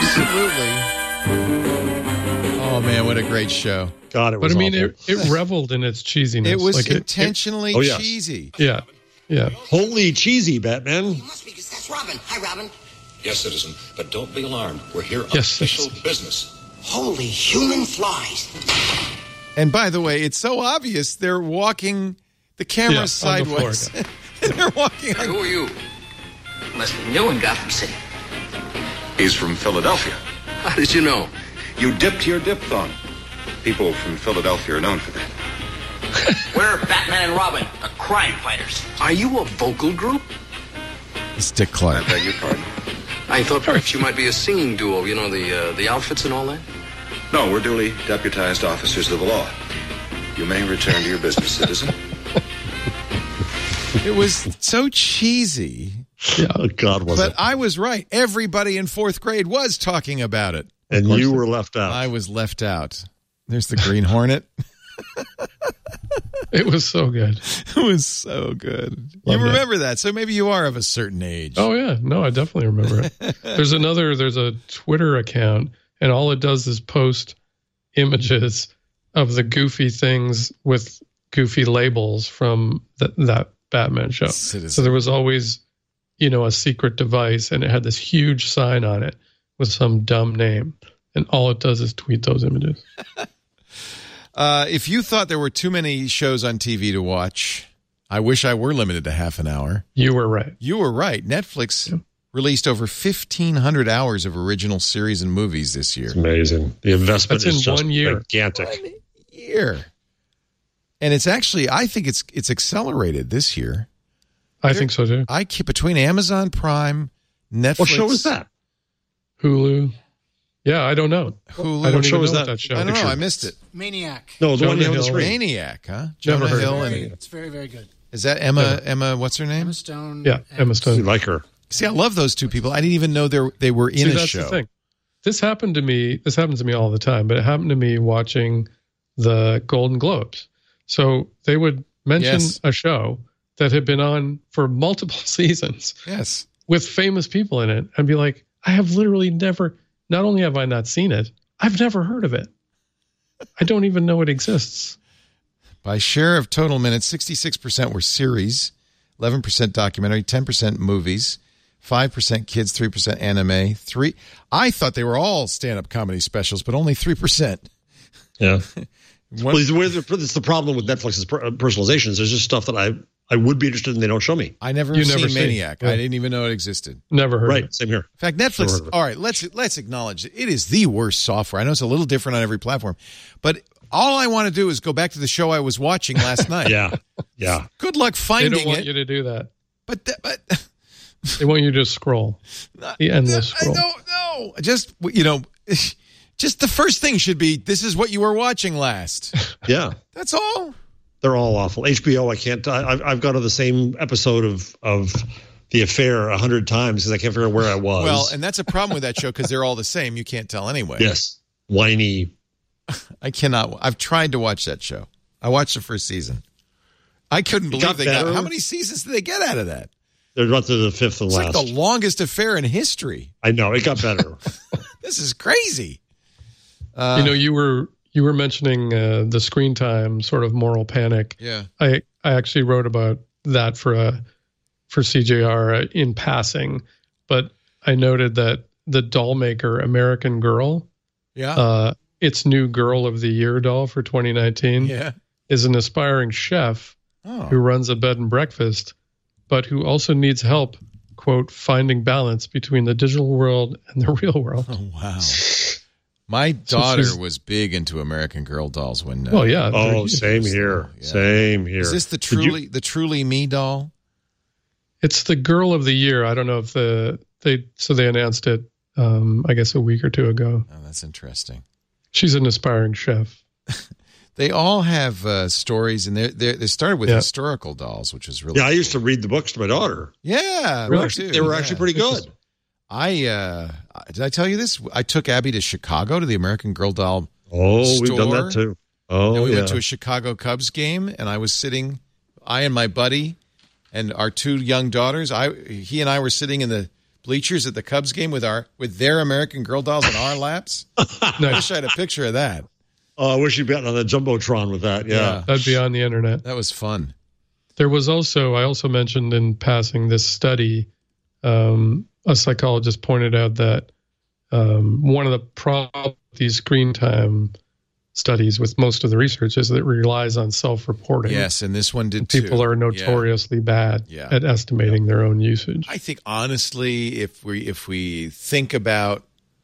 Oh man, what a great show! God, it was. But I mean, awful. it reveled in its cheesiness. It was like intentionally cheesy. Yeah, yeah. Holy cheesy, Batman. You must be, because that's Robin. Hi, Robin. Yes, citizen, but don't be alarmed. We're here on Yes, official business. Holy human flies. And by the way, it's so obvious they're walking the camera sideways. They're walking. Who are you? Must be new in Gotham City. He's from Philadelphia. How did you know? You dipped your diphthong. People from Philadelphia are known for that. We're Batman and Robin, the crime fighters. Are you a vocal group? It's Dick Clark. I beg your pardon? I thought perhaps you might be a singing duo, you know, the outfits and all that? No, we're duly deputized officers of the law. You may return to your business, citizen. It was so cheesy. Yeah, oh, God, was it? But I was right. Everybody in 4th grade was talking about it. And you were left out. I was left out. There's the Green Hornet. It was so good. It was so good. You remember that, so maybe you are of a certain age. Oh, yeah. No, I definitely remember it. There's a Twitter account, and all it does is post images of the goofy things with goofy labels from that Batman show. Citizen. So there was always, a secret device, and it had this huge sign on it with some dumb name. And all it does is tweet those images. If you thought there were too many shows on TV to watch, I wish I were limited to half an hour. You were right. You were right. Netflix released over 1,500 hours of original series and movies this year. It's amazing. The investment That's is in just 1 year. Gigantic. 1 year. And it's actually, I think it's accelerated this year. I think so too. I keep between Amazon Prime, Netflix. What show is that? Hulu. Yeah, I don't know. Hulu. I don't What show even is know that? that show. I don't know. I missed it. Maniac. No, the one you have on the Hill. screen. Maniac, huh? Never Jonah heard Hill of it. and It's very, very good. is that Emma? What's her name? Emma Stone. Yeah, Emma You Stone. like her. See, I love those two people. I didn't even know they were in a that's show. the thing. This happens to me all the time, but it happened to me watching the Golden Globes. So they would mention a show that had been on for multiple seasons. Yes. With famous people in it, and be like, I have literally never, not only have I not seen it, I've never heard of it. I don't even know it exists. By share of total minutes, 66% were series, 11% documentary, 10% movies, 5% kids, 3% anime. I thought they were all stand-up comedy specials, but only 3%. Yeah. Well, it's the problem with Netflix's personalizations. There's just stuff that I would be interested in. They don't show me. I never seen Maniac. Yeah. I didn't even know it existed. Never heard of it. Same here. In fact, Netflix, all right, let's acknowledge it is the worst software. I know it's a little different on every platform, but all I want to do is go back to the show I was watching last night. Yeah. Good luck finding it. They don't want you to do that. But they want you to scroll. The endless scroll. No. Just, just the first thing should be, this is what you were watching last. Yeah. That's all. They're all awful. HBO, I can't. I've gone to the same episode of The Affair 100 times because I can't figure out where I was. Well, and that's a problem with that show because they're all the same. You can't tell anyway. Yes. Whiny. I cannot. I've tried to watch that show. I watched the first season. I couldn't believe they got. How many seasons did they get out of that? They're about to the fifth and last. It's like the longest affair in history. I know. It got better. This is crazy. You were mentioning the screen time sort of moral panic. Yeah. I actually wrote about that for CJR in passing, but I noted that the doll maker American Girl, its new Girl of the Year doll for 2019, is an aspiring chef who runs a bed and breakfast, but who also needs help, quote, finding balance between the digital world and the real world. Oh, wow. My daughter was big into American Girl dolls when. Same here. Yeah. Same here. Is this the Truly Me doll? It's the Girl of the Year. I don't know if they announced it. I guess a week or two ago. Oh, that's interesting. She's an aspiring chef. They all have stories, and they started with historical dolls, which is really. Yeah, I used to read the books to my daughter. Yeah, they were actually pretty good. Did I tell you this? I took Abby to Chicago to the American Girl doll store. We've done that too. Then we went to a Chicago Cubs game, and I was sitting, I and my buddy and our two young daughters, he and I were sitting in the bleachers at the Cubs game with their American Girl dolls in our laps. I wish I had a picture of that. Oh, I wish you'd been on the Jumbotron with that. Yeah. That'd be on the internet. That was fun. There was also, I also mentioned in passing this study, a psychologist pointed out that one of the problems with these screen time studies with most of the research is that it relies on self-reporting. Yes, and this one did too. People are notoriously bad at estimating their own usage. I think honestly, if we think about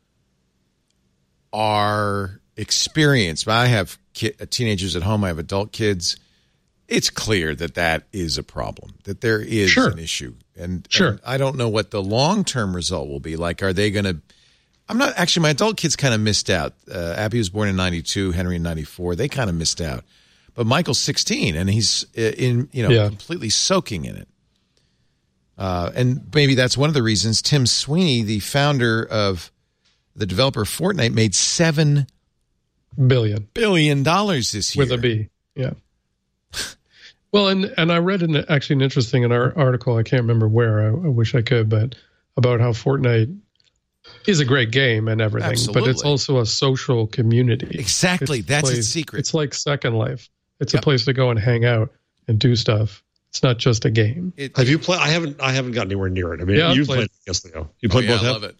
our experience, I have teenagers at home, I have adult kids. It's clear that is a problem, that there is an issue. And I don't know what the long-term result will be. Like, are they going to – my adult kids kind of missed out. Abby was born in 92, Henry in 94. They kind of missed out. But Michael's 16, and he's completely soaking in it. And maybe that's one of the reasons Tim Sweeney, the founder of the developer of Fortnite, made $7 billion this year. With a B, yeah. Well, and I read an interesting article, I can't remember where, I wish I could, but about how Fortnite is a great game and everything, but it's also a social community. Exactly, that's its secret. It's like Second Life. It's a place to go and hang out and do stuff. It's not just a game. Have you played? I haven't gotten anywhere near it. I mean, you've played. Yes, they go. You played both. I love it.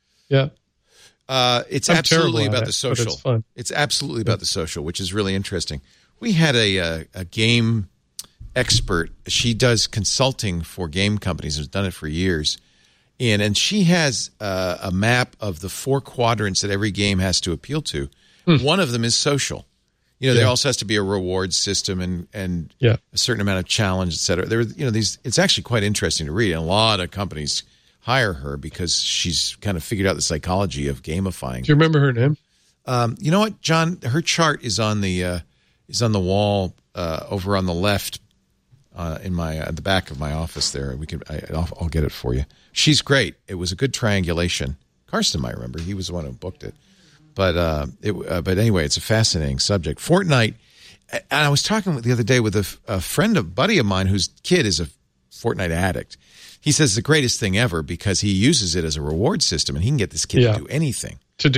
Yeah. It's absolutely about the social. It's fun. It's absolutely about the social, which is really interesting. We had a game expert. She does consulting for game companies. Has done it for years, and she has a map of the 4 quadrants that every game has to appeal to. One of them is social. There also has to be a reward system and a certain amount of challenge, et cetera. It's actually quite interesting to read, and a lot of companies hire her because she's kind of figured out the psychology of gamifying. Do you remember her name? You know what, John? Her chart is on the wall over on the left in at the back of my office. There, I'll get it for you. She's great. It was a good triangulation. Karsten might remember. He was the one who booked it. But anyway, it's a fascinating subject. Fortnite. And I was talking the other day with a buddy of mine whose kid is a Fortnite addict. He says the greatest thing ever because he uses it as a reward system, and he can get this kid to do anything.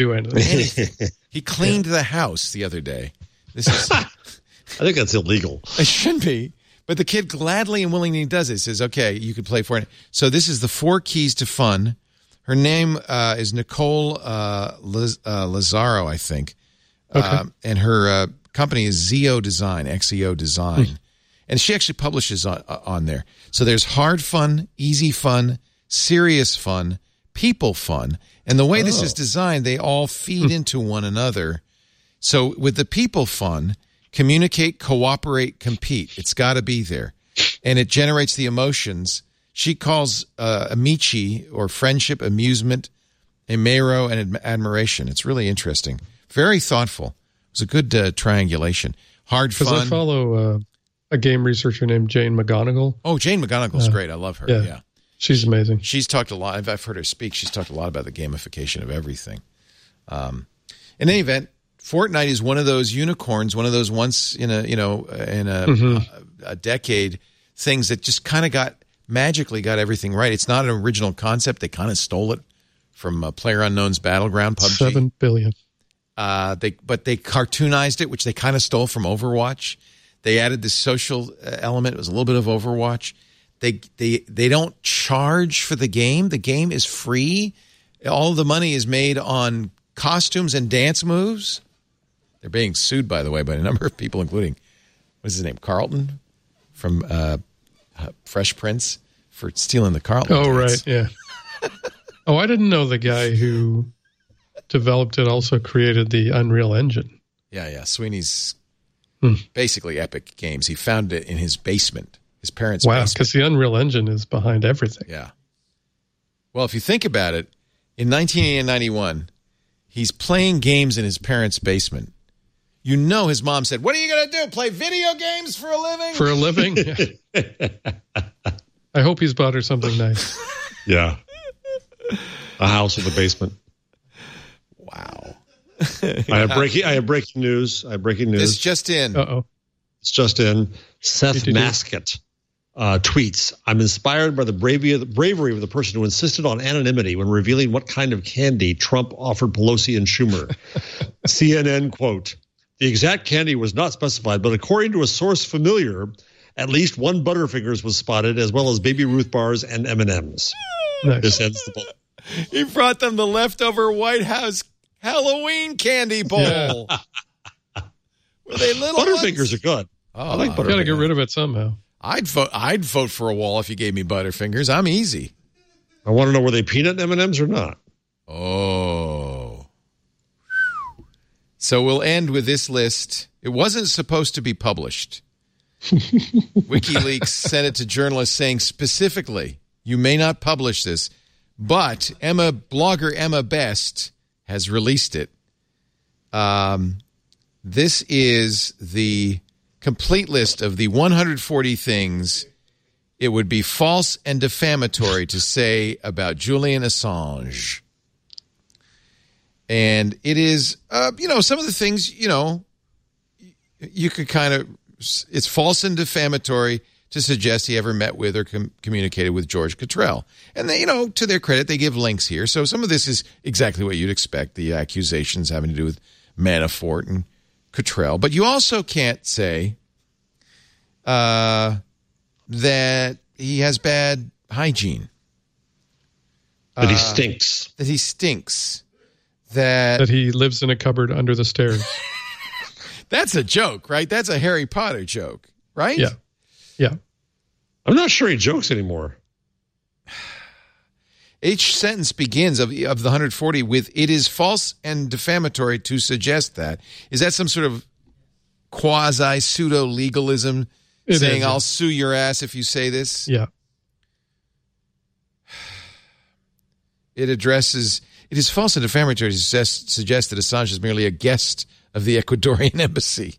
He cleaned the house the other day. I think that's illegal. It shouldn't be. But the kid gladly and willingly does it. He says, okay, you could play Fortnite. So this is the 4 keys to fun. Her name is Nicole Lazaro, I think. Okay. And her company is Xeo Design, XEO Design. And she actually publishes on there. So there's hard fun, easy fun, serious fun, people fun. And the way this is designed, they all feed into one another. So with the people fun, communicate, cooperate, compete. It's got to be there. And it generates the emotions. She calls amici, or friendship, amusement, emero, and admiration. It's really interesting. Very thoughtful. It was a good triangulation. Hard fun. Because I follow a game researcher named Jane McGonigal. Oh, Jane McGonigal's great. I love her. Yeah. She's amazing. She's talked a lot. I've heard her speak. She's talked a lot about the gamification of everything. In any event, Fortnite is one of those unicorns, one of those once in a decade things that just kind of magically got everything right. It's not an original concept. They kind of stole it from PlayerUnknown's Battleground, PUBG. 7 billion. But they cartoonized it, which they kind of stole from Overwatch. They added this social element. It was a little bit of Overwatch. They don't charge for the game. The game is free. All the money is made on costumes and dance moves. They're being sued, by the way, by a number of people, including, what's his name, Carlton from Fresh Prince, for stealing the Carlton dance. Right, yeah. I didn't know the guy who developed it also created the Unreal Engine. Yeah. Sweeney's basically Epic Games. He found it in his basement, his parents' basement. Wow, because the Unreal Engine is behind everything. Yeah. Well, if you think about it, in 1980 and 91, he's playing games in his parents' basement. You know his mom said, what are you going to do, play video games for a living? For a living? Yeah. I hope he's bought her something nice. Yeah. A house in the basement. Wow. I have breaking news. It's just in. Uh-oh. It's just in. Seth Maskett tweets, I'm inspired by the bravery of the person who insisted on anonymity when revealing what kind of candy Trump offered Pelosi and Schumer. CNN quote, the exact candy was not specified, but according to a source familiar, at least one Butterfingers was spotted, as well as Baby Ruth bars and M&Ms. Nice. This ends the bowl. He brought them the leftover White House Halloween candy bowl. Yeah. Were they little Butterfingers ones? Are good. I like Butterfingers. Got to get rid of it somehow. I'd vote for a wall if you gave me Butterfingers. I'm easy. I want to know, were they peanut M&Ms or not? Oh. So we'll end with this list. It wasn't supposed to be published. WikiLeaks sent it to journalists saying specifically, you may not publish this, but blogger Emma Best has released it. This is the complete list of the 140 things it would be false and defamatory to say about Julian Assange. And it is, some of the things, you could kind of, it's false and defamatory to suggest he ever met with or communicated with George Cottrell. And they, to their credit, they give links here. So some of this is exactly what you'd expect, the accusations having to do with Manafort and Cottrell. But you also can't say that he has bad hygiene. That he stinks. That he stinks. That he lives in a cupboard under the stairs. That's a joke, right? That's a Harry Potter joke, right? Yeah. Yeah. I'm not sure he jokes anymore. Each sentence begins of the 140 with, it is false and defamatory to suggest that. Is that some sort of quasi-pseudo-legalism saying, I'll sue your ass if you say this? Yeah. It is false and defamatory to suggest that Assange is merely a guest of the Ecuadorian embassy.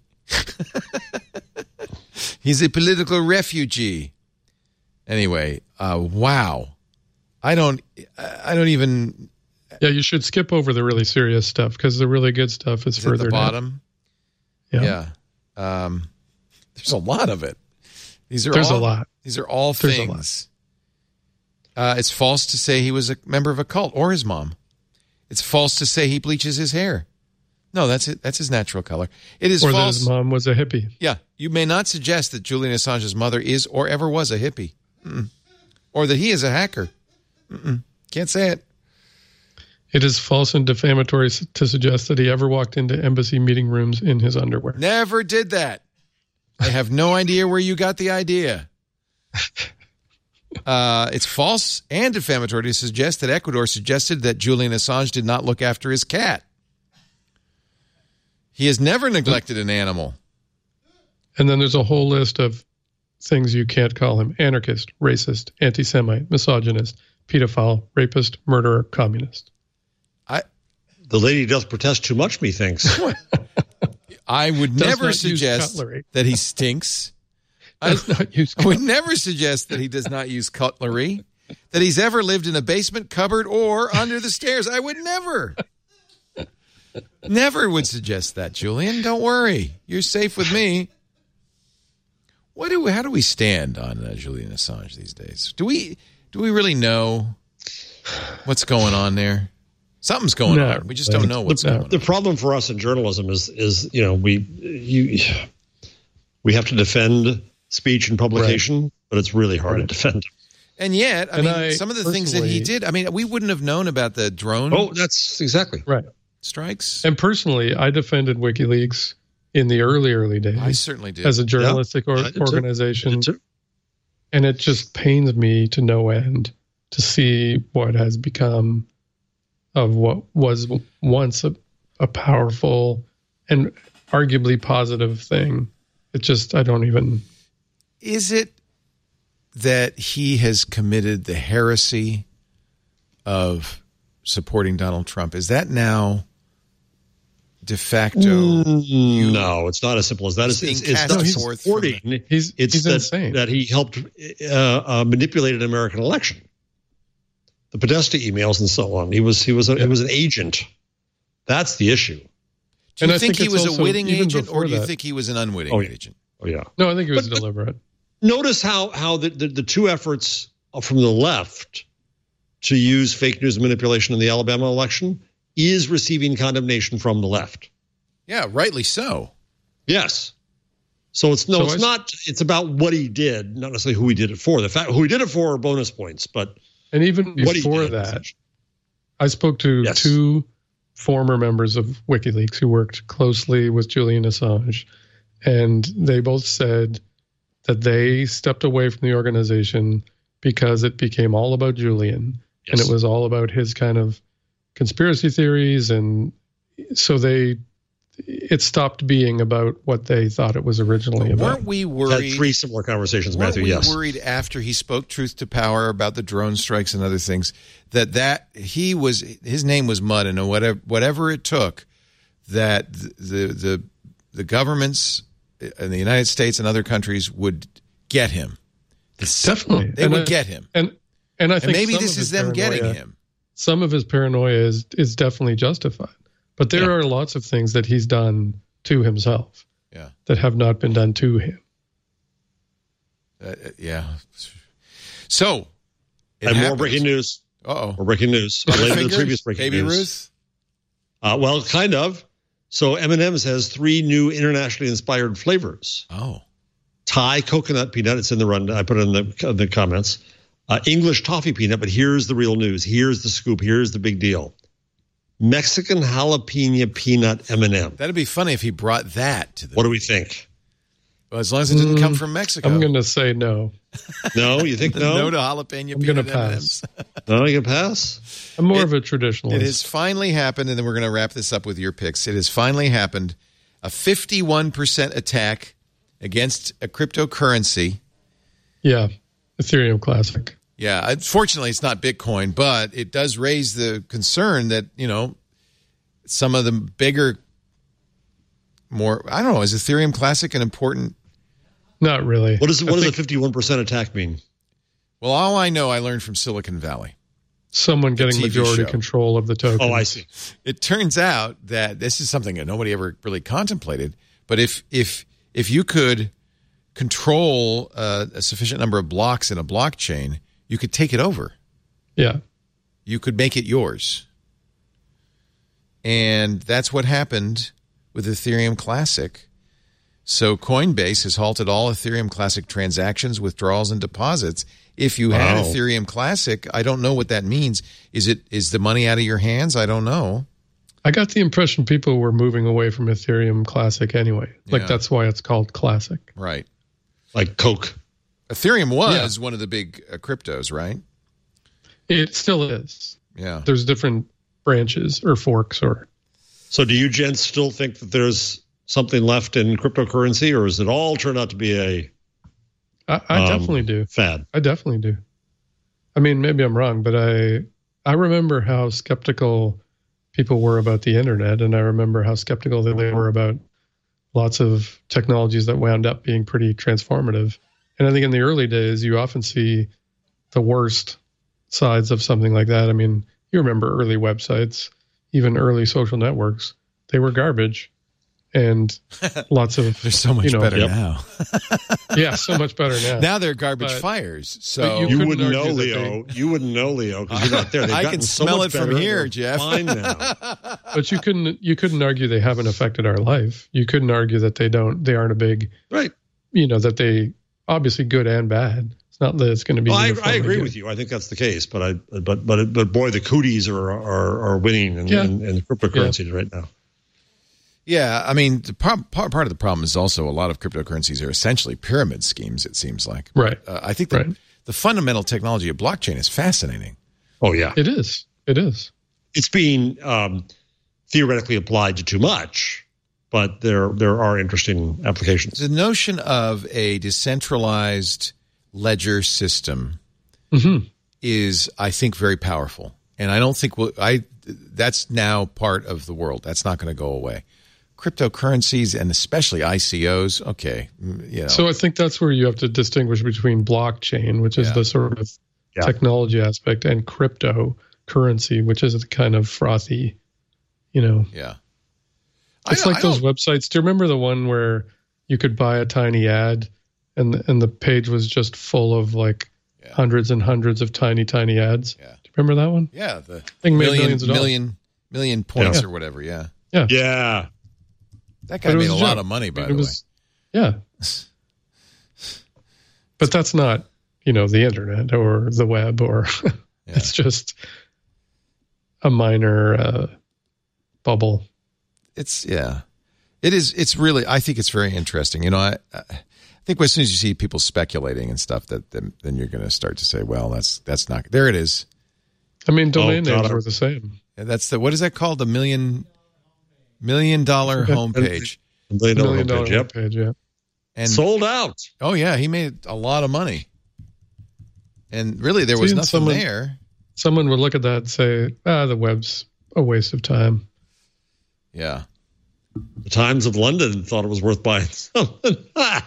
He's a political refugee. Anyway, wow. I don't even. Yeah, you should skip over the really serious stuff because the really good stuff is further at the bottom. Down. Yeah. There's a lot of it. There's a lot. These are all things. It's false to say he was a member of a cult or his mom. It's false to say he bleaches his hair. No, that's it. That's his natural color. It is or false. That his mom was a hippie. Yeah, you may not suggest that Julian Assange's mother is or ever was a hippie. Mm-mm. Or that he is a hacker. Mm-mm. Can't say it. It is false and defamatory to suggest that he ever walked into embassy meeting rooms in his underwear. Never did that. I have no idea where you got the idea. It's false and defamatory to suggest that Ecuador suggested that Julian Assange did not look after his cat. He has never neglected an animal. And then there's a whole list of things you can't call him: anarchist, racist, anti-Semite, misogynist, pedophile, rapist, murderer, communist. The lady does protest too much, methinks. I would never suggest that he stinks. I would never suggest that he does not use cutlery, that he's ever lived in a basement, cupboard, or under the stairs. I would never would suggest that, Julian. Don't worry. You're safe with me. How do we stand on Julian Assange these days? Do we really know what's going on there? Something's going on. We just don't know what's going on. The problem for us in journalism is we have to defend speech and publication, but it's really hard to defend. And yet, some of the things that he did, we wouldn't have known about the drone. Oh, that's exactly right. Strikes. And personally, I defended WikiLeaks in the early days. I certainly did. As a journalistic organization. And it just pains me to no end to see what has become of what was once a powerful and arguably positive thing. It just, I don't even... Is it that he has committed the heresy of supporting Donald Trump? Is that now de facto? No, it's not as simple as that. It's not supporting. He's insane. That he helped manipulate an American election. The Podesta emails and so on. He was an agent. That's the issue. Do you think he was a witting agent, or do you think he was an unwitting agent? Oh yeah. No, I think it was deliberate. Notice how the two efforts from the left to use fake news manipulation in the Alabama election is receiving condemnation from the left. Yeah, rightly so. Yes. So it's about what he did, not necessarily who he did it for. The fact who he did it for are bonus points, but. And even before that, I spoke to two former members of WikiLeaks who worked closely with Julian Assange, and they both said that they stepped away from the organization because it became all about Julian, and it was all about his kind of conspiracy theories, and so it stopped being about what they thought it was originally about. Weren't we worried? Had three similar conversations, Matthew. Weren't we worried after he spoke truth to power about the drone strikes and other things that his name was mud, and whatever it took, that the governments in the United States and other countries would get him. Definitely, they would get him. And I think maybe this is them getting him. Some of his paranoia is definitely justified. But there are lots of things that he's done to himself that have not been done to him. So, more breaking news. Uh-oh. More breaking news. Related to the previous breaking Baby news. Ruth? Well, kind of. So M&M's has 3 new internationally inspired flavors. Oh. Thai coconut peanut. It's in the run. I put it in the comments. English toffee peanut. But here's the real news. Here's the scoop. Here's the big deal. Mexican jalapeno peanut M&M. That'd be funny if he brought that to the. What do we think? Well, as long as it didn't come from Mexico. I'm going to say no. No, you think no? No to jalapeno peanut. I'm going to pass. No, you can pass. I'm more of a traditionalist. It has finally happened, and then we're going to wrap this up with your picks. It has finally happened. A 51% attack against a cryptocurrency. Yeah, Ethereum Classic. Yeah, unfortunately, it's not Bitcoin, but it does raise the concern that, some of the bigger, more, I don't know, is Ethereum Classic an important? Not really. What does a 51% attack mean? Well, all I know, I learned from Silicon Valley. Someone getting majority control of the token. Oh, I see. It turns out that this is something that nobody ever really contemplated, but if you could control a sufficient number of blocks in a blockchain, you could take it over. Yeah. You could make it yours. And that's what happened with Ethereum Classic. So Coinbase has halted all Ethereum Classic transactions, withdrawals, and deposits. If you had Ethereum Classic, I don't know what that means. Is the money out of your hands? I don't know. I got the impression people were moving away from Ethereum Classic anyway. Like that's why it's called Classic. Right. Like Coke. Ethereum was one of the big cryptos, right? It still is. Yeah. There's different branches or forks or. So do you gents still think that there's something left in cryptocurrency, or is it all turned out to be a I definitely do. Fad? I definitely do. I mean, maybe I'm wrong, but I remember how skeptical people were about the internet, and I remember how skeptical they were about lots of technologies that wound up being pretty transformative. And I think in the early days, you often see the worst sides of something like that. I mean, you remember early websites, even early social networks, they were garbage. And lots of they're so much better now. Yeah, so much better now. Now they're garbage fires. So you wouldn't know, Leo. You wouldn't know, Leo, because you're not there. I can smell it from here, Jeff. Fine now. But you couldn't argue they haven't affected our life. You couldn't argue that they aren't a big right. That they obviously good and bad. It's not that it's going to be. Well, I agree with you. I think that's the case. But boy, the cooties are winning in cryptocurrencies right now. Yeah, I mean, part of the problem is also a lot of cryptocurrencies are essentially pyramid schemes, it seems like. Right. I think the fundamental technology of blockchain is fascinating. Oh, yeah. It is. It is. It's being theoretically applied to too much, but there are interesting applications. The notion of a decentralized ledger system is, I think, very powerful. And I don't think that's now part of the world. That's not going to go away. Cryptocurrencies and especially ICOs, okay. So I think that's where you have to distinguish between blockchain, which is the sort of technology aspect, and cryptocurrency, which is the kind of frothy, Yeah. It's like those websites. Do you remember the one where you could buy a tiny ad and the page was just full of like hundreds and hundreds of tiny ads? Yeah. Do you remember that one? Yeah. The thing made millions of dollars. Million points or whatever, Yeah. That guy made a lot of money, by the way. Yeah. But that's not, the internet or the web or it's just a minor bubble. It is. It's really, I think it's very interesting. I think as soon as you see people speculating and stuff, then you're going to start to say, well, that's not, there it is. I mean, domain names were the same. That's what is that called? The $1 million homepage. $1 million homepage, yeah. And sold out. Oh, yeah. He made a lot of money. And really, there was nothing there. Someone would look at that and say, the web's a waste of time. Yeah. The Times of London thought it was worth buying something.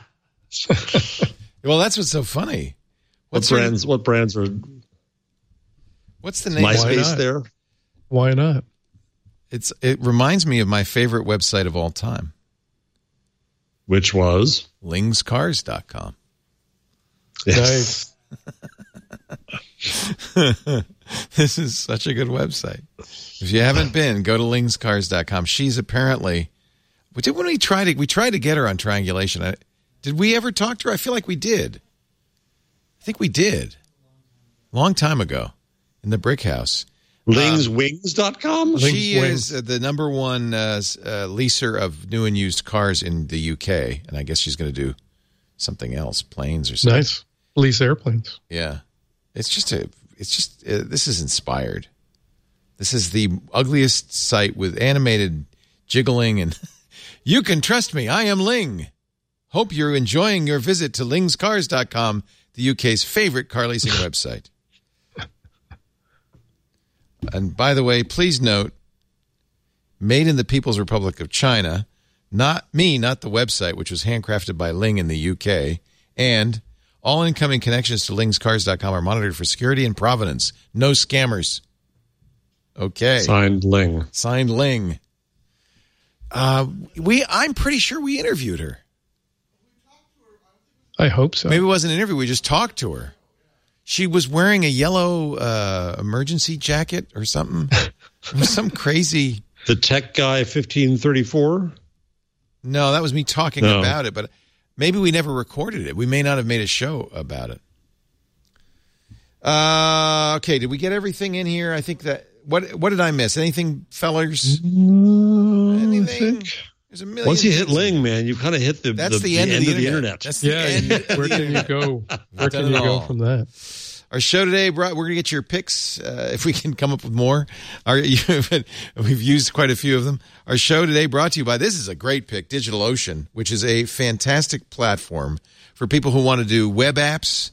Well, that's what's so funny. What brands are... What's the name? MySpace there? Why not? It reminds me of my favorite website of all time. Which was? lingscars.com. Nice. This is such a good website. If you haven't been, go to lingscars.com. She's apparently... we tried to get her on Triangulation. Did we ever talk to her? I feel like we did. I think we did. Long time ago in the Brick House. Lingswings.com? She is the number one leaser of new and used cars in the UK, and I guess she's going to do something else, planes or something. Nice. Lease airplanes. Yeah. This is inspired. This is the ugliest site with animated jiggling, and you can trust me, I am Ling. Hope you're enjoying your visit to lingscars.com, the UK's favorite car leasing website. And by the way, please note, made in the People's Republic of China, not the website, which was handcrafted by Ling in the UK, and all incoming connections to lingscars.com are monitored for security and provenance. No scammers. Okay. Signed Ling. I'm pretty sure we interviewed her. I hope so. Maybe it wasn't an interview. We just talked to her. She was wearing a yellow emergency jacket or something. It was some crazy. The Tech Guy 1534? No, that was me talking about it, but maybe we never recorded it. We may not have made a show about it. Okay, did we get everything in here? I think that what did I miss? Anything, fellers? Anything? There's a million. Once you hit Ling, man, you kind of hit the end of the internet. That's the end. Where can you go? Where can you go from that? Our show today, we're going to get your picks if we can come up with more. We've used quite a few of them. Our show today brought to you by, this is a great pick, DigitalOcean, which is a fantastic platform for people who want to do web apps,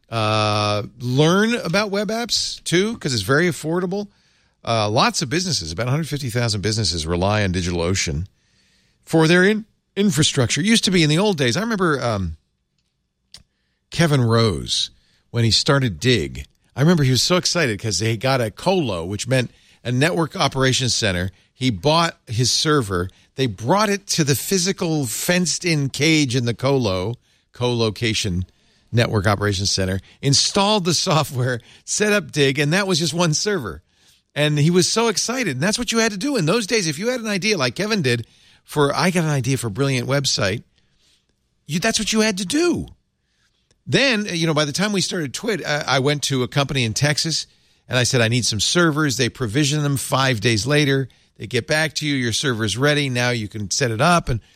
learn about web apps too, because it's very affordable. Lots of businesses, about 150,000 businesses rely on DigitalOcean for their infrastructure. It used to be in the old days. I remember Kevin Rose, when he started Dig, I remember he was so excited because they got a colo, which meant a network operations center. He bought his server. They brought it to the physical fenced-in cage in the co-location network operations center, installed the software, set up Dig, and that was just one server. And he was so excited. And that's what you had to do in those days. If you had an idea like Kevin did I got an idea for a brilliant website, that's what you had to do. Then, by the time we started Twit, I went to a company in Texas, and I said, I need some servers. They provision them 5 days later. They get back to you. Your server's ready. Now you can set it up. And,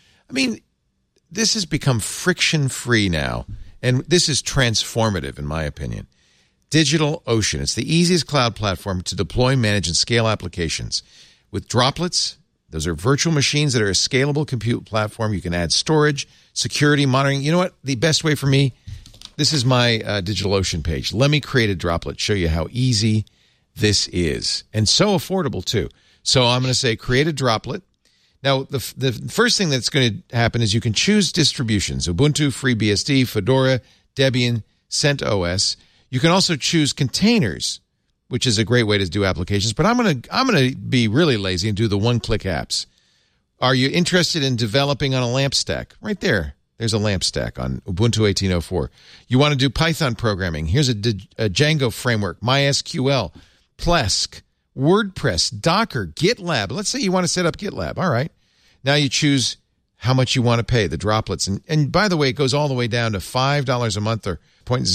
this has become friction-free now, and this is transformative, in my opinion. DigitalOcean. It's the easiest cloud platform to deploy, manage, and scale applications. With Droplets, those are virtual machines that are a scalable compute platform. You can add storage, security, monitoring. You know what? The best way for me, this is my DigitalOcean page. Let me create a Droplet, show you how easy this is. And so affordable, too. So I'm going to say create a Droplet. Now, the first thing that's going to happen is you can choose distributions: Ubuntu, FreeBSD, Fedora, Debian, CentOS. You can also choose containers, which is a great way to do applications. But I'm going to be really lazy and do the one-click apps. Are you interested in developing on a LAMP stack? Right there. There's a LAMP stack on Ubuntu 18.04. You want to do Python programming? Here's a Django framework, MySQL, Plesk, WordPress, Docker, GitLab. Let's say you want to set up GitLab. All right. Now you choose how much you want to pay, the Droplets. And by the way, it goes all the way down to $5 a month or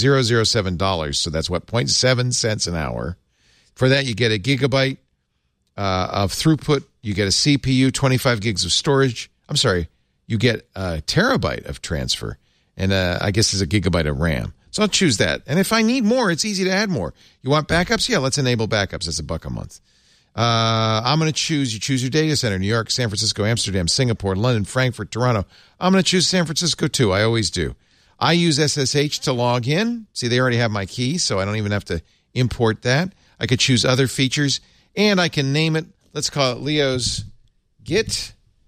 $0.007. So that's what, 0.7 cents an hour. For that, you get a gigabyte of throughput. You get a CPU, 25 gigs of storage. I'm sorry. You get a terabyte of transfer, and I guess there's a gigabyte of RAM. So I'll choose that. And if I need more, it's easy to add more. You want backups? Yeah, let's enable backups. That's $1 a month. I'm going to you choose your data center: New York, San Francisco, Amsterdam, Singapore, London, Frankfurt, Toronto. I'm going to choose San Francisco too. I always do. I use SSH to log in. See, they already have my key, so I don't even have to import that. I could choose other features, and I can name it. Let's call it Leo's Git,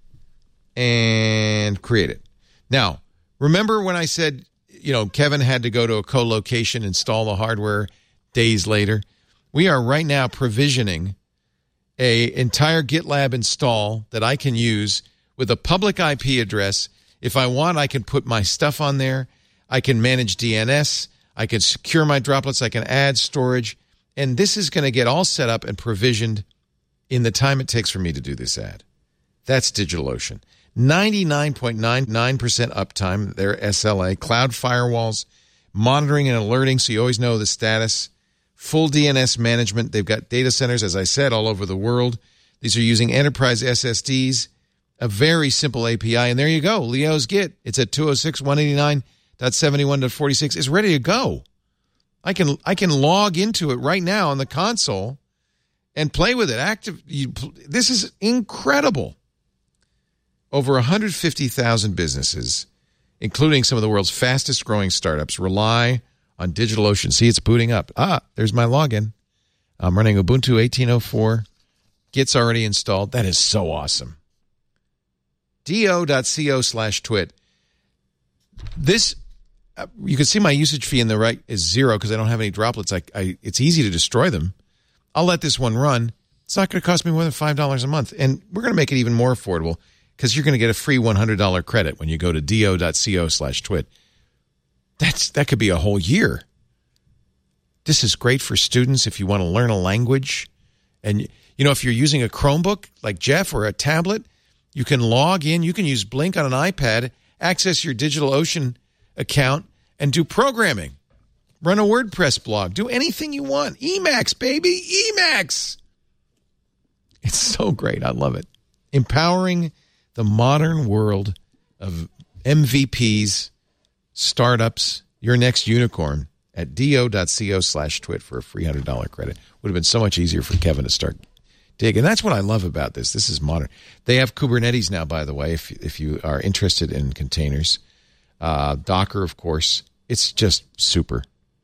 and create it. Now, remember when I said, Kevin had to go to a co-location, install the hardware days later? We are right now provisioning an entire GitLab install that I can use with a public IP address. If I want, I can put my stuff on there. I can manage DNS. I can secure my Droplets. I can add storage. And this is going to get all set up and provisioned in the time it takes for me to do this ad. That's DigitalOcean. 99.99% uptime, their SLA, cloud firewalls, monitoring and alerting so you always know the status, full DNS management. They've got data centers, as I said, all over the world. These are using enterprise SSDs, a very simple API, and there you go, Leo's Git. It's at 206.189.71.46. It's ready to go. I can log into it right now on the console and play with it. This is incredible. Over 150,000 businesses, including some of the world's fastest growing startups, rely on DigitalOcean. See, it's booting up. There's my login. I'm running Ubuntu 18.04. Git's already installed. That is so awesome. do.co/twit. This, you can see my usage fee in the right is 0 because I don't have any Droplets. It's easy to destroy them. I'll let this one run. It's not going to cost me more than $5 a month. And we're going to make it even more affordable because you're going to get a free $100 credit when you go to do.co/twit. That could be a whole year. This is great for students if you want to learn a language And, if you're using a Chromebook like Jeff or a tablet, you can log in. You can use Blink on an iPad, access your DigitalOcean account, and do programming. Run a WordPress blog. Do anything you want. Emacs, baby. Emacs. It's so great. I love it. Empowering the modern world of MVPs, startups, your next unicorn at do.co/twit for a free $100 credit. Would have been so much easier for Kevin to start digging. And that's what I love about this. This is modern. They have Kubernetes now, by the way, if you are interested in containers. Docker, of course. It's just super.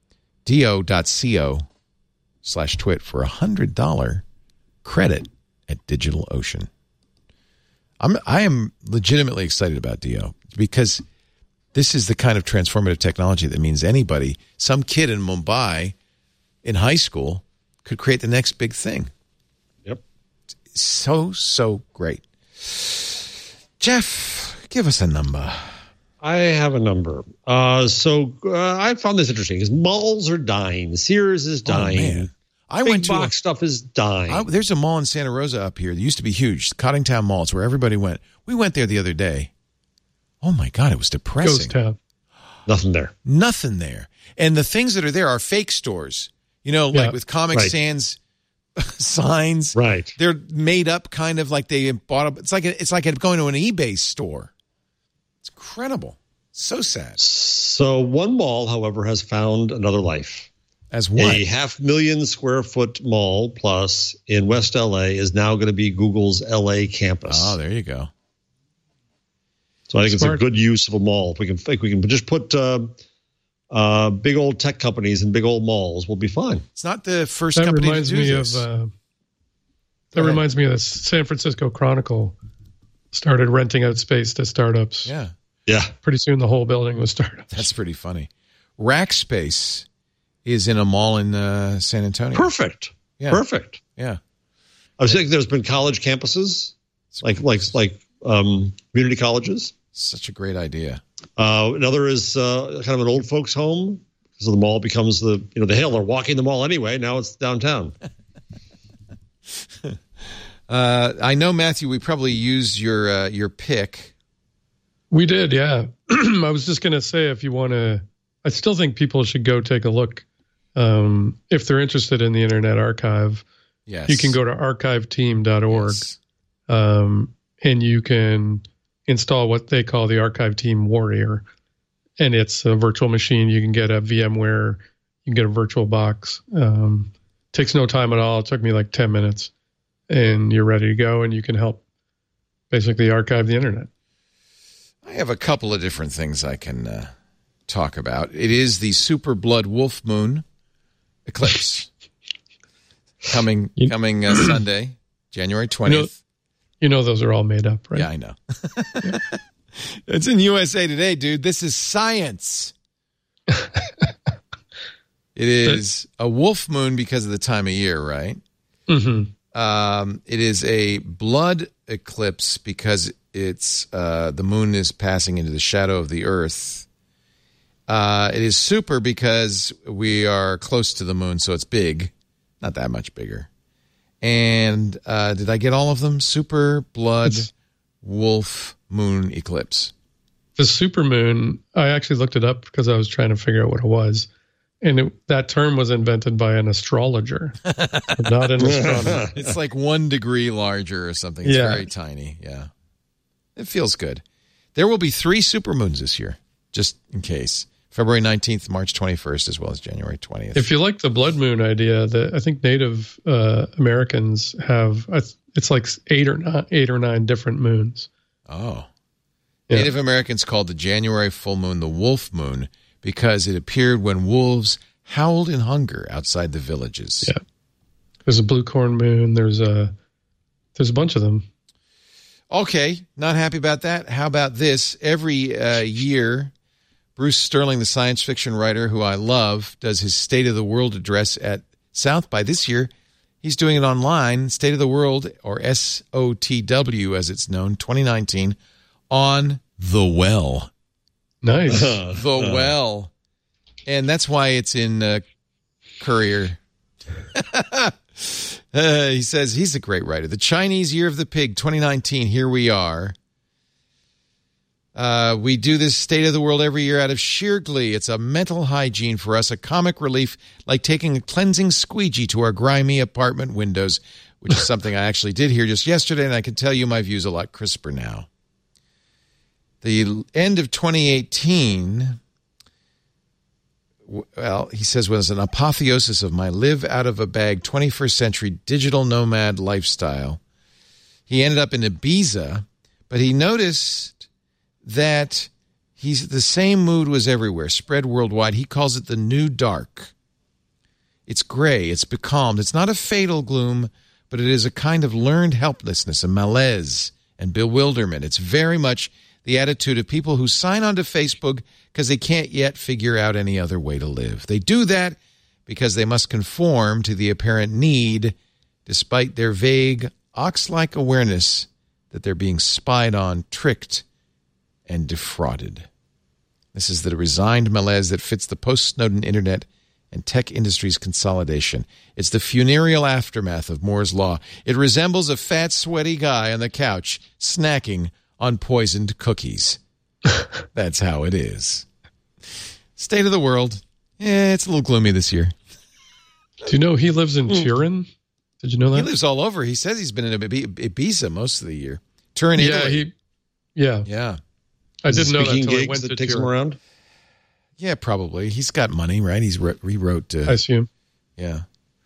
do.co/twit for a $100 credit at DigitalOcean. I am legitimately excited about Do because this is the kind of transformative technology that means anybody, some kid in Mumbai in high school, could create the next big thing. Yep. So great. Jeff, give us a number. I have a number. So I found this interesting because malls are dying. Sears is dying. Oh, man. Big box stuff is dying. There's a mall in Santa Rosa up here that used to be huge, Cottingtown Mall. It's where everybody went. We went there the other day. Oh, my God, it was depressing. Ghost town. Nothing there. Nothing there. And the things that are there are fake stores. Like with Comic Sans signs. Right. They're made up kind of like they bought up. It's like going to an eBay store. It's incredible. So sad. So one mall, however, has found another life. As what? A 500,000 square foot mall plus in West LA is now going to be Google's LA campus. Oh, there you go. So I think it's a good use of a mall. If we can just put big old tech companies in big old malls, we'll be fine. It's not the first company to do this. That reminds me of the San Francisco Chronicle started renting out space to startups. Yeah. Pretty soon the whole building was startups. That's pretty funny. Rackspace is in a mall in San Antonio. Perfect. Yeah. Perfect. Yeah. I was thinking there's been college campuses, like community colleges. Such a great idea. Another is kind of an old folks' home. So the mall becomes the hell. They're walking the mall anyway. Now it's downtown. I know, Matthew, we probably used your pick. We did, yeah. I was just going to say, if you want to, I still think people should go take a look. If they're interested in the Internet Archive, yes, you can go to archiveteam.org, yes, and you can install what they call the Archive Team Warrior. And it's a virtual machine. You can get a VMware, you can get a virtual box. Takes no time at all. It took me like 10 minutes. And you're ready to go, and you can help basically archive the Internet. I have a couple of different things I can talk about. It is the Super Blood Wolf Moon eclipse coming Sunday, January 20th. You know those are all made up, right? Yeah, I know. Yeah. It's in USA Today, dude. This is science. It is a wolf moon because of the time of year, right? Mm-hmm. It is a blood eclipse because it's the moon is passing into the shadow of the Earth. It is super because we are close to the moon, so it's big, not that much bigger. And did I get all of them? Super blood wolf moon eclipse. The supermoon, I actually looked it up because I was trying to figure out what it was. And that term was invented by an astrologer, not an astronomer. It's like 1 degree larger or something. It's very tiny. Yeah. It feels good. There will be 3 supermoons this year, just in case. February 19th, March 21st, as well as January 20th. If you like the blood moon idea, I think Native Americans have, it's like 8 or 9 different moons. Oh. Yeah. Native Americans called the January full moon the wolf moon because it appeared when wolves howled in hunger outside the villages. Yeah. There's a blue corn moon. There's a bunch of them. Okay. Not happy about that. How about this? Every year, Bruce Sterling, the science fiction writer who I love, does his State of the World address at South by. This year, he's doing it online, State of the World, or SOTW as it's known, 2019, on The Well. Nice. The Well. And that's why it's in Courier. He says he's a great writer. The Chinese Year of the Pig, 2019. Here we are. We do this State of the World every year out of sheer glee. It's a mental hygiene for us, a comic relief, like taking a cleansing squeegee to our grimy apartment windows, which is something I actually did here just yesterday, and I can tell you my view's a lot crisper now. The end of 2018, well, he says, was an apotheosis of my live-out-of-a-bag 21st century digital nomad lifestyle. He ended up in Ibiza, but he noticed that the same mood was everywhere, spread worldwide. He calls it the new dark. It's gray, it's becalmed. It's not a fatal gloom, but it is a kind of learned helplessness, a malaise and bewilderment. It's very much the attitude of people who sign on to Facebook because they can't yet figure out any other way to live. They do that because they must conform to the apparent need, despite their vague, ox-like awareness that they're being spied on, tricked, and defrauded. This is the resigned malaise that fits the post-Snowden internet and tech industry's consolidation. It's the funereal aftermath of Moore's Law. It resembles a fat, sweaty guy on the couch snacking on poisoned cookies. That's how it is. State of the world. It's a little gloomy this year. Do you know he lives in Turin? Did you know that? He lives all over. He says he's been in Ibiza most of the year. Turin, Italy. Yeah. I didn't know that until I went to takes him around. Yeah, probably. He's got money, right? He's rewrote. I assume. Yeah.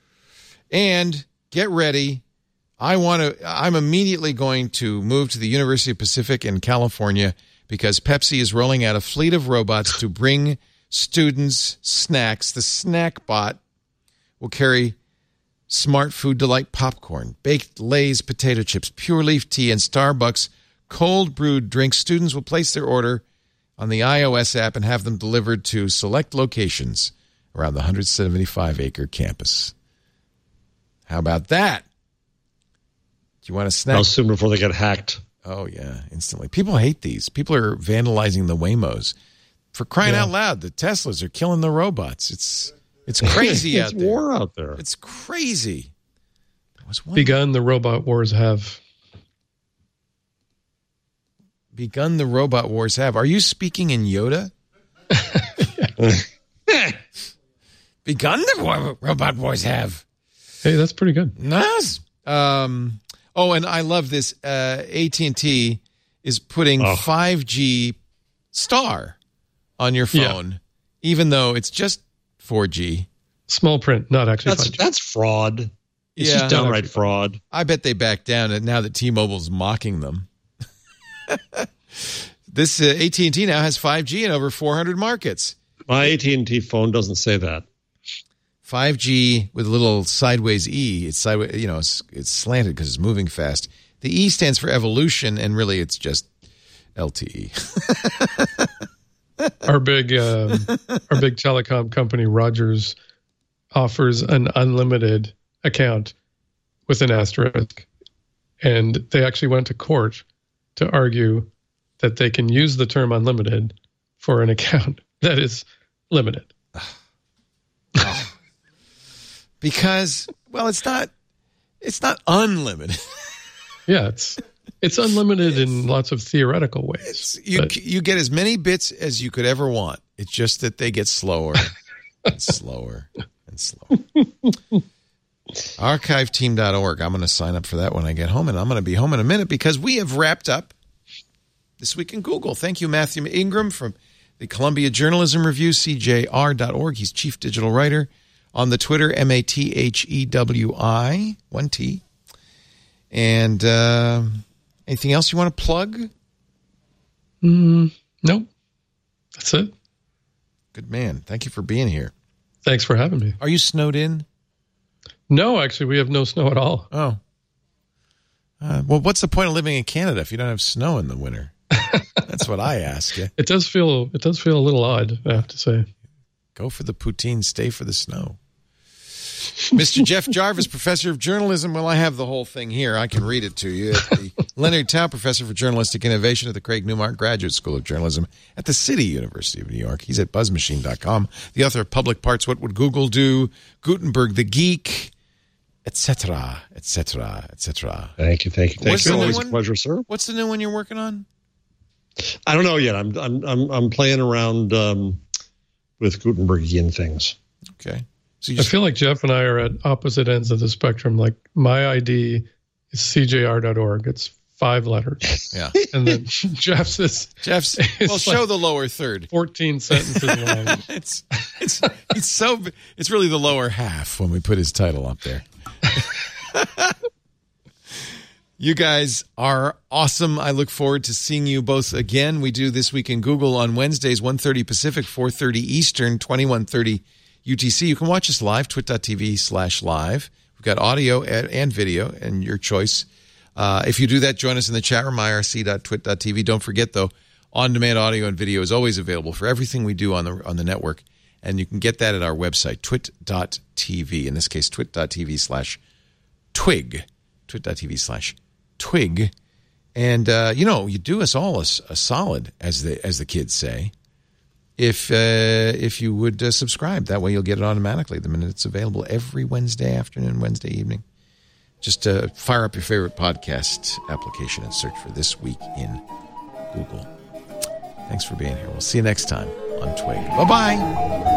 And get ready. I'm immediately going to move to the University of Pacific in California because Pepsi is rolling out a fleet of robots to bring students snacks. The snack bot will carry Smart Food Delight popcorn, baked Lay's potato chips, Pure Leaf tea, and Starbucks cold brewed drinks. Students will place their order on the iOS app and have them delivered to select locations around the 175-acre campus. How about that? Do you want a snack? How soon before they get hacked? Oh, yeah, instantly. People hate these. People are vandalizing the Waymos. For crying out loud, the Teslas are killing the robots. It's crazy out there. It's war out there. It's crazy. Begun the robot wars have. Begun the robot wars have. Are you speaking in Yoda? Begun the robot wars have. Hey, that's pretty good. Nice. Oh, and I love this. AT&T is putting 5G Star on your phone, even though it's just 4G. Small print, not actually 5G. That's fraud. It's just downright fraud. I bet they backed down now that T-Mobile's mocking them. This AT&T now has 5G in over 400 markets. My AT&T phone doesn't say that. 5G with a little sideways E. It's sideways, it's slanted because it's moving fast. The E stands for evolution, and really it's just LTE. Our big telecom company, Rogers, offers an unlimited account with an asterisk, and they actually went to court to argue that they can use the term unlimited for an account that is limited. Because, well, it's not unlimited. Yeah, it's unlimited in lots of theoretical ways. You get as many bits as you could ever want. It's just that they get slower and slower and slower. Archiveteam.org. I'm going to sign up for that when I get home, and I'm going to be home in a minute because we have wrapped up This Week in Google. Thank you, Matthew Ingram from the Columbia Journalism Review, CJR.org. He's chief digital writer. On the Twitter, MATHEWI, 1T. And anything else you want to plug? Nope. That's it. Good man. Thank you for being here. Thanks for having me. Are you snowed in? No, actually, we have no snow at all. Oh. Well, what's the point of living in Canada if you don't have snow in the winter? That's what I ask you. It does feel a little odd, I have to say. Go for the poutine, stay for the snow. Mr. Jeff Jarvis, professor of journalism. Well, I have the whole thing here. I can read it to you. The Leonard Tao Professor for Journalistic Innovation at the Craig Newmark Graduate School of Journalism at the City University of New York. He's at buzzmachine.com. The author of Public Parts, What Would Google Do? Gutenberg the Geek. etc., etc., etc. Thank you. Always a pleasure, sir. What's the new one you're working on? I don't know yet. I'm playing around with Gutenbergian things. Okay. So I feel like Jeff and I are at opposite ends of the spectrum. Like my ID is cjr.org. It's 5 letters. Yeah. And then Jeff's well, show the lower third. 14 sentences long. It's really the lower half when we put his title up there. You guys are awesome. I look forward to seeing you both again. We do This Week in Google on Wednesdays, 1:30 Pacific, 4:30 Eastern, 21:30 UTC. You can watch us live, twit.tv/live. We've got audio and video, and your choice. If you do that, join us in the chat room, irc.twit.tv. Don't forget, though, on-demand audio and video is always available for everything we do on the network, and you can get that at our website, twit.tv. In this case, twit.tv/twig. Twit.tv/twig. And, you do us all a solid, as the kids say, if you would subscribe. That way you'll get it automatically the minute it's available every Wednesday afternoon, Wednesday evening. Just fire up your favorite podcast application and search for This Week in Google. Thanks for being here. We'll see you next time on Twig. Bye-bye.